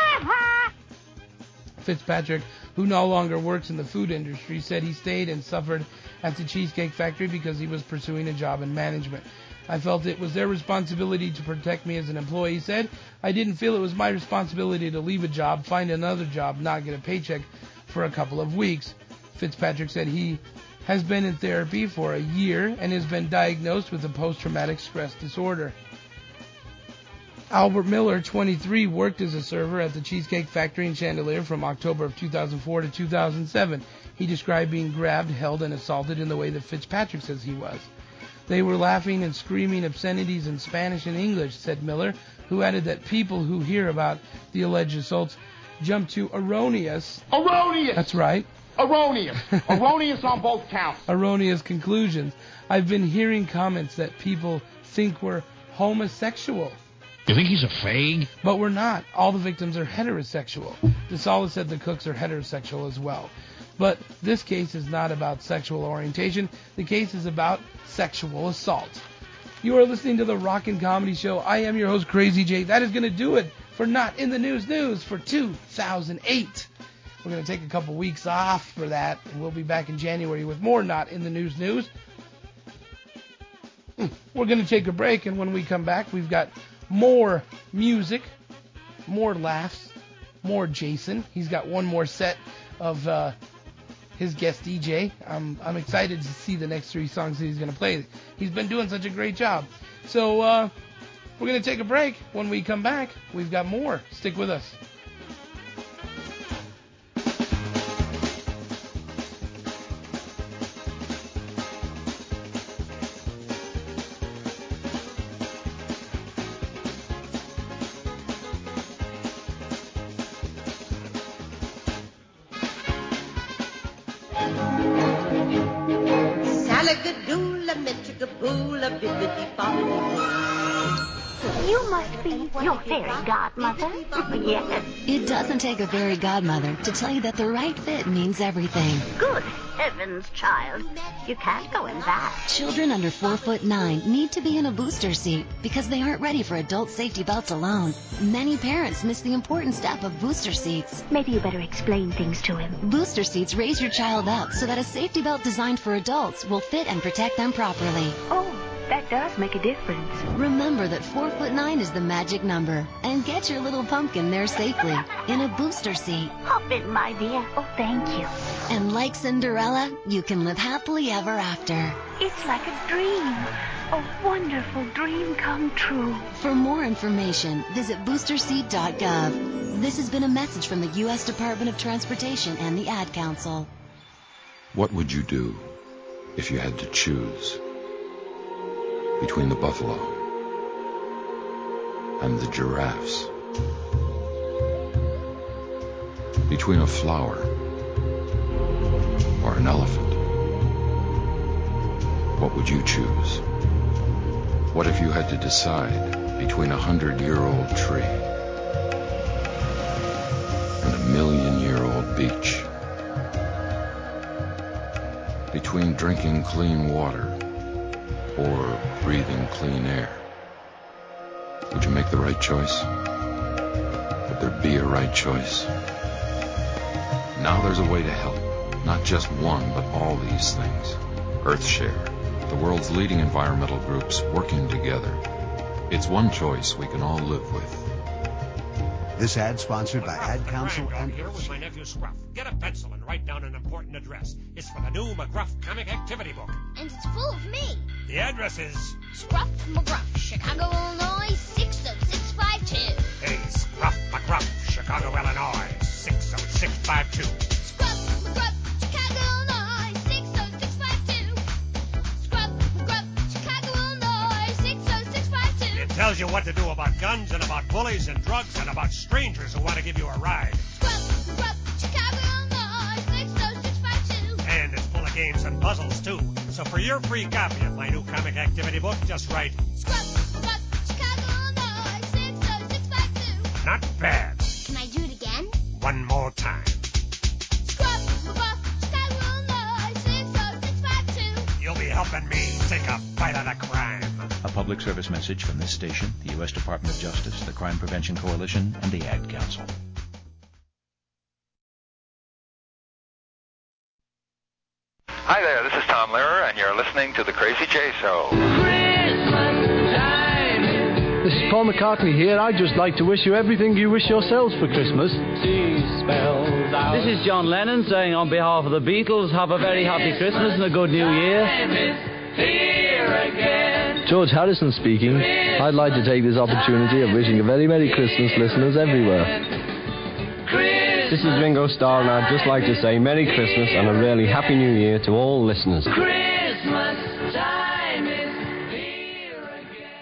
Fitzpatrick, who no longer works in the food industry, said he stayed and suffered at the Cheesecake Factory because he was pursuing a job in management. I felt it was their responsibility to protect me as an employee, he said. I didn't feel it was my responsibility to leave a job, find another job, not get a paycheck for a couple of weeks. Fitzpatrick said he has been in therapy for a year and has been diagnosed with a post-traumatic stress disorder. Albert Miller, twenty-three, worked as a server at the Cheesecake Factory in Chandelier from October of two thousand four to two thousand seven. He described being grabbed, held, and assaulted in the way that Fitzpatrick says he was. They were laughing and screaming obscenities in Spanish and English, said Miller, who added that people who hear about the alleged assaults jump to erroneous... Erroneous! That's right. Erroneous. Erroneous on both counts. Erroneous conclusions. I've been hearing comments that people think we're homosexual. You think he's a fag? But we're not. All the victims are heterosexual. DeSalas said the cooks are heterosexual as well. But this case is not about sexual orientation. The case is about sexual assault. You are listening to the Rockin' Comedy Show. I am your host, Crazy J. That is going to do it for Not in the News News for two thousand eight. We're going to take a couple weeks off for that, and we'll be back in January with more Not in the News News. We're going to take a break, and when we come back, we've got more music, more laughs, more Jason. He's got one more set of uh, his guest D J. I'm, I'm excited to see the next three songs that he's going to play. He's been doing such a great job. So uh, we're going to take a break. When we come back, we've got more. Stick with us. You must be your fairy godmother. Yes. It doesn't take a fairy godmother to tell you that the right fit means everything. Good heavens, child. You can't go in that. Children under four foot nine need to be in a booster seat because they aren't ready for adult safety belts alone. Many parents miss the important step of booster seats. Maybe you better explain things to him. Booster seats raise your child up so that a safety belt designed for adults will fit and protect them properly. Oh, that does make a difference. Remember that four foot nine is the magic number, and get your little pumpkin there safely in a booster seat. Hop in, my dear. Oh, thank you. And like Cinderella, you can live happily ever after. It's like a dream, a wonderful dream come true. For more information, visit booster seat dot gov. This has been a message from the U S Department of Transportation and the Ad Council. What would you do if you had to choose between the buffalo and the giraffes? Between a flower or an elephant? What would you choose? What if you had to decide between a hundred-year-old tree and a million-year-old beach? Between drinking clean water or breathing clean air? Would you make the right choice? Would there be a right choice? Now there's a way to help. Not just one, but all these things. Earthshare, the world's leading environmental groups working together. It's one choice we can all live with. This ad sponsored by Ad Council and... Here with my nephew Scruff. Get a pencil and write down an important address. It's for the new McGruff comic activity book. And it's full of me. The address is... Scruff McGruff, Chicago, Illinois, six oh six five two. Hey, Scruff McGruff, Chicago, Illinois, six oh six five two. Scruff McGruff, Chicago, Illinois, six oh six five two. Scruff McGruff, Chicago, Illinois, six oh six five two. It tells you what to do about guns and about bullies and drugs and about strangers who want to give you a ride. Scruff McGruff, Chicago, Illinois, six oh six five two. And it's full of games and puzzles, too. So for your free copy of my new comic activity book, just write... Scruff McGruff, Chicago, Illinois, six oh six five two. Not bad. Can I do it again? One more time. Scruff McGruff, Chicago, Illinois, six oh six five two. You'll be helping me take a bite of the crime. A public service message from this station, the U S Department of Justice, the Crime Prevention Coalition, and the Ad Council. Hi there, this is Tom Lehrer, and you're listening to The Crazy J Show. Christmas this is Paul McCartney here. I'd just like to wish you everything you wish yourselves for Christmas. This is John Lennon saying on behalf of the Beatles, have a very happy Christmas and a good New Year. George Harrison speaking. I'd like to take this opportunity of wishing a very Merry Christmas, listeners everywhere. This is Ringo Starr, and I'd just like to say Merry Christmas and a really Happy New Year to all listeners. Christmas time is here again.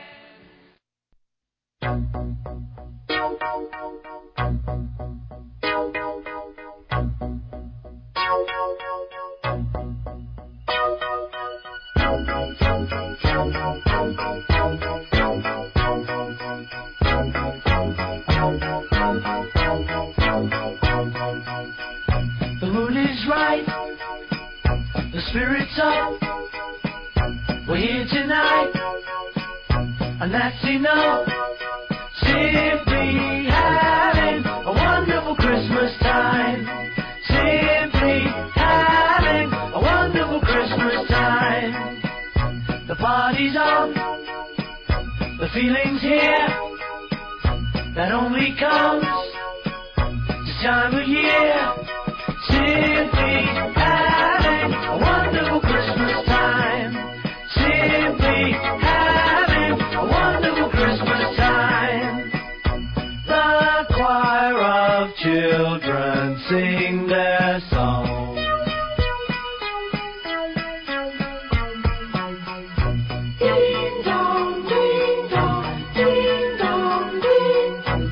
The mood is right, the spirit's up. We're here tonight, and that's enough. Simply having a wonderful Christmas time. Simply having a wonderful Christmas time. The party's on, the feeling's here. That only comes this time of year. Simply having a wonderful Christmas time. Simply having a wonderful Christmas time. The choir of children sing their song. Ding dong, ding dong, ding dong, ding.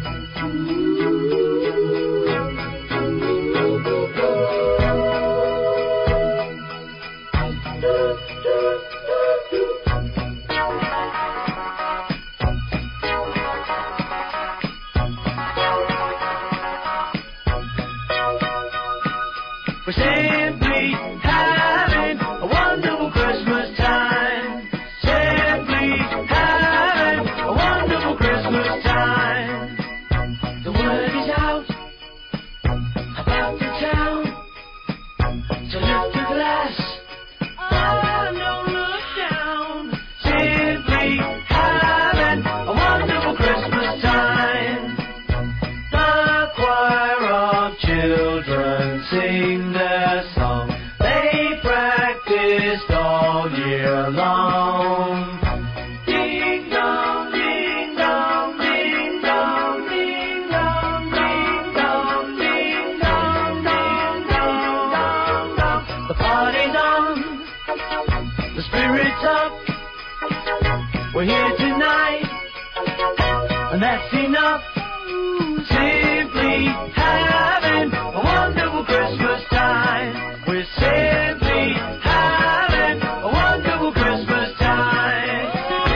We're simply having a wonderful Christmas time. Simply having a wonderful Christmas time. The word is out about the town, so lift a glass. Oh, don't look down. Simply having a wonderful Christmas time. The choir of children sing their song. They practiced all year long. Ding dong, ding dong, ding dong, ding dong, ding dong, ding dong, dong, dong, dong, dong. The party's on, the spirit's up. We're here tonight, and that's enough. Simply having a wonderful Christmas time. We're simply having a wonderful Christmas time.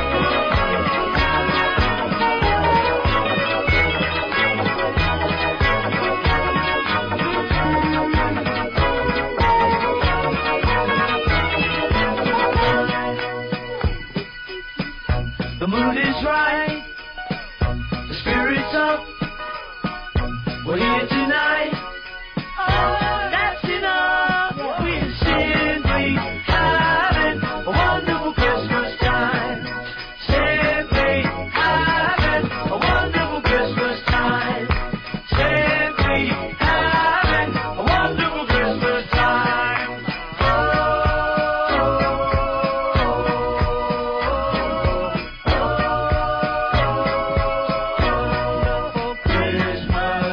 The mood is right, the spirit's up. We're here tonight. Oh, that's enough. We're simply having a wonderful Christmas time. Simply having a wonderful Christmas time. Simply having a wonderful Christmas time. Oh, Christmas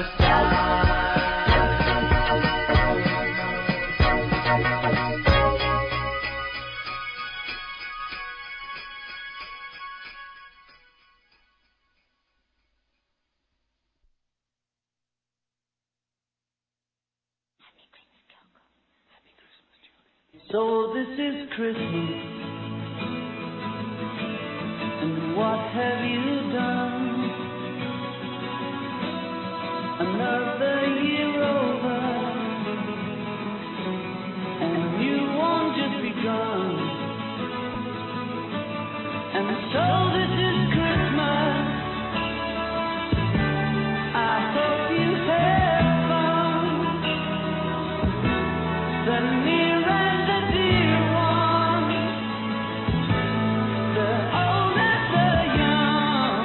So this is Christmas, and what have you done? Another year over, and a new one just begun. And so this is Christmas. I hope you have fun. The near and the dear one, the old and the young.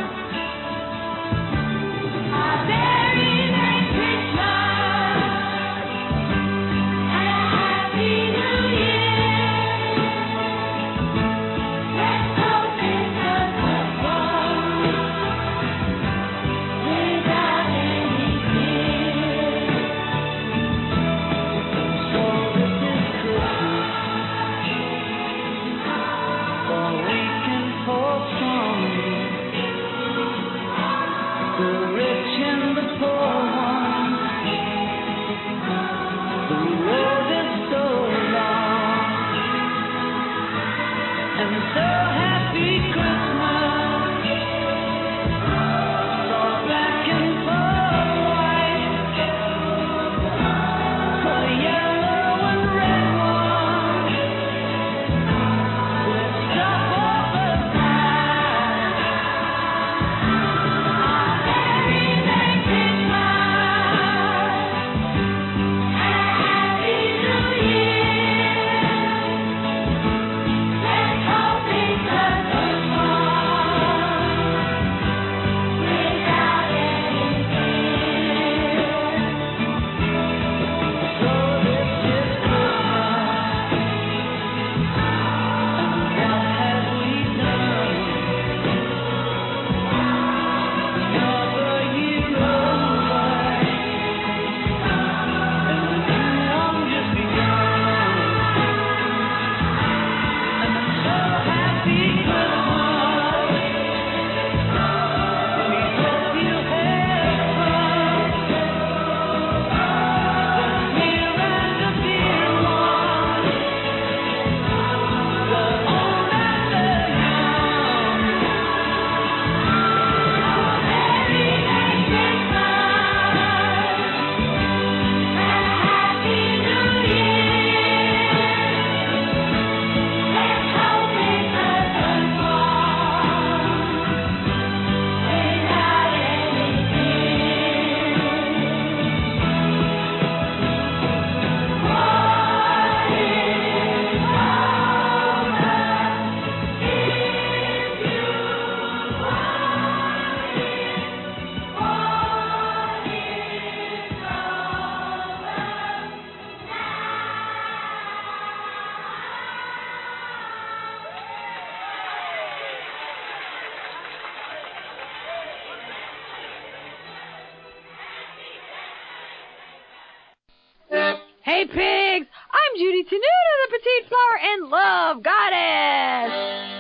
Hey, pigs! I'm Judy Tenuta, the petite flower and love goddess!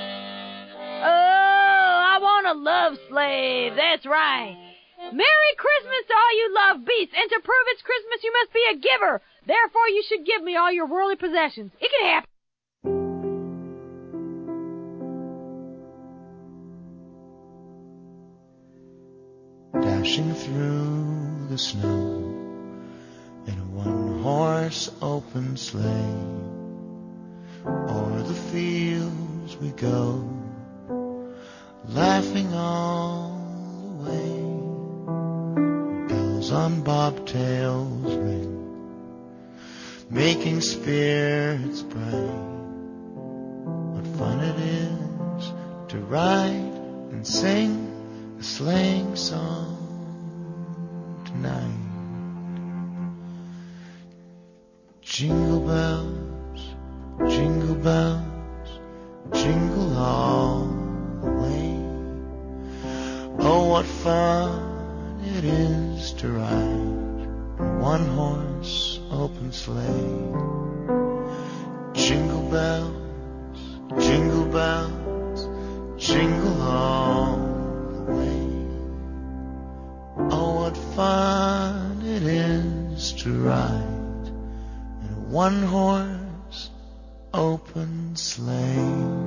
Oh, I want a love slave, that's right. Merry Christmas to all you love beasts, and to prove it's Christmas, you must be a giver. Therefore, you should give me all your worldly possessions. It can happen. Dashing through the snow in a one-horse open sleigh, o'er the fields we go, laughing all the way. Bells on bobtails ring, making spirits bright. What fun it is to ride and sing a sleighing song tonight. Jingle bells, jingle bells, jingle all the way. Oh, what fun it is to ride in one horse open sleigh. Jingle bells, jingle bells, jingle all the way. Oh, what fun it is to ride one horse open sleigh.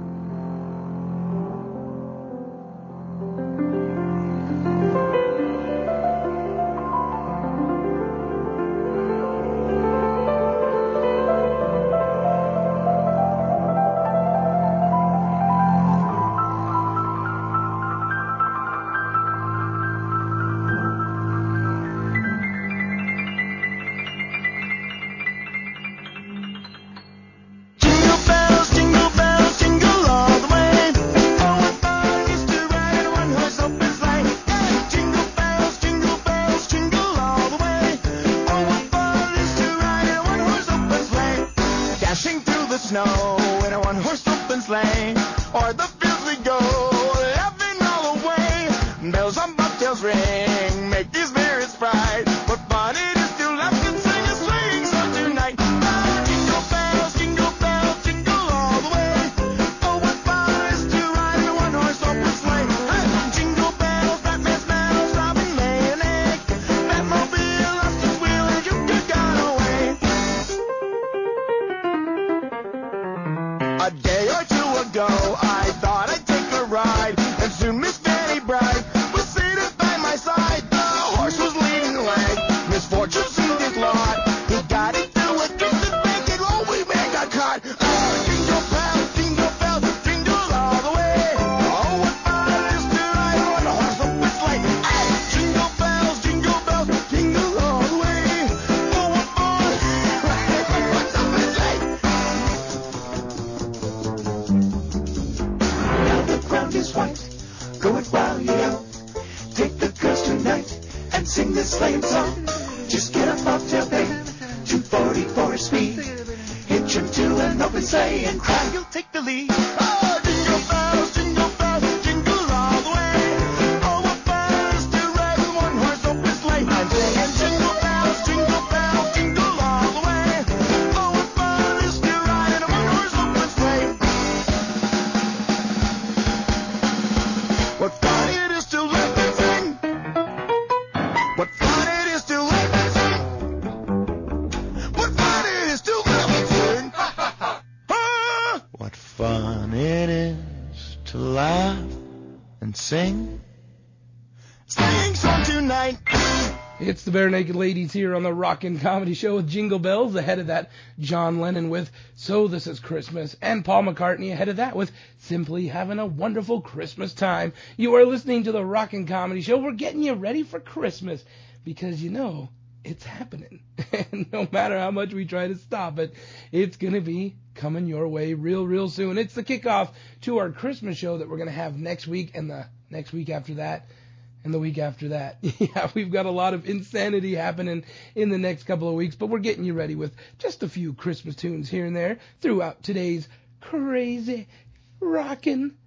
It's the Bare Naked Ladies here on the Rockin' Comedy Show with Jingle Bells. Ahead of that, John Lennon with So This Is Christmas, and Paul McCartney ahead of that with Simply Having a Wonderful Christmas Time. You are listening to the Rockin' Comedy Show. We're getting you ready for Christmas because, you know, it's happening. And no matter how much we try to stop it, it's going to be coming your way real, real soon. It's the kickoff to our Christmas show that we're going to have next week and the next week after that. And the week after that. Yeah, we've got a lot of insanity happening in the next couple of weeks, but we're getting you ready with just a few Christmas tunes here and there throughout today's crazy rockin'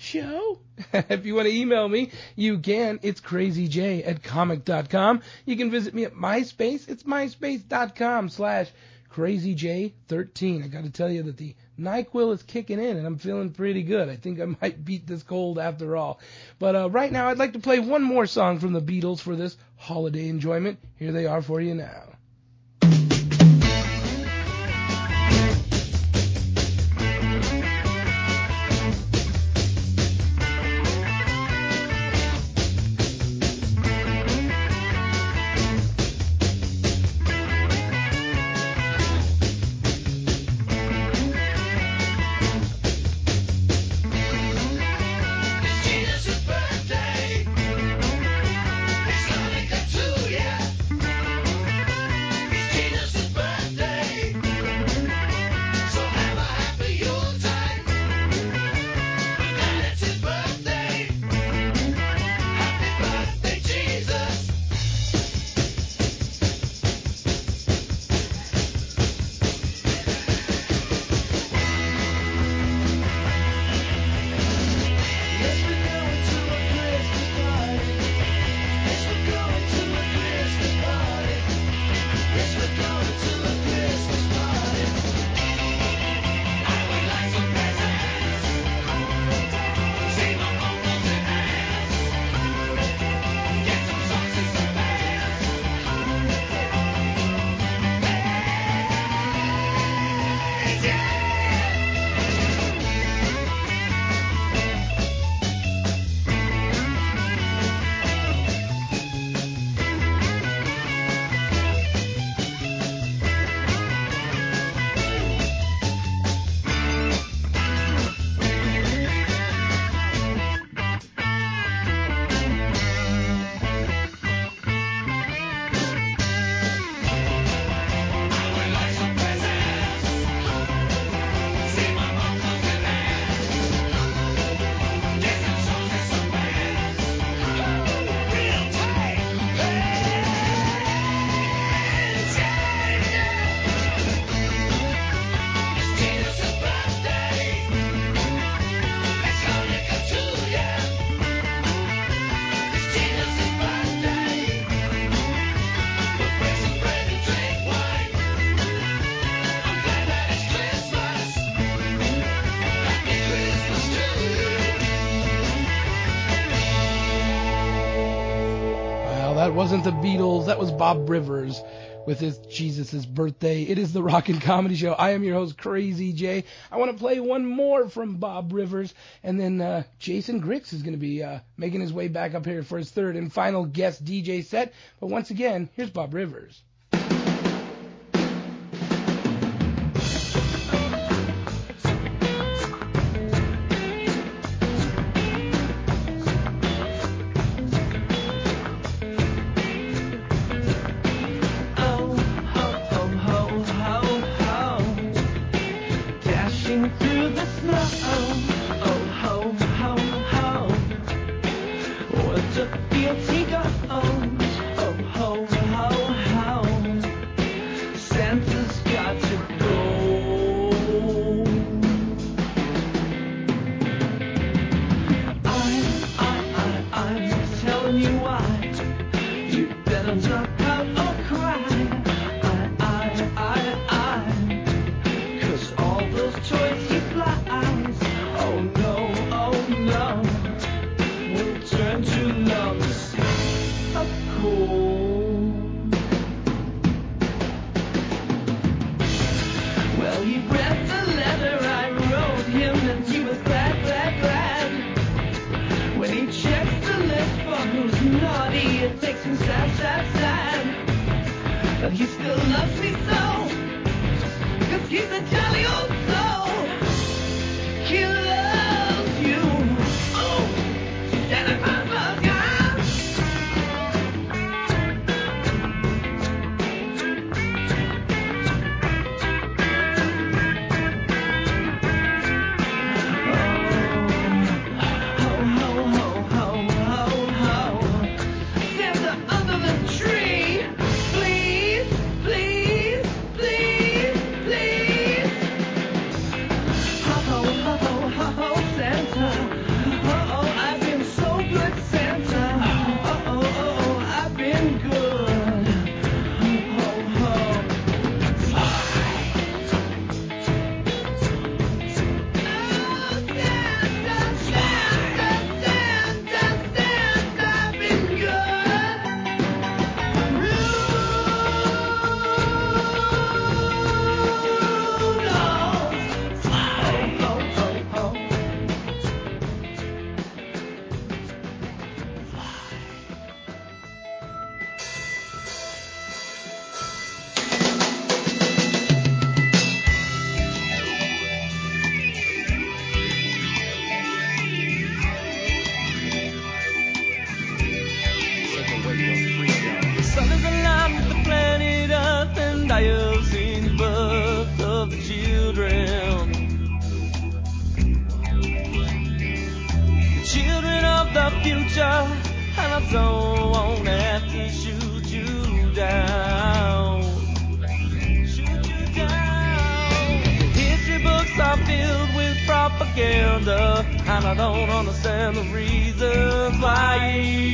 show. If you want to email me, you can. It's crazyj at comic dot com. You can visit me at MySpace. It's myspace.com slash crazyj13. I got to tell you that the NyQuil is kicking in, and I'm feeling pretty good. I think I might beat this cold after all. But uh, right now, I'd like to play one more song from the Beatles for this holiday enjoyment. Here they are for you now. That wasn't the Beatles. That was Bob Rivers with his Jesus' Birthday. It is the Rockin' Comedy Show. I am your host, Crazy J. I want to play one more from Bob Rivers, and then uh, Jason Grix is going to be uh, making his way back up here for his third and final guest D J set. But once again, here's Bob Rivers. Santa under the tree, please, please. you, and I don't want to have to shoot you down. Shoot you down. History books are filled with propaganda, and I don't understand the reasons why.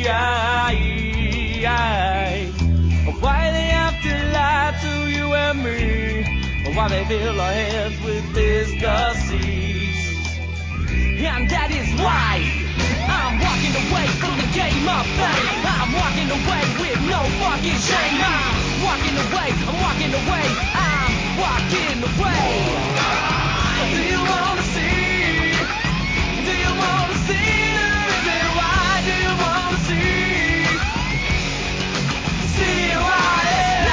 Why they have to lie to you and me, or why they fill our heads with this deceit. And that is why I'm walking away from the game of fame. I'm walking away with no fucking shame. I'm walking away, I'm walking away, I'm walking away. Do you wanna see? Do you wanna see the reason why? Do you wanna see? See why it's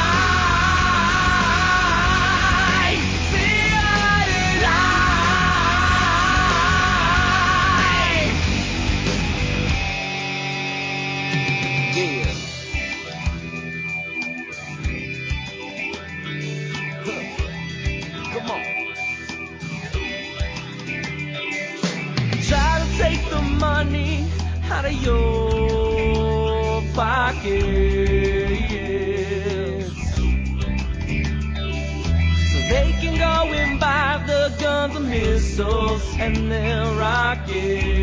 lie. See why it's lie. Yeah. Huh. Come on. Try to take the money out of your pockets, so they can go and buy the guns and missiles and their rockets.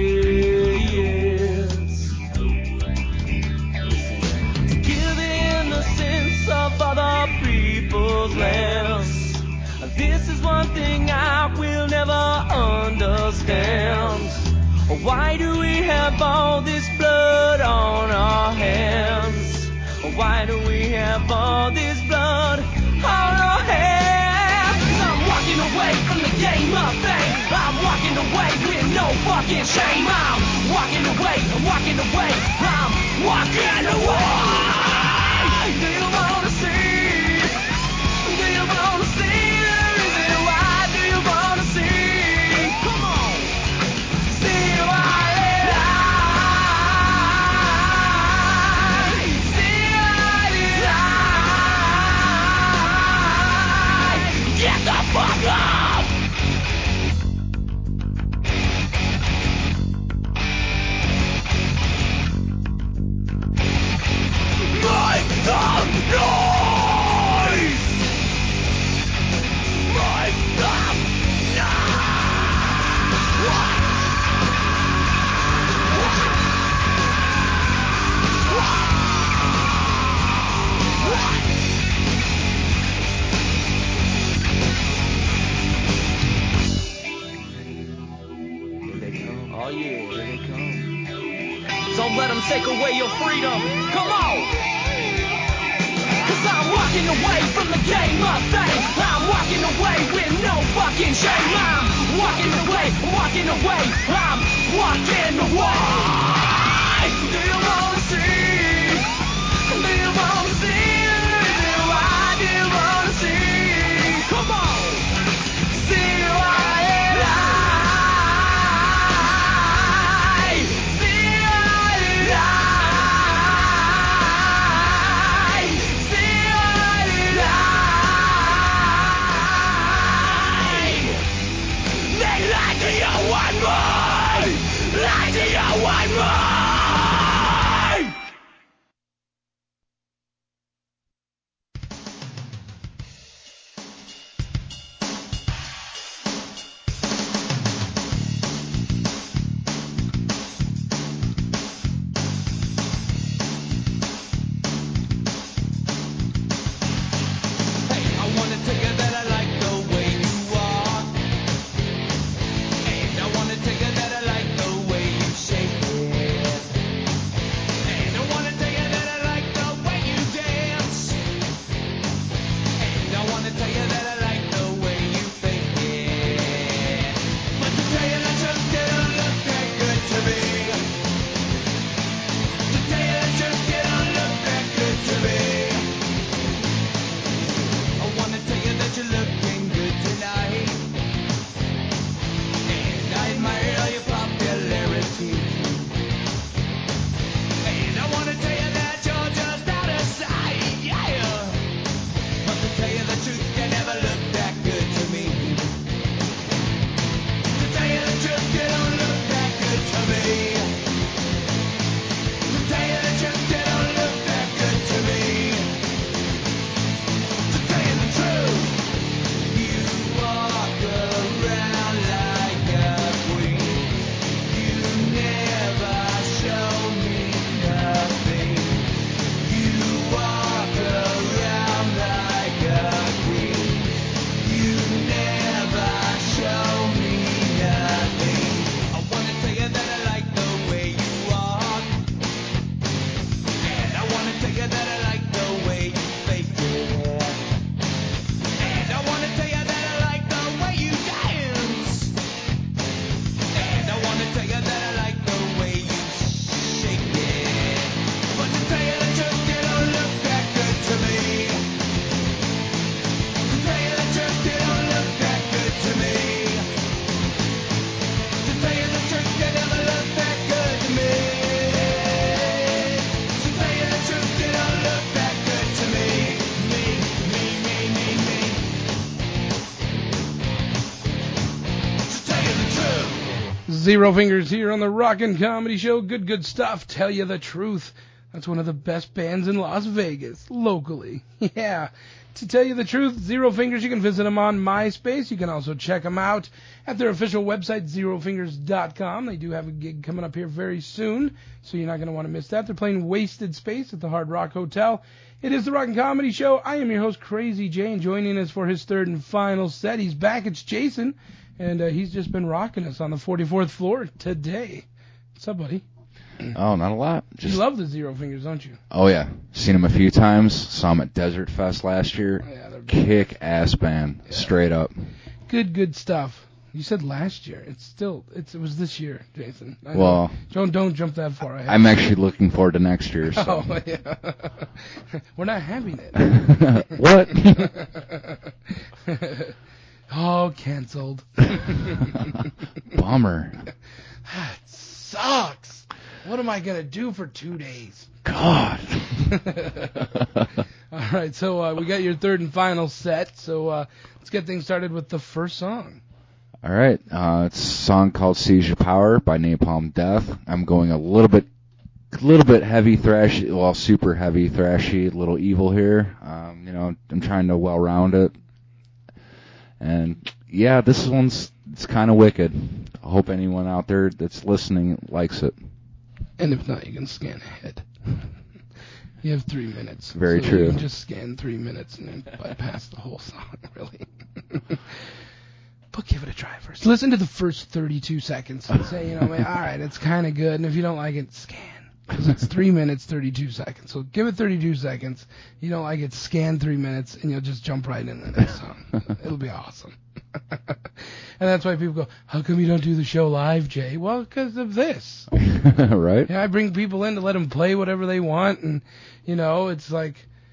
To kill the innocence of other people's lands. This is one thing I will never understand. Why do we have all this blood on our hands? Why do we have all this blood on our hands? I'm walking away from the game of fame. I'm walking away with no fucking shame. I'm walking away, I'm walking away, I'm walking away. Do you wanna see? Do you wanna see the reason why? Do you wanna see? Come on. See why they lie. See why they lie. Get the fuck up. Make some noise. Make some Here they come. Oh yeah, here they come. Don't let them take away your freedom. Come on. Cause I'm walking away from the game of fame. I'm walking away with no fucking shame. I'm walking away, walking away, I'm walking away. Do you wanna see? Do you wanna see the reason why? Do you wanna see? Come on. See why they lie. See why they lie. See why they lie. Zero Fingers here on the Rockin' Comedy Show. Good, good stuff. Tell you the truth. That's one of the best bands in Las Vegas, locally. Yeah. To tell you the truth, Zero Fingers, you can visit them on MySpace. You can also check them out at their official website, zero fingers dot com. They do have a gig coming up here very soon, so you're not going to want to miss that. They're playing Wasted Space at the Hard Rock Hotel. It is the Rockin' Comedy Show. I am your host, Crazy Jay, and joining us for his third and final set, he's back. It's Jason. And uh, he's just been rocking us on the forty-fourth floor today. What's up, buddy? Oh, not a lot. Just... You love the Zero Fingers, don't you? Oh, yeah. Seen them a few times. Saw them at Desert Fest last year. Oh, yeah, kick-ass band, yeah. Straight up. Good, good stuff. You said last year. It's still, it's, it was this year, Jason. I well, don't don't jump that far ahead. I'm actually looking forward to next year. So. Oh, yeah. We're not having it. What? Oh, canceled. Bummer. That sucks. What am I going to do for two days? God. All right, so uh, we got your third and final set, so uh, let's get things started with the first song. All right. Uh, it's a song called Seize Your Power by Napalm Death. I'm going a little bit a little bit heavy thrash, well, super heavy thrashy, a little evil here. Um, you know, I'm trying to well-round it. And, yeah, this one's it's kind of wicked. I hope anyone out there that's listening likes it. And if not, you can scan ahead. You have three minutes. Very so true. You can just scan three minutes and then bypass the whole song, really. But give it a try first. Listen to the first thirty-two seconds and say, you know, man, all right, it's kind of good. And if you don't like it, scan. Because it's three minutes, thirty-two seconds. So give it thirty-two seconds. You don't like it, scan three minutes, and you'll just jump right into the next song. It'll be awesome. And that's why people go, how come you don't do the show live, Jay? Well, because of this. Right? Yeah, I bring people in to let them play whatever they want, and, you know, it's like,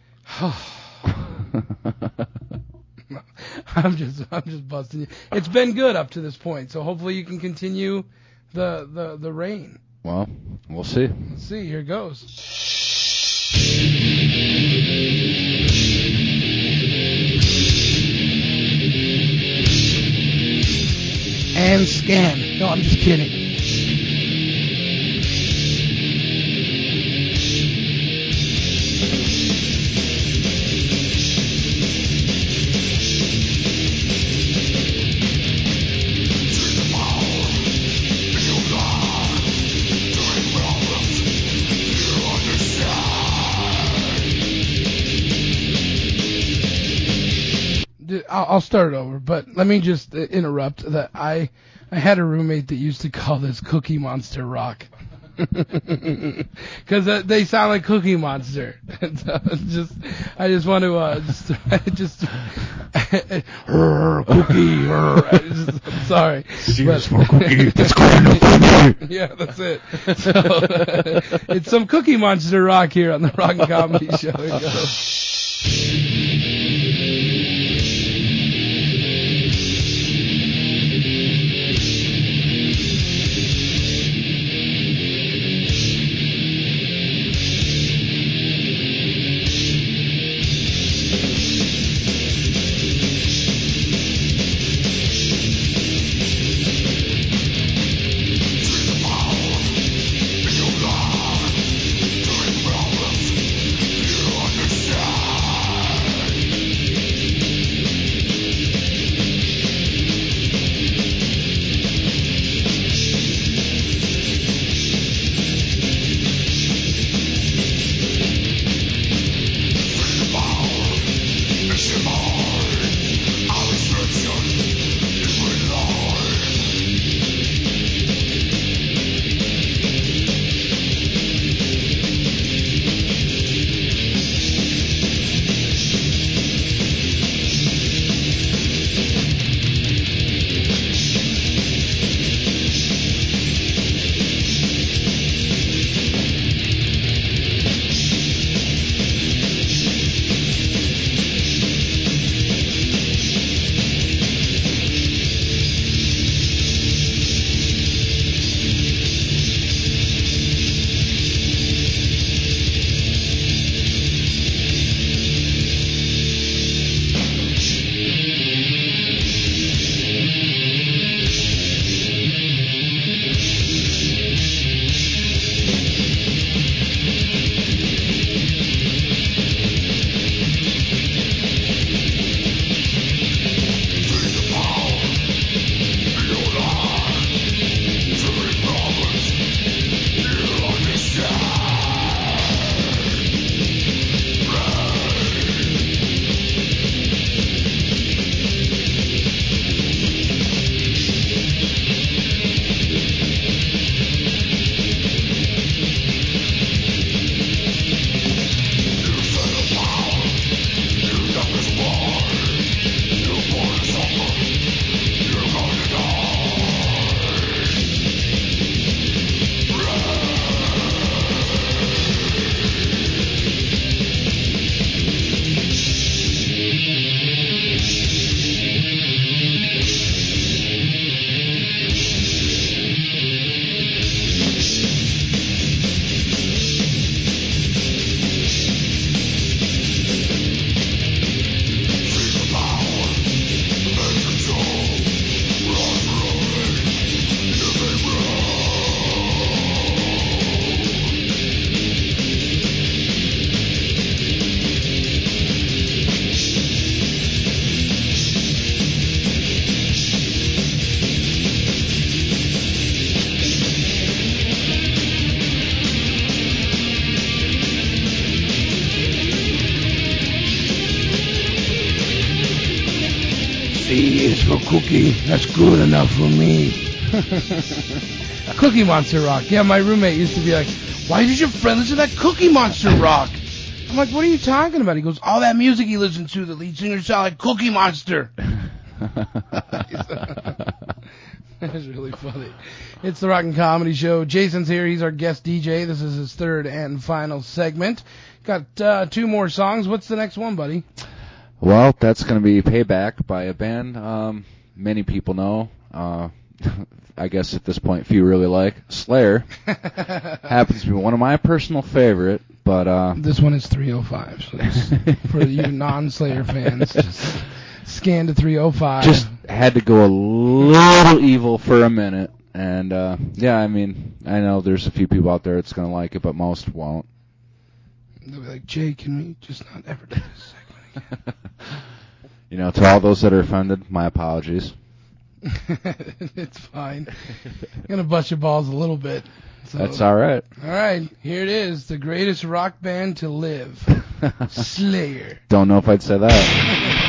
I'm just I'm just busting you. It's been good up to this point, so hopefully you can continue the, the, the reign. Well, we'll see. Let's see. Here goes. And scan. No, I'm just kidding. I'll start it over, but let me just interrupt that I I had a roommate that used to call this Cookie Monster rock. Because uh, they sound like Cookie Monster. So just, I just want to, uh, just, just, cookie, just, I'm sorry. Serious for cookie, that's kind of cookie. Yeah, that's it. So, uh, it's some Cookie Monster rock here on the Rockin' Comedy Show. Here it goes. C is for cookie. That's good enough for me. Cookie Monster rock. Yeah, my roommate used to be like, why did your friend listen to that Cookie Monster rock? I'm like, what are you talking about? He goes, all that music he listens to, the lead singer sound like Cookie Monster. That's really funny. It's the Rock and Comedy Show. Jason's here. He's our guest D J. This is his third and final segment. Got uh, two more songs. What's the next one, buddy? Well, that's going to be Payback by a band um, many people know. Uh, I guess at this point, few really like. Slayer. Happens to be one of my personal favorite, but... Uh, this one is three oh five, so for you non-Slayer fans, just scan to three oh five. Just had to go a little evil for a minute, and uh, yeah, I mean, I know there's a few people out there that's going to like it, but most won't. They'll be like, Jay, can we just not ever do this segment again? You know, to all those that are offended, my apologies. It's fine. I'm going to bust your balls a little bit. So. That's all right. All right, here it is. The greatest rock band to live. Slayer. Don't know if I'd say that.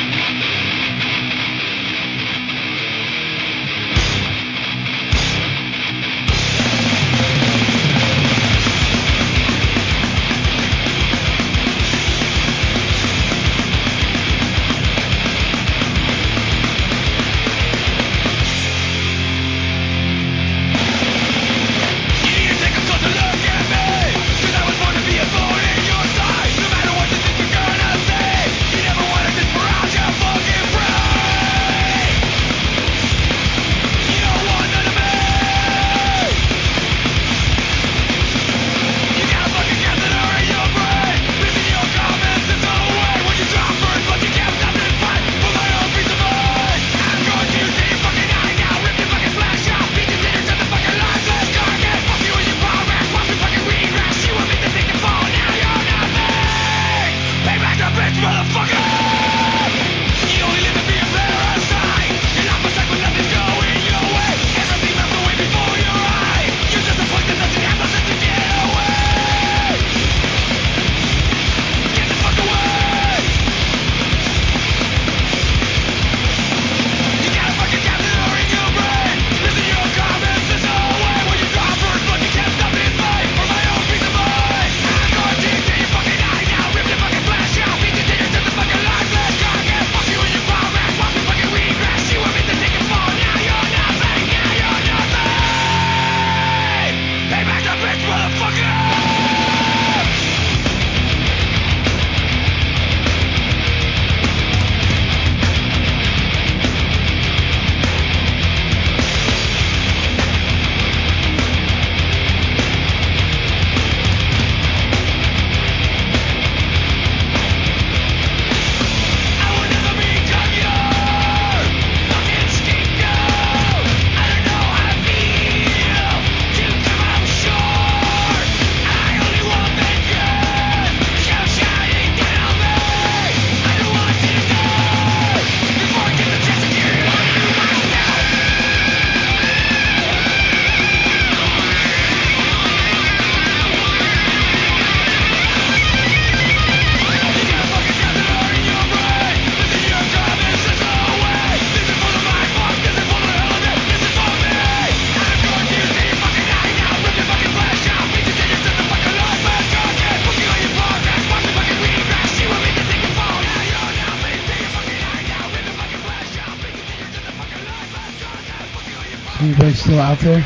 Anybody still out there?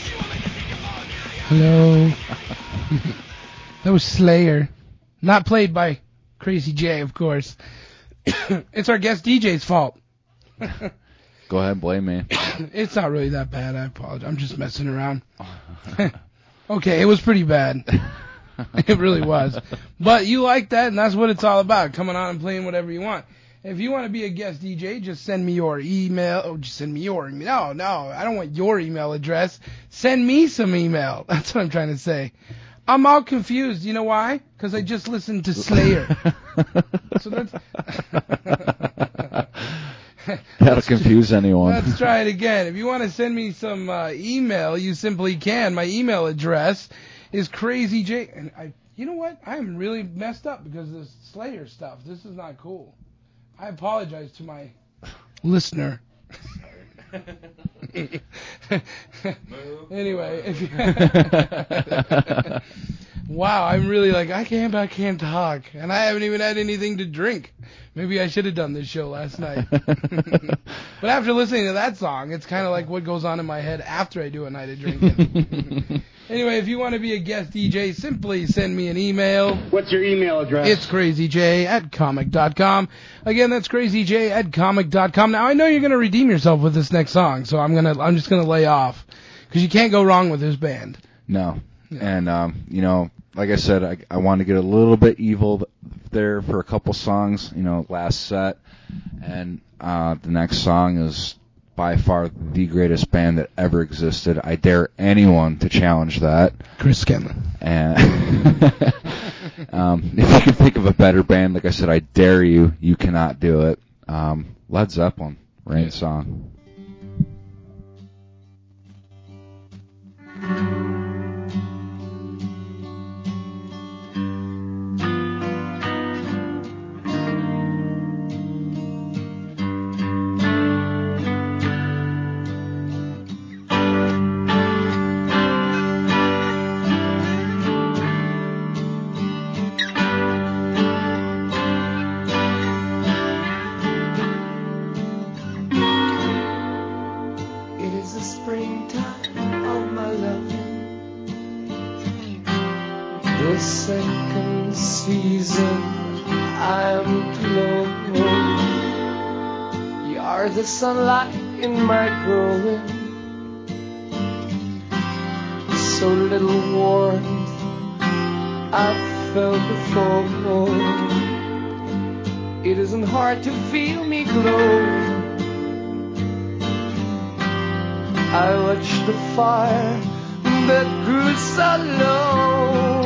Hello? That was Slayer. Not played by Crazy J, of course. It's our guest D J's fault. Go ahead, blame me. It's not really that bad. I apologize. I'm just messing around. Okay, it was pretty bad. It really was. But you like that, and that's what it's all about. Coming on and playing whatever you want. If you want to be a guest D J, just send me your email. Oh, just send me your email. No, no, I don't want your email address. Send me some email. That's what I'm trying to say. I'm all confused. You know why? Because I just listened to Slayer. So that's... That'll confuse anyone. Let's try it again. If you want to send me some uh, email, you simply can. My email address is crazyj. And I, you know what? I am really messed up because of this Slayer stuff. This is not cool. I apologize to my listener. Anyway, if you wow, I'm really like I can't I can't talk, and I haven't even had anything to drink. Maybe I should have done this show last night. But after listening to that song, it's kind of like what goes on in my head after I do a night of drinking. Anyway, if you want to be a guest D J, simply send me an email. What's your email address? It's crazyj at comic dot com. Again, that's crazyj at comic dot com. Now, I know you're going to redeem yourself with this next song, so I'm gonna I'm just going to lay off, because you can't go wrong with this band. No. Yeah. And, um, you know, like I said, I, I want to get a little bit evil there for a couple songs, you know, last set. And uh, the next song is by far the greatest band that ever existed. I dare anyone to challenge that. Chris Scanlon. And um, if you can think of a better band, like I said, I dare you. You cannot do it. Um, Led Zeppelin, Rain yeah. Song. Sunlight in my growing, so little warmth I've felt before. It isn't hard to feel me glowing. I watched the fire that grew so low.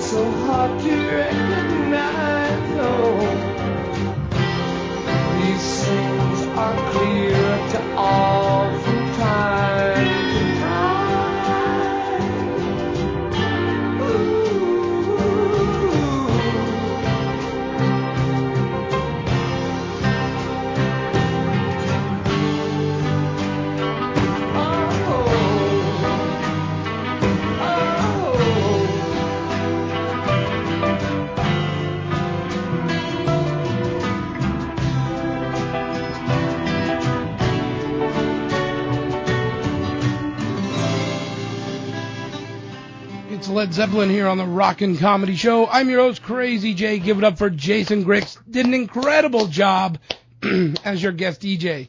so hard to recognize. Oh, these things are clear to all from time to time. Ooh. It's Led Zeppelin here on the Rockin' Comedy Show. I'm your host, Crazy J. Give it up for Jason Grix. Did an incredible job as your guest D J.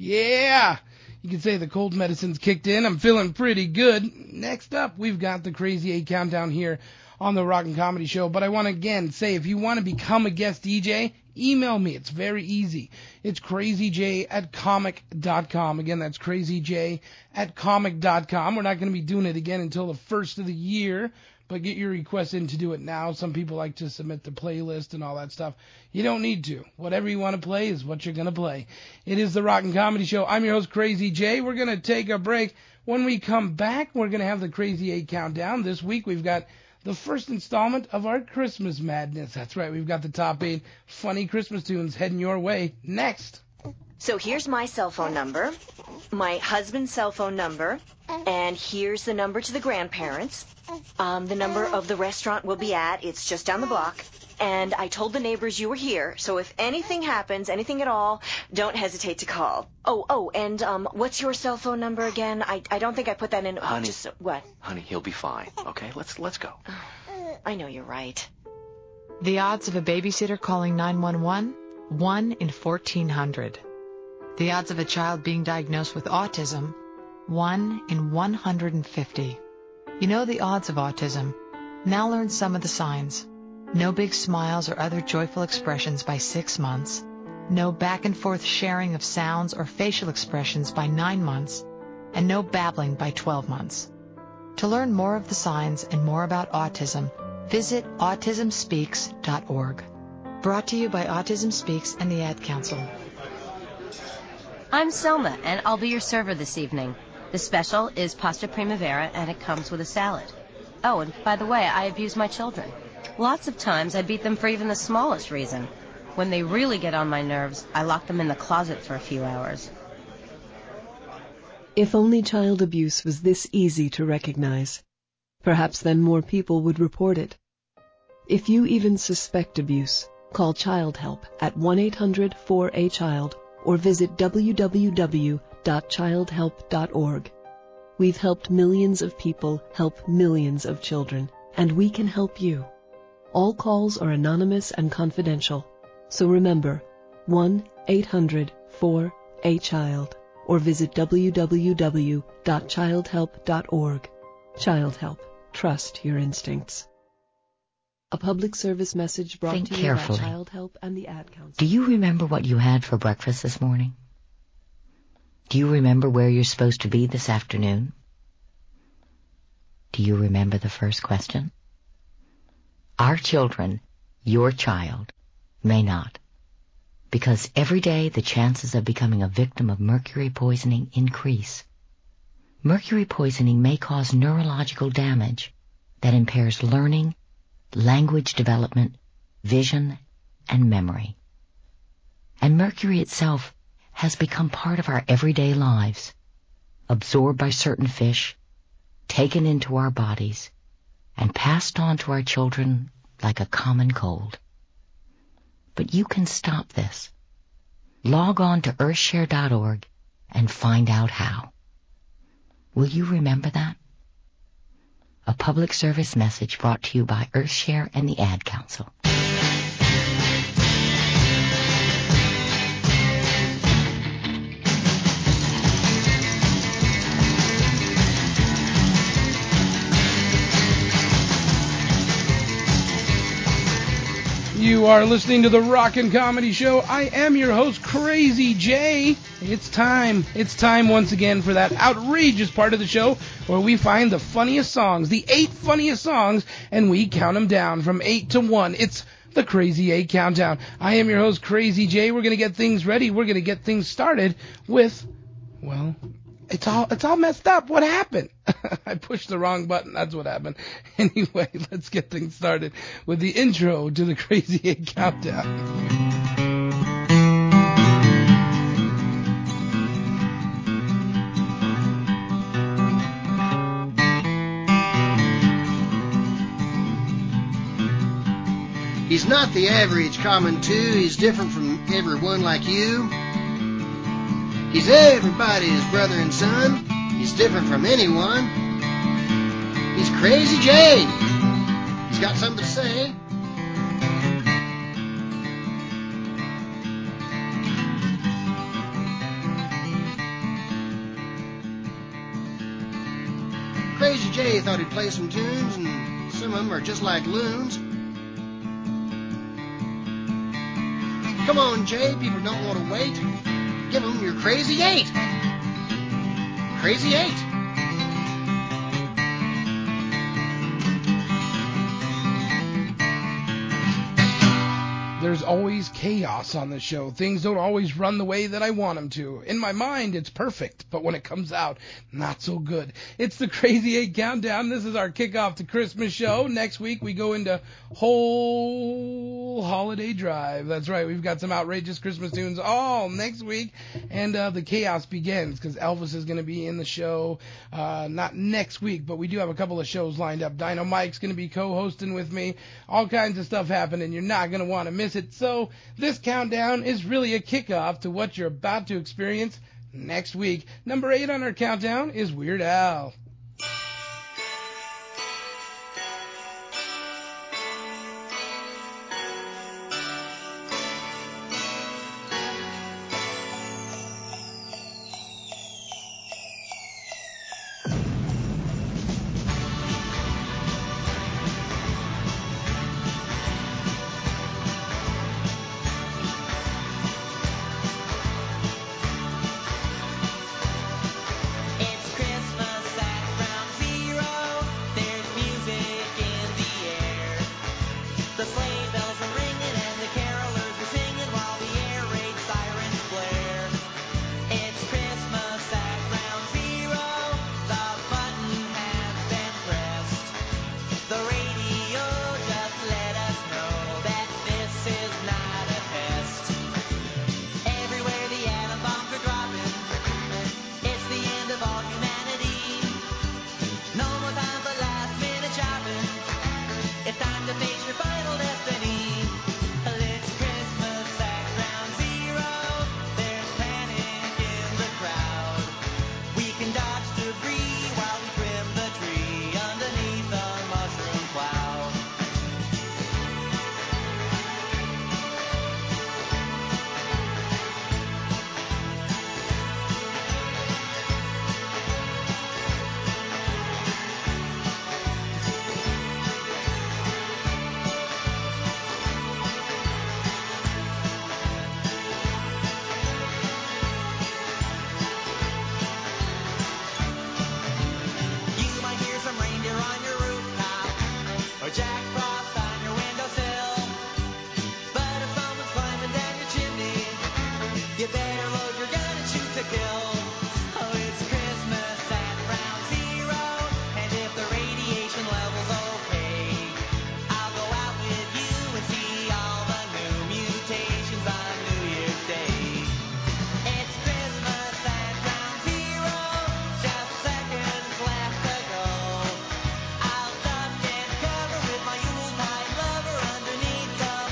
Yeah, you can say the cold medicine's kicked in. I'm feeling pretty good. Next up, we've got the Crazy eight Countdown here on the Rockin' Comedy Show. But I want to again say, if you want to become a guest D J, email me. It's very easy. It's crazyj at comic dot com. Again, that's crazyj at comic dot com. We're not going to be doing it again until the first of the year, but get your requests in to do it now. Some people like to submit the playlist and all that stuff. You don't need to. Whatever you want to play is what you're going to play. It is the Rockin' Comedy Show. I'm your host, Crazy J. We're going to take a break. When we come back, we're going to have the Crazy eight Countdown. This week, we've got the first installment of our Christmas Madness. That's right, we've got the top eight funny Christmas tunes heading your way next. So here's my cell phone number, my husband's cell phone number, and here's the number to the grandparents. Um, the number of the restaurant we'll be at, it's just down the block. And I told the neighbors you were here, so if anything happens, anything at all, don't hesitate to call. Oh, oh, and um, what's your cell phone number again? I I don't think I put that in. Honey, just, what? Honey, he'll be fine. Okay, let's let's go. I know you're right. The odds of a babysitter calling nine one one, one in fourteen hundred. The odds of a child being diagnosed with autism, one in one hundred fifty. You know the odds of autism. Now learn some of the signs. No big smiles or other joyful expressions by six months. No back and forth sharing of sounds or facial expressions by nine months. And no babbling by twelve months. To learn more of the signs and more about autism, visit autism speaks dot org. Brought to you by Autism Speaks and the Ad Council. I'm Selma, and I'll be your server this evening. The special is pasta primavera, and it comes with a salad. Oh, and by the way, I abuse my children. Lots of times I beat them for even the smallest reason. When they really get on my nerves, I lock them in the closet for a few hours. If only child abuse was this easy to recognize, perhaps then more people would report it. If you even suspect abuse, call Child Help at one eight hundred four A child or visit w w w dot child help dot org. We've helped millions of people help millions of children, and we can help you. All calls are anonymous and confidential, so remember, one eight hundred four A child or visit w w w dot child help dot org. Child Help. Trust your instincts. A public service message brought Think to you carefully. by Child Help and the Ad Council. Do you remember what you had for breakfast this morning? Do you remember where you're supposed to be this afternoon? Do you remember the first question? Our children, your child, may not. Because every day the chances of becoming a victim of mercury poisoning increase. Mercury poisoning may cause neurological damage that impairs learning, language development, vision, and memory. And mercury itself has become part of our everyday lives, absorbed by certain fish, taken into our bodies, and passed on to our children like a common cold. But you can stop this. Log on to earthshare dot org and find out how. Will you remember that? A public service message brought to you by Earthshare and the Ad Council. You are listening to the Rockin' Comedy Show. I am your host, Crazy J. It's time. It's time once again for that outrageous part of the show where we find the funniest songs, the eight funniest songs, and we count them down from eight to one. It's the Crazy Eight Countdown. I am your host, Crazy J. We're going to get things ready. We're going to get things started with, well, it's all it's all messed up. What happened? I pushed the wrong button. That's what happened. Anyway, let's get things started with the intro to the Crazy Eight Countdown. He's not the average common two, he's different from everyone like you. He's everybody's brother and son, he's different from anyone. He's Crazy J. He's got something to say. Crazy J thought he'd play some tunes, and some of them are just like loons. Come on, Jay, people don't want to wait. Give them your Crazy Eight. Crazy Eight. There's always chaos on the show. Things don't always run the way that I want them to. In my mind, it's perfect, but when it comes out, not so good. It's the Crazy Eight Countdown. This is our kickoff to Christmas show. Next week, we go into whole holiday drive. That's right. We've got some outrageous Christmas tunes all next week, and uh, the chaos begins because Elvis is going to be in the show. Uh, not next week, but we do have a couple of shows lined up. Dino Mike's going to be co-hosting with me. All kinds of stuff happening. You're not going to want to miss it. So this countdown is really a kickoff to what you're about to experience next week. Number eight on our countdown is Weird Al.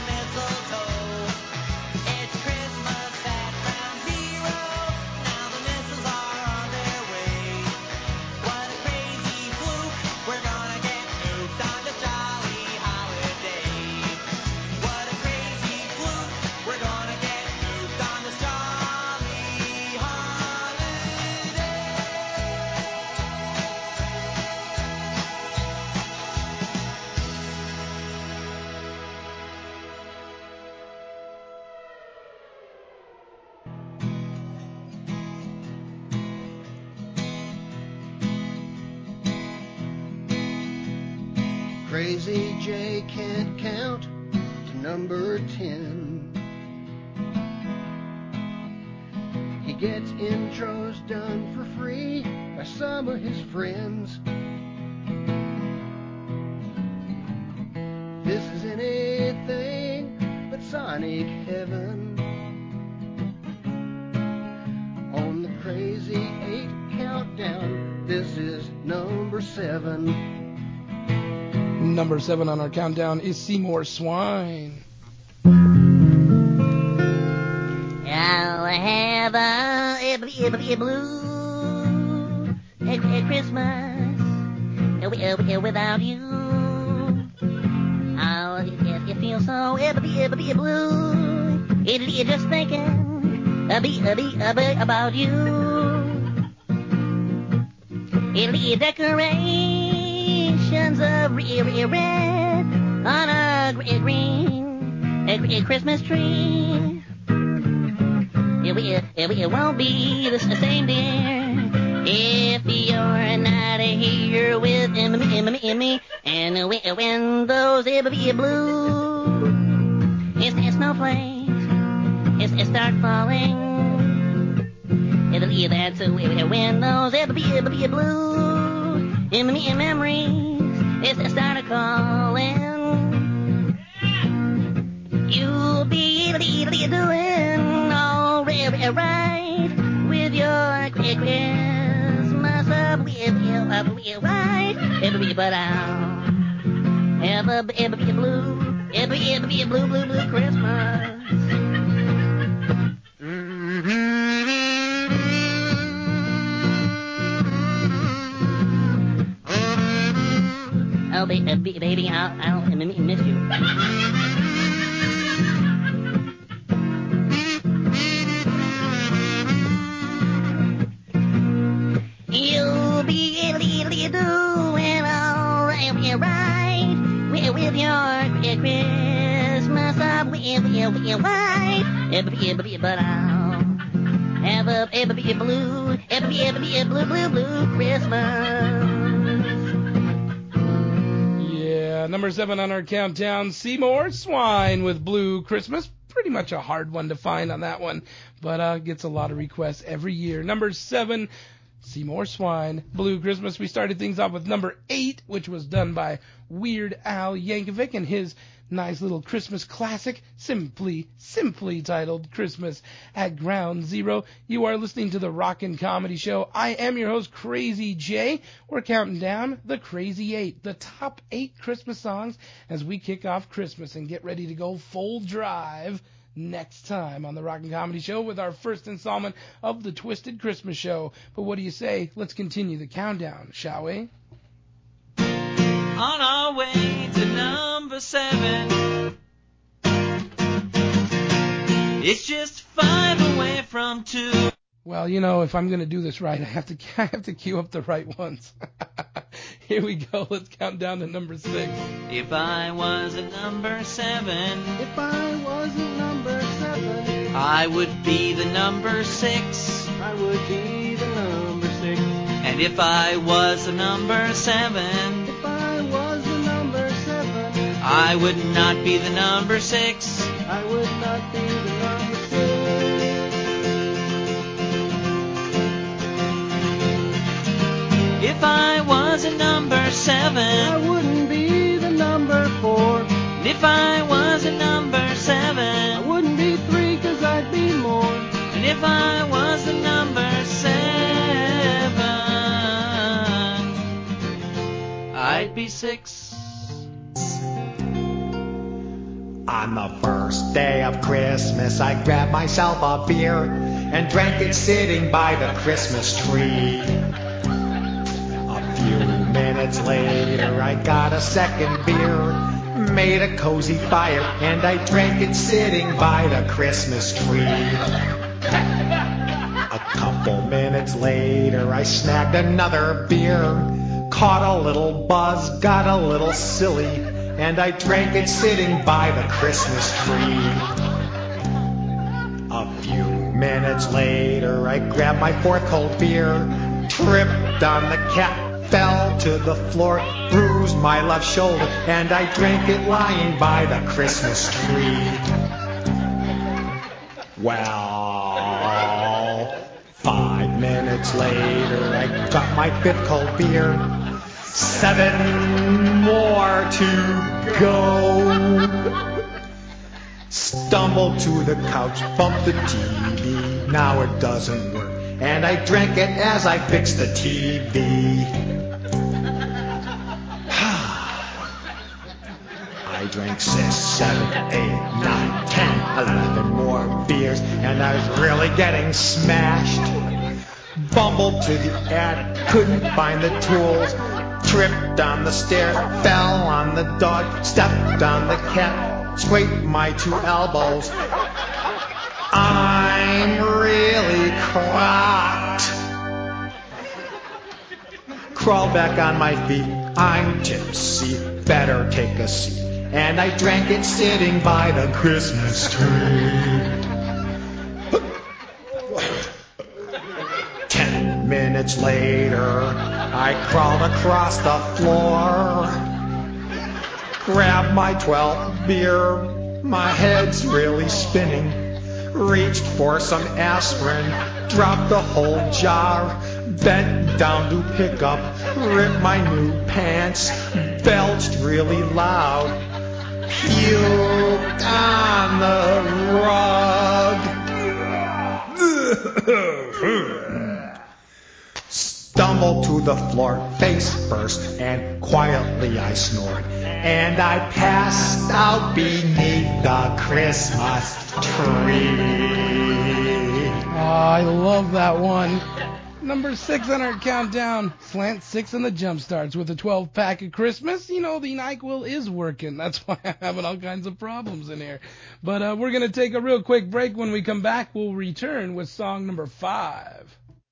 It's Christmas at Ground Zero. Now the Crazy Jay can't count to number ten. He gets intros done for free by some of his friends. This is anything but Sonic heaven. On the Crazy Eight countdown, this is number seven. Number seven on our countdown is Seymour Swine. I'll have a, a, a, a blue a, a Christmas a, a, without you. Oh, it, it feels so a, a, a, blue. It, it just thinking a, be, a, be, a, be about you. It, it decorations of red on a green a, a Christmas tree. It, it, it won't be the same, dear, if you're not here with me, me, me. And when those blue it's, it's snowflakes it's, it start falling, it'll be that's when those blue in memories it's start calling. You'll be doing all right with your Christmas up right, but I'll ever ever be a blue, ever ever be a blue blue blue Christmas. Oh baby, baby, I'll I'll miss you. You'll be doing all right with your Christmas up right, but I'll ever ever be a blue, ever be ever be a blue blue blue Christmas. Yeah, number seven on our countdown, Seymour Swine with Blue Christmas. Pretty much a hard one to find on that one, but uh, gets a lot of requests every year. Number seven, Seymour Swine, Blue Christmas. We started things off with number eight, which was done by Weird Al Yankovic and his nice little Christmas classic, simply, simply titled Christmas at Ground Zero. You are listening to the Rockin' Comedy Show. I am your host, Crazy Jay. We're counting down the Crazy Eight, the top eight Christmas songs as we kick off Christmas and get ready to go full drive next time on the Rockin' Comedy Show with our first installment of the Twisted Christmas Show. But what do you say? Let's continue the countdown, shall we? On our way to number seven. It's just five away from two. Well, you know, if I'm going to do this right, I have to I have to queue up the right ones. Here we go. Let's count down to number six. If I was a number seven. If I was a number seven. I would be the number six. I would be the number six. And if I was a number seven. If I was a number seven. I would not be the number six. I would not be the number six. If I was a number seven, I wouldn't be the number four. And if I was a number seven, I wouldn't be three, 'cause I'd be more. And if I was the number seven, I'd be six. On the first day of Christmas, I grabbed myself a beer and drank it sitting by the Christmas tree. A few minutes later, I got a second beer, made a cozy fire, and I drank it sitting by the Christmas tree. A couple minutes later, I snagged another beer, caught a little buzz, got a little silly, and I drank it sitting by the Christmas tree. A few minutes later, I grabbed my fourth cold beer, tripped on the cat, fell to the floor, bruised my left shoulder, and I drank it lying by the Christmas tree. Well, five minutes later, I got my fifth cold beer. Seven more to go. Stumbled to the couch, bumped the T V. Now it doesn't work, and I drank it as I fixed the T V. I drank six, seven, eight, nine, ten, eleven more beers, and I was really getting smashed. Bumbled to the attic, couldn't find the tools. Tripped down the stairs, fell on the dog, stepped on the cat, scraped my two elbows. I'm really crocked. Crawled back on my feet, I'm tipsy, better take a seat. And I drank it sitting by the Christmas tree. Ten minutes later, I crawled across the floor, grabbed my twelfth beer, my head's really spinning, reached for some aspirin, dropped the whole jar, bent down to pick up, ripped my new pants, belched really loud, puked on the rug. Stumbled to the floor, face first, and quietly I snored. And I passed out beneath the Christmas tree. Oh, I love that one. Number six on our countdown, Slant Six in the Jump Starts with a twelve pack of Christmas. You know, the NyQuil is working. That's why I'm having all kinds of problems in here. But uh, we're going to take a real quick break. When we come back, we'll return with song number five.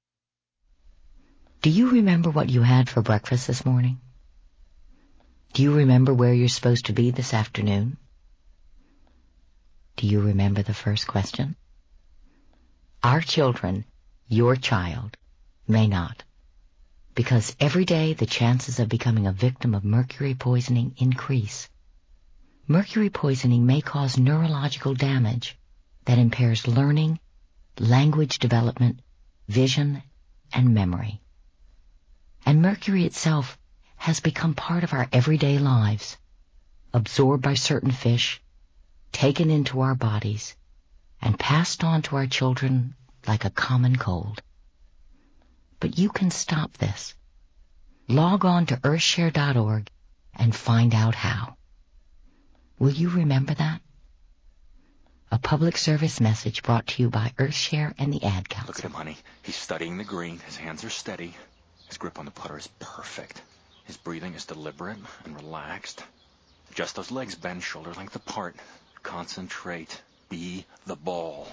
Do you remember what you had for breakfast this morning? Do you remember where you're supposed to be this afternoon? Do you remember the first question? Our children, your child, may not. Because every day the chances of becoming a victim of mercury poisoning increase. Mercury poisoning may cause neurological damage that impairs learning, language development, vision, and memory. And mercury itself has become part of our everyday lives, absorbed by certain fish, taken into our bodies, and passed on to our children like a common cold. But you can stop this. Log on to earthshare dot org and find out how. Will you remember that? A public service message brought to you by Earthshare and the Ad Council. Look at him, honey. He's studying the green. His hands are steady. His grip on the putter is perfect. His breathing is deliberate and relaxed. Just those legs bend shoulder length apart. Concentrate. Be the ball.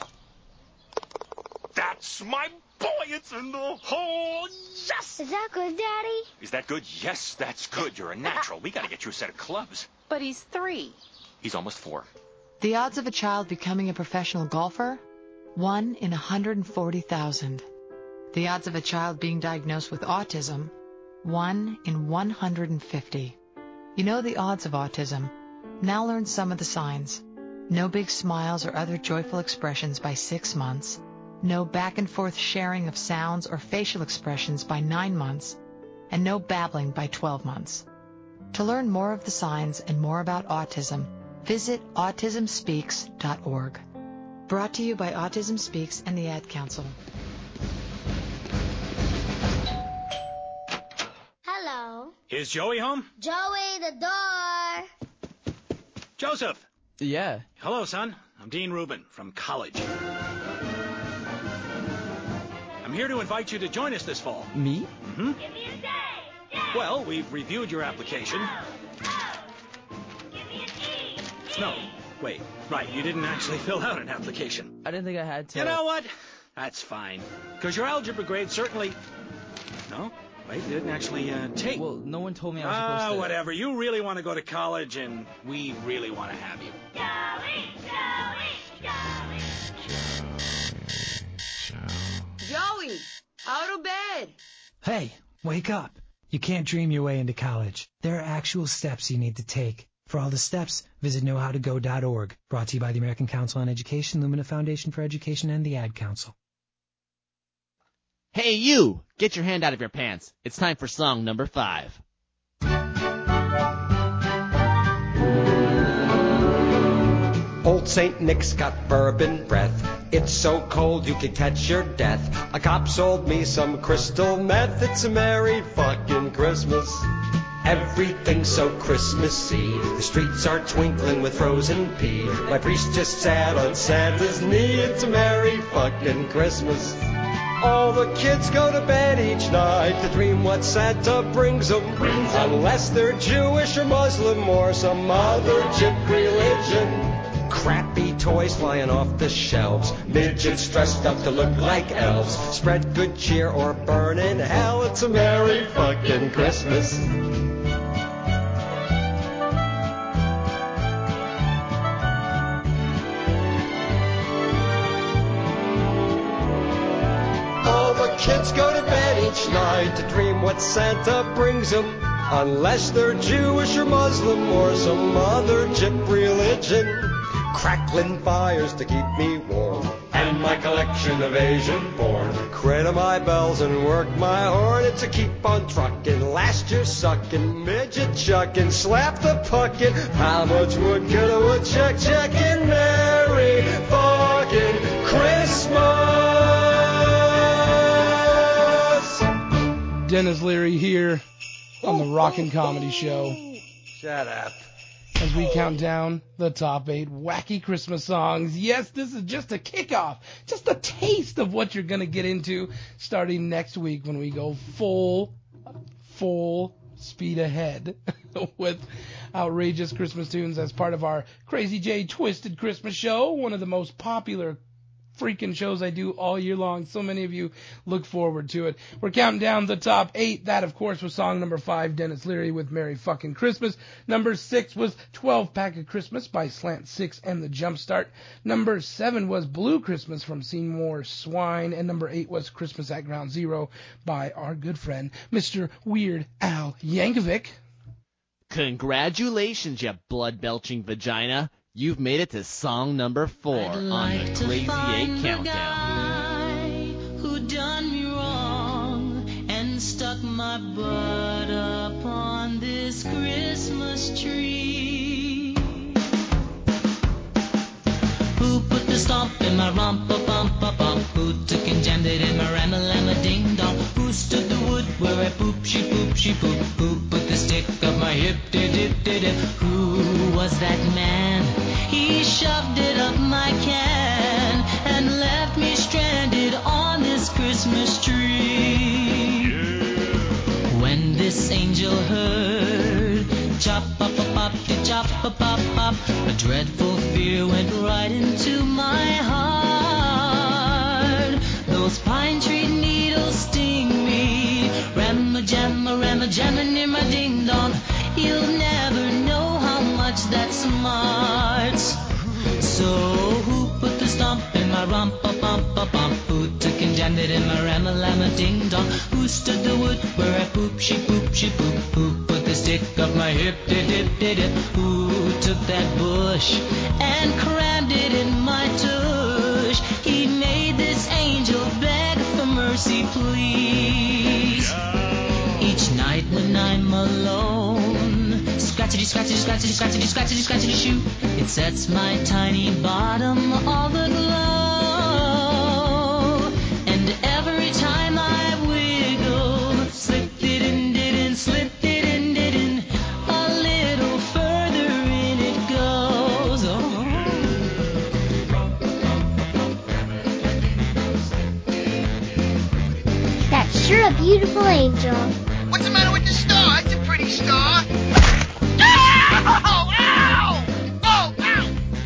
That's my boy. It's in the hole. Yes! Is that good, Daddy? Is that good? Yes, that's good. You're a natural. We got to get you a set of clubs. But he's three. He's almost four. The odds of a child becoming a professional golfer? One in one hundred forty thousand. The odds of a child being diagnosed with autism? One in one hundred fifty. You know the odds of autism. Now learn some of the signs. No big smiles or other joyful expressions by six months. No back and forth sharing of sounds or facial expressions by nine months. And no babbling by twelve months. To learn more of the signs and more about autism, visit autism speaks dot org. Brought to you by Autism Speaks and the Ad Council. Hello. Is Joey home? Joey, the door. Joseph. Yeah. Hello, son. I'm Dean Rubin from college. I'm here to invite you to join us this fall. Me? Mm-hmm. Give me a day. Day. Well, we've reviewed your application. No. Give me an E. No. Wait. Right. You didn't actually fill out an application. I didn't think I had to. You know what? That's fine. Because your algebra grade certainly... No? Wait, you didn't actually uh, take... Well, no one told me I was Ah, supposed to... whatever. You really want to go to college, and we really want to have you. Joey, Joey, Joey. Joey, out of bed. Hey, wake up. You can't dream your way into college. There are actual steps you need to take. For all the steps, visit know how to go dot org. Brought to you by the American Council on Education, Lumina Foundation for Education, and the Ad Council. Hey, you! Get your hand out of your pants. It's time for song number five. Old Saint Nick's got bourbon breath. It's so cold you could catch your death. A cop sold me some crystal meth. It's a merry fucking Christmas. Everything's so Christmassy. The streets are twinkling with frozen pea. My priest just sat on Santa's knee. It's a merry fucking Christmas. All the kids go to bed each night to dream what Santa brings them. Unless they're Jewish or Muslim or some other chip religion. Crappy toys flying off the shelves. Midgets dressed up to look like elves. Spread good cheer or burn in hell. It's a merry fucking Christmas. All the kids go to bed each night to dream what Santa brings them. Unless they're Jewish or Muslim or some other chip religion. Crackling fires to keep me warm, and my collection of Asian porn. Cradle my bells and work my horn. It's a keep on truckin', last year suckin', midget chuckin', slap the puckin'. How much wood could a woodchuck chuckin'? Merry fucking Christmas! Dennis Leary here on the Rockin' Comedy Show. Shut up. As we count down the top eight wacky Christmas songs. Yes, this is just a kickoff, just a taste of what you're going to get into starting next week when we go full, full speed ahead with outrageous Christmas tunes as part of our Crazy J Twisted Christmas Show, one of the most popular freaking shows I do all year long. So many of you look forward to it. We're counting down the top eight. That, of course, was song number five, Dennis Leary with Merry Fucking Christmas. Number six was twelve Pack of Christmas by Slant Six and the Jumpstart. Number seven was Blue Christmas from Seymour Swine. And number eight was Christmas at Ground Zero by our good friend, Mister Weird Al Yankovic. Congratulations, you blood-belching vagina. You've made it to song number four on the Crazy Eight Countdown. Who done me wrong and stuck my butt up on this Christmas tree? Who put the stomp in my rumpa-bumpa-bump? Who took and jammed it in my ram-a-lam-a-ding-dong? Who stood the wood where I poop-she-poop-she-poop? Who put the stick up my hip-de-dip-de-dip? Who was that man? He shoved it up my can and left me stranded on this Christmas tree. When this angel heard chop-pop-pop-pop, chop-pop-pop-pop, a dreadful fear went right into my heart. Those pine tree needles sting me, ram-a-jam-a, ram-a-jamma near my ding-dong. You'll never know how much that smarts. So who put the stomp in my rumpa-bumpa-bump? Who took and jammed it in my ram-a-lam-a-ding-dong? Who stood the wood where I poop-she-poop-she-poop? Who put the stick up my hip-de-dip-de-dip? Who took that bush and crammed it in my tush? He made this angel beg for mercy, please. Each night when I'm alone, scratchity, scratchity, scratchity, scratchity, scratchity, scratchity, shoot, it sets my tiny bottom all aglow. And every time I wiggle, slipped it in, didn't, slipped it in, didn't, a little further in it goes. Oh. That's sure a beautiful angel. What's the matter with the star? It's a pretty star. Ow! Ow! Oh, ow!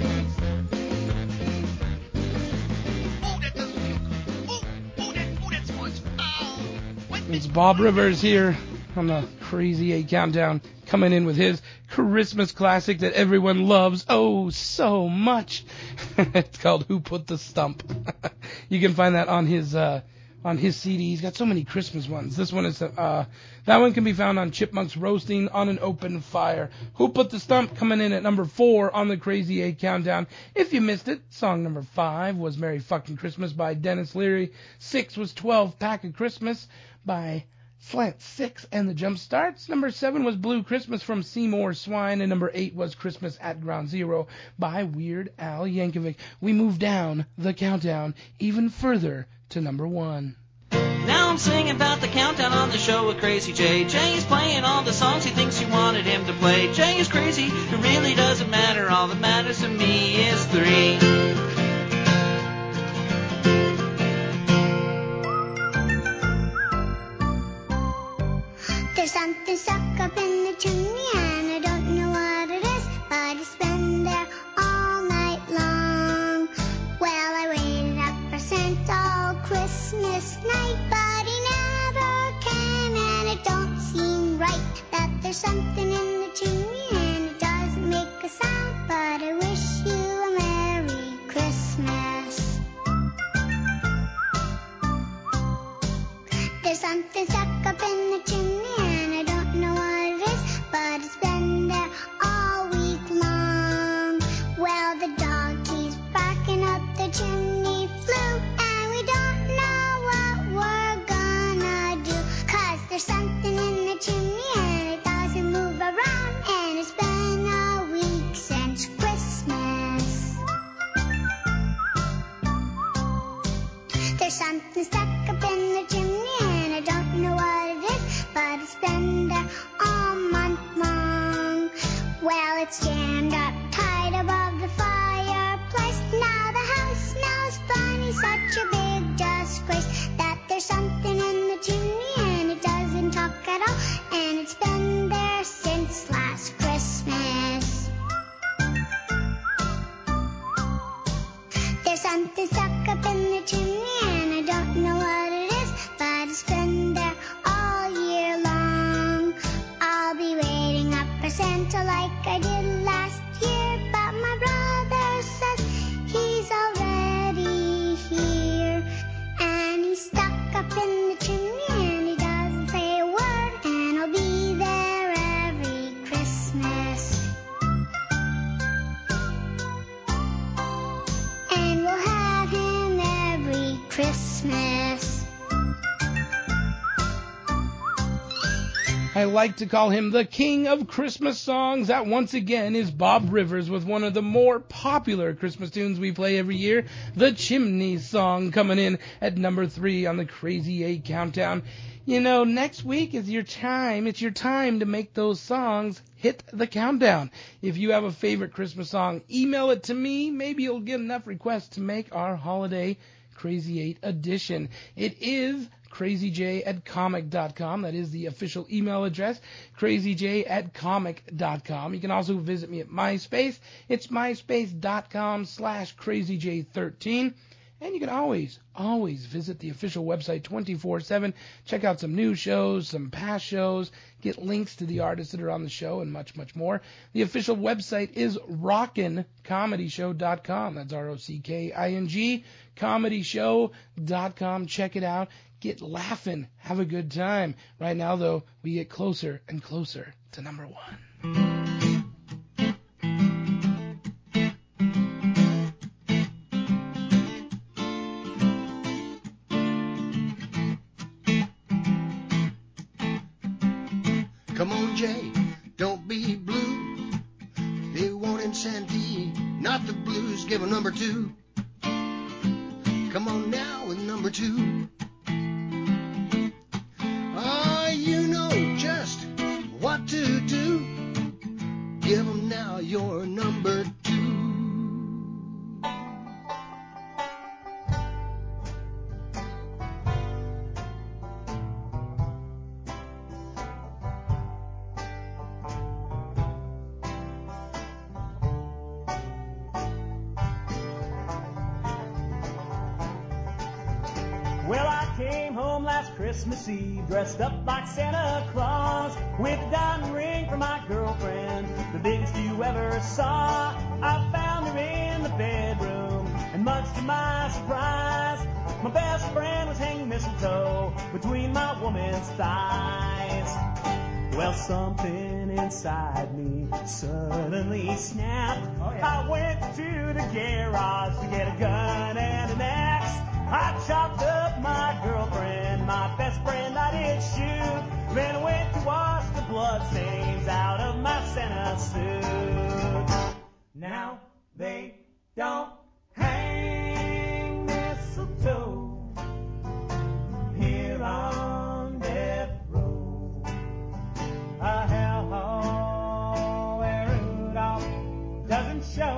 Oh, that doesn't feel good. Oh, oh, that, oh, that smarts. Oh. It's Bob Rivers here on the Crazy Eight Countdown, coming in with his Christmas classic that everyone loves oh so much. It's called Who Put the Stump. You can find that on his uh, on his C D. He's got so many Christmas ones. This one is, uh, that one can be found on Chipmunks Roasting on an Open Fire. Who Put the Stump coming in at number four on the Crazy eight Countdown. If you missed it, song number five was Merry Fucking Christmas by Dennis Leary. Six was twelve Pack of Christmas by Slant Six and the Jump Starts. Number seven was Blue Christmas from Seymour Swine, and number eight was Christmas at Ground Zero by Weird Al Yankovic. We move down the countdown even further to number one. Now I'm singing about the countdown on the show with Crazy Jay. Jay is playing all the songs he thinks you wanted him to play. Jay is crazy, it really doesn't matter. All that matters to me is three. There's something stuck up in the chimney and I don't know what it is, but it's been there all night long. Well, I waited up for Santa all Christmas night, but he never came, and it don't seem right that there's something in the chimney and it doesn't make a sound, but I wish you a Merry Christmas. There's something stuck up in the chimney and I don't know what it is, but it's been there all week long. Well, the dog keeps barking up the chimney flue, and we don't know what we're gonna do, 'cause there's something in the chimney and it doesn't move around, and it's been a week since Christmas. There's something stuck up in the chimney and I don't know what it is, but it's been there all month long. Well, it's jammed up tight above the fireplace. Now the house smells funny, such a big disgrace that there's something in the chimney and it doesn't talk at all, and it's been there since last Christmas. There's something stuck up in the chimney and I don't know what it is, but it's been there all year long. I'll be waiting up for Santa like I did last year, but my brother says he's already here, and he's stuck up in the chimney and he doesn't say a word, and I'll be there every Christmas, and we'll have him every Christmas. I like to call him the king of Christmas songs. That once again is Bob Rivers with one of the more popular Christmas tunes we play every year, the Chimney Song, coming in at number three on the Crazy eight Countdown. You know, next week is your time. It's your time to make those songs hit the countdown. If you have a favorite Christmas song, email it to me. Maybe you'll get enough requests to make our holiday Crazy eight edition. It is crazyj at comic dot com. That is the official email address, crazyj at comic dot com. You can also visit me at MySpace. It's myspace.com slash crazyj13. And you can always, always visit the official website twenty-four seven. Check out some new shows, some past shows, get links to the artists that are on the show, and much, much more. The official website is rockin comedy show dot com. That's R O C K I N G, comedy show dot com. Check it out. Get laughing. Have a good time. Right now, though, we get closer and closer to number one. Come on, Jay, don't be blue. They wanted Santee, not the blues. Give a number two. Come on now with number two. Ah, you know just what to do. Give 'em now your number two. Well, I came home last Christmas Eve, dressed up like Santa Claus, with a diamond ring for my girlfriend, the biggest you ever saw. I found her in the bedroom, and much to my surprise, my best friend was hanging mistletoe between my woman's thighs. Well, something inside me suddenly snapped. Oh, yeah. I went to the garage to get a gun and an axe. I chopped up my girlfriend, my best friend I did shoot. Then went to wash the bloodstains out of my Santa suit. Now they don't hang mistletoe here on death row. A hellhole where Rudolph doesn't show.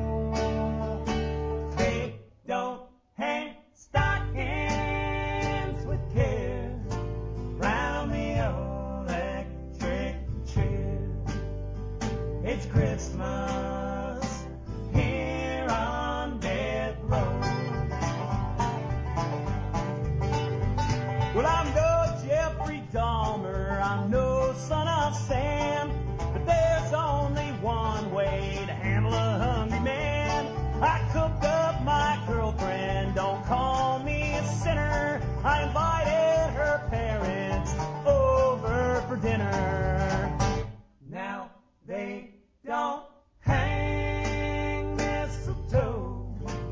They don't hang stockings with care round the electric chair. It's Christmas here on death row. Well, I'm no Jeffrey Dahmer, I'm no son of Sam, but there's only one way to handle a hungry man. I cooked up my girlfriend, don't call me a sinner. I invited her parents over for dinner. Now they don't hang mistletoe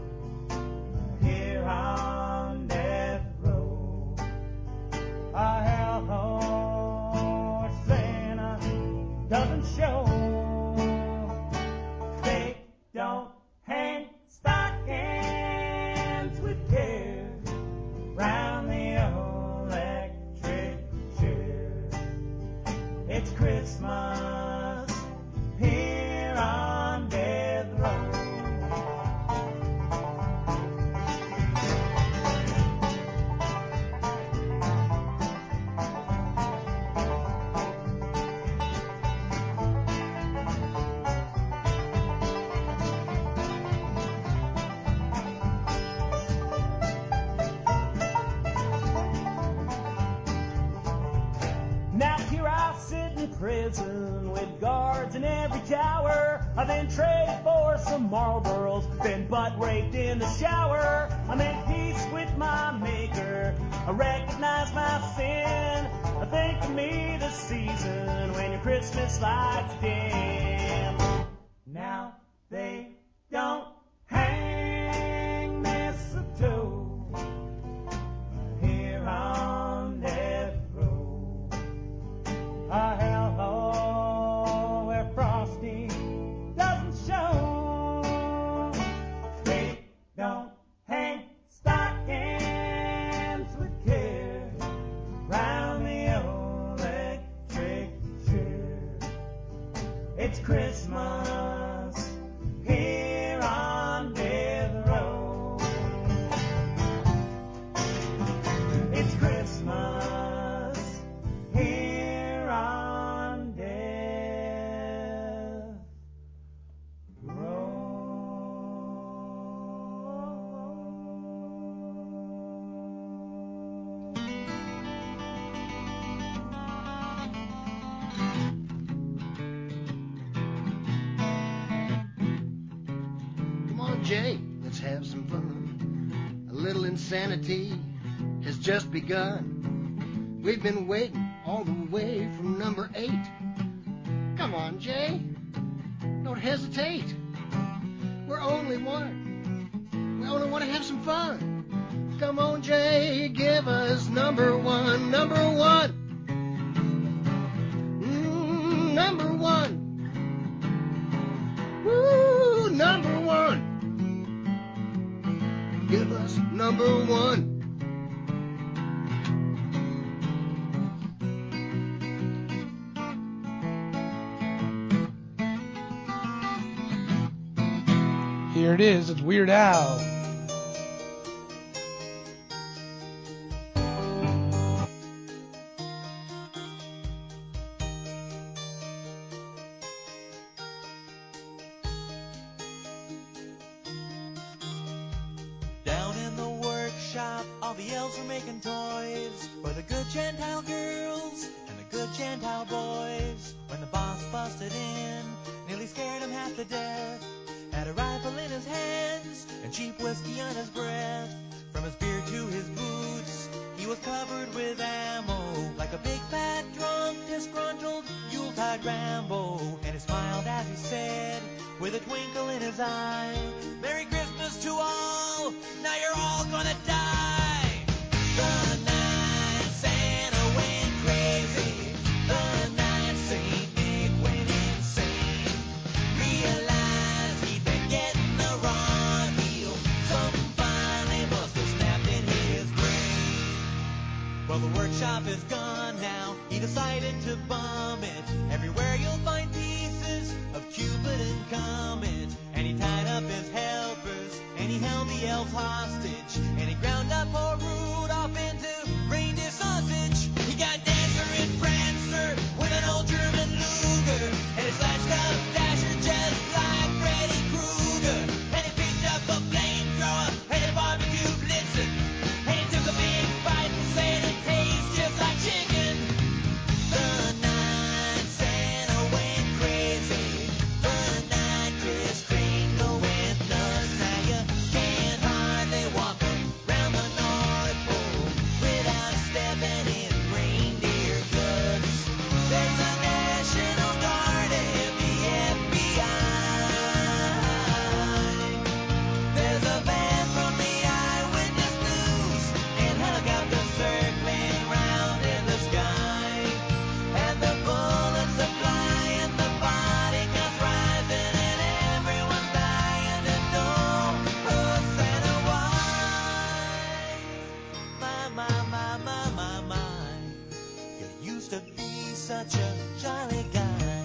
here on death row. A hellhole where Santa doesn't show. They don't hang stockings with care round the electric chair. It's Christmas here on death row. Now here I sit in prison with guards in every tower. I've been traded for some Marlboros, been butt raped in the shower. I made peace with my maker, I recognize my sin. I think of me this season when your Christmas lights dim. Now they don't hang mistletoe here on death row. A hellhole where Frosty doesn't show. They don't hang stockings with care round the electric chair. It's Christmas here on death row. It's Christmas here on death row. Come on, Jay, let's have some fun. A little insanity has just begun. We've been waiting all the way from number eight. Come on, Jay, don't hesitate. We're only one. We only want to have some fun. Come on, Jay, give us number one, number one. Mm, number one. Woo, number one. Give us number one. Here it is. It's Weird Al. Down in the workshop, all the elves were making toys for the good Gentile girls and the good Gentile boys. When the boss busted in, nearly scared him half to death. Had a rifle in his hands and cheap whiskey on his breath. From his beard to his boots, he He was covered with ammo, like a big fat drunk, disgruntled Yuletide Rambo. And he smiled as he said, with a twinkle in his eye, Merry Christmas to all, now you're all gonna die. The night Santa went crazy, the night Saint Nick went insane. Realized he'd been getting the raw deal, something finally must have snapped in his brain. Well, the workshop is gone now, he decided to bum it. Everywhere you'll find pieces of Cupid and Comet. And he tied up his helpers, and he held the elves hostage, and he ground up poor Rudolph into reindeer sausage. He got Dancer and Prancer with an old German Luger, and he slashed up Dasher just like Freddy Krueger. And he picked up a flamethrower and he barbecued Blitzen, and he took a big bite and said it tastes just like chicken. The night Santa went crazy, the night Kris Kringle went nuts. Now you can't hardly walk around the North Pole without stepping in reindeer guts. There's a National Guard and the F B I. There's a van from the Eyewitness News and helicopters circling round in the sky. And the bullets are flying, the body counts rising, and everyone's dying to know, oh Santa, why? My, my, my, my, my, my, you used to be such a jolly guy.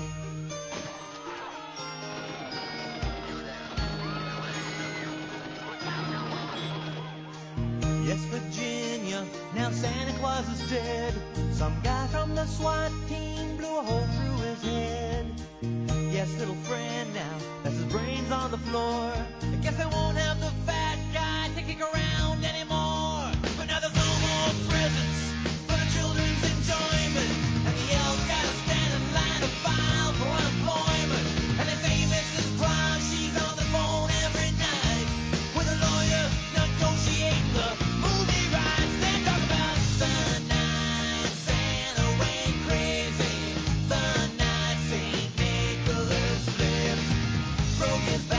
Yes, Virginia, now Santa Claus is dead. Some guy from the SWAT team blew a hole through his head. Yes, little friend, now that's his brains on the floor. I guess I won't have the fat guy to kick around anymore. But now there's no more presents for the children's enjoyment, and the elves gotta stand in line to file for unemployment. And they say Missus Claus, she's on the phone every night with a lawyer negotiating the movie rights. They talk about the night Santa went crazy, the night Saint Nicholas flipped, broke his back.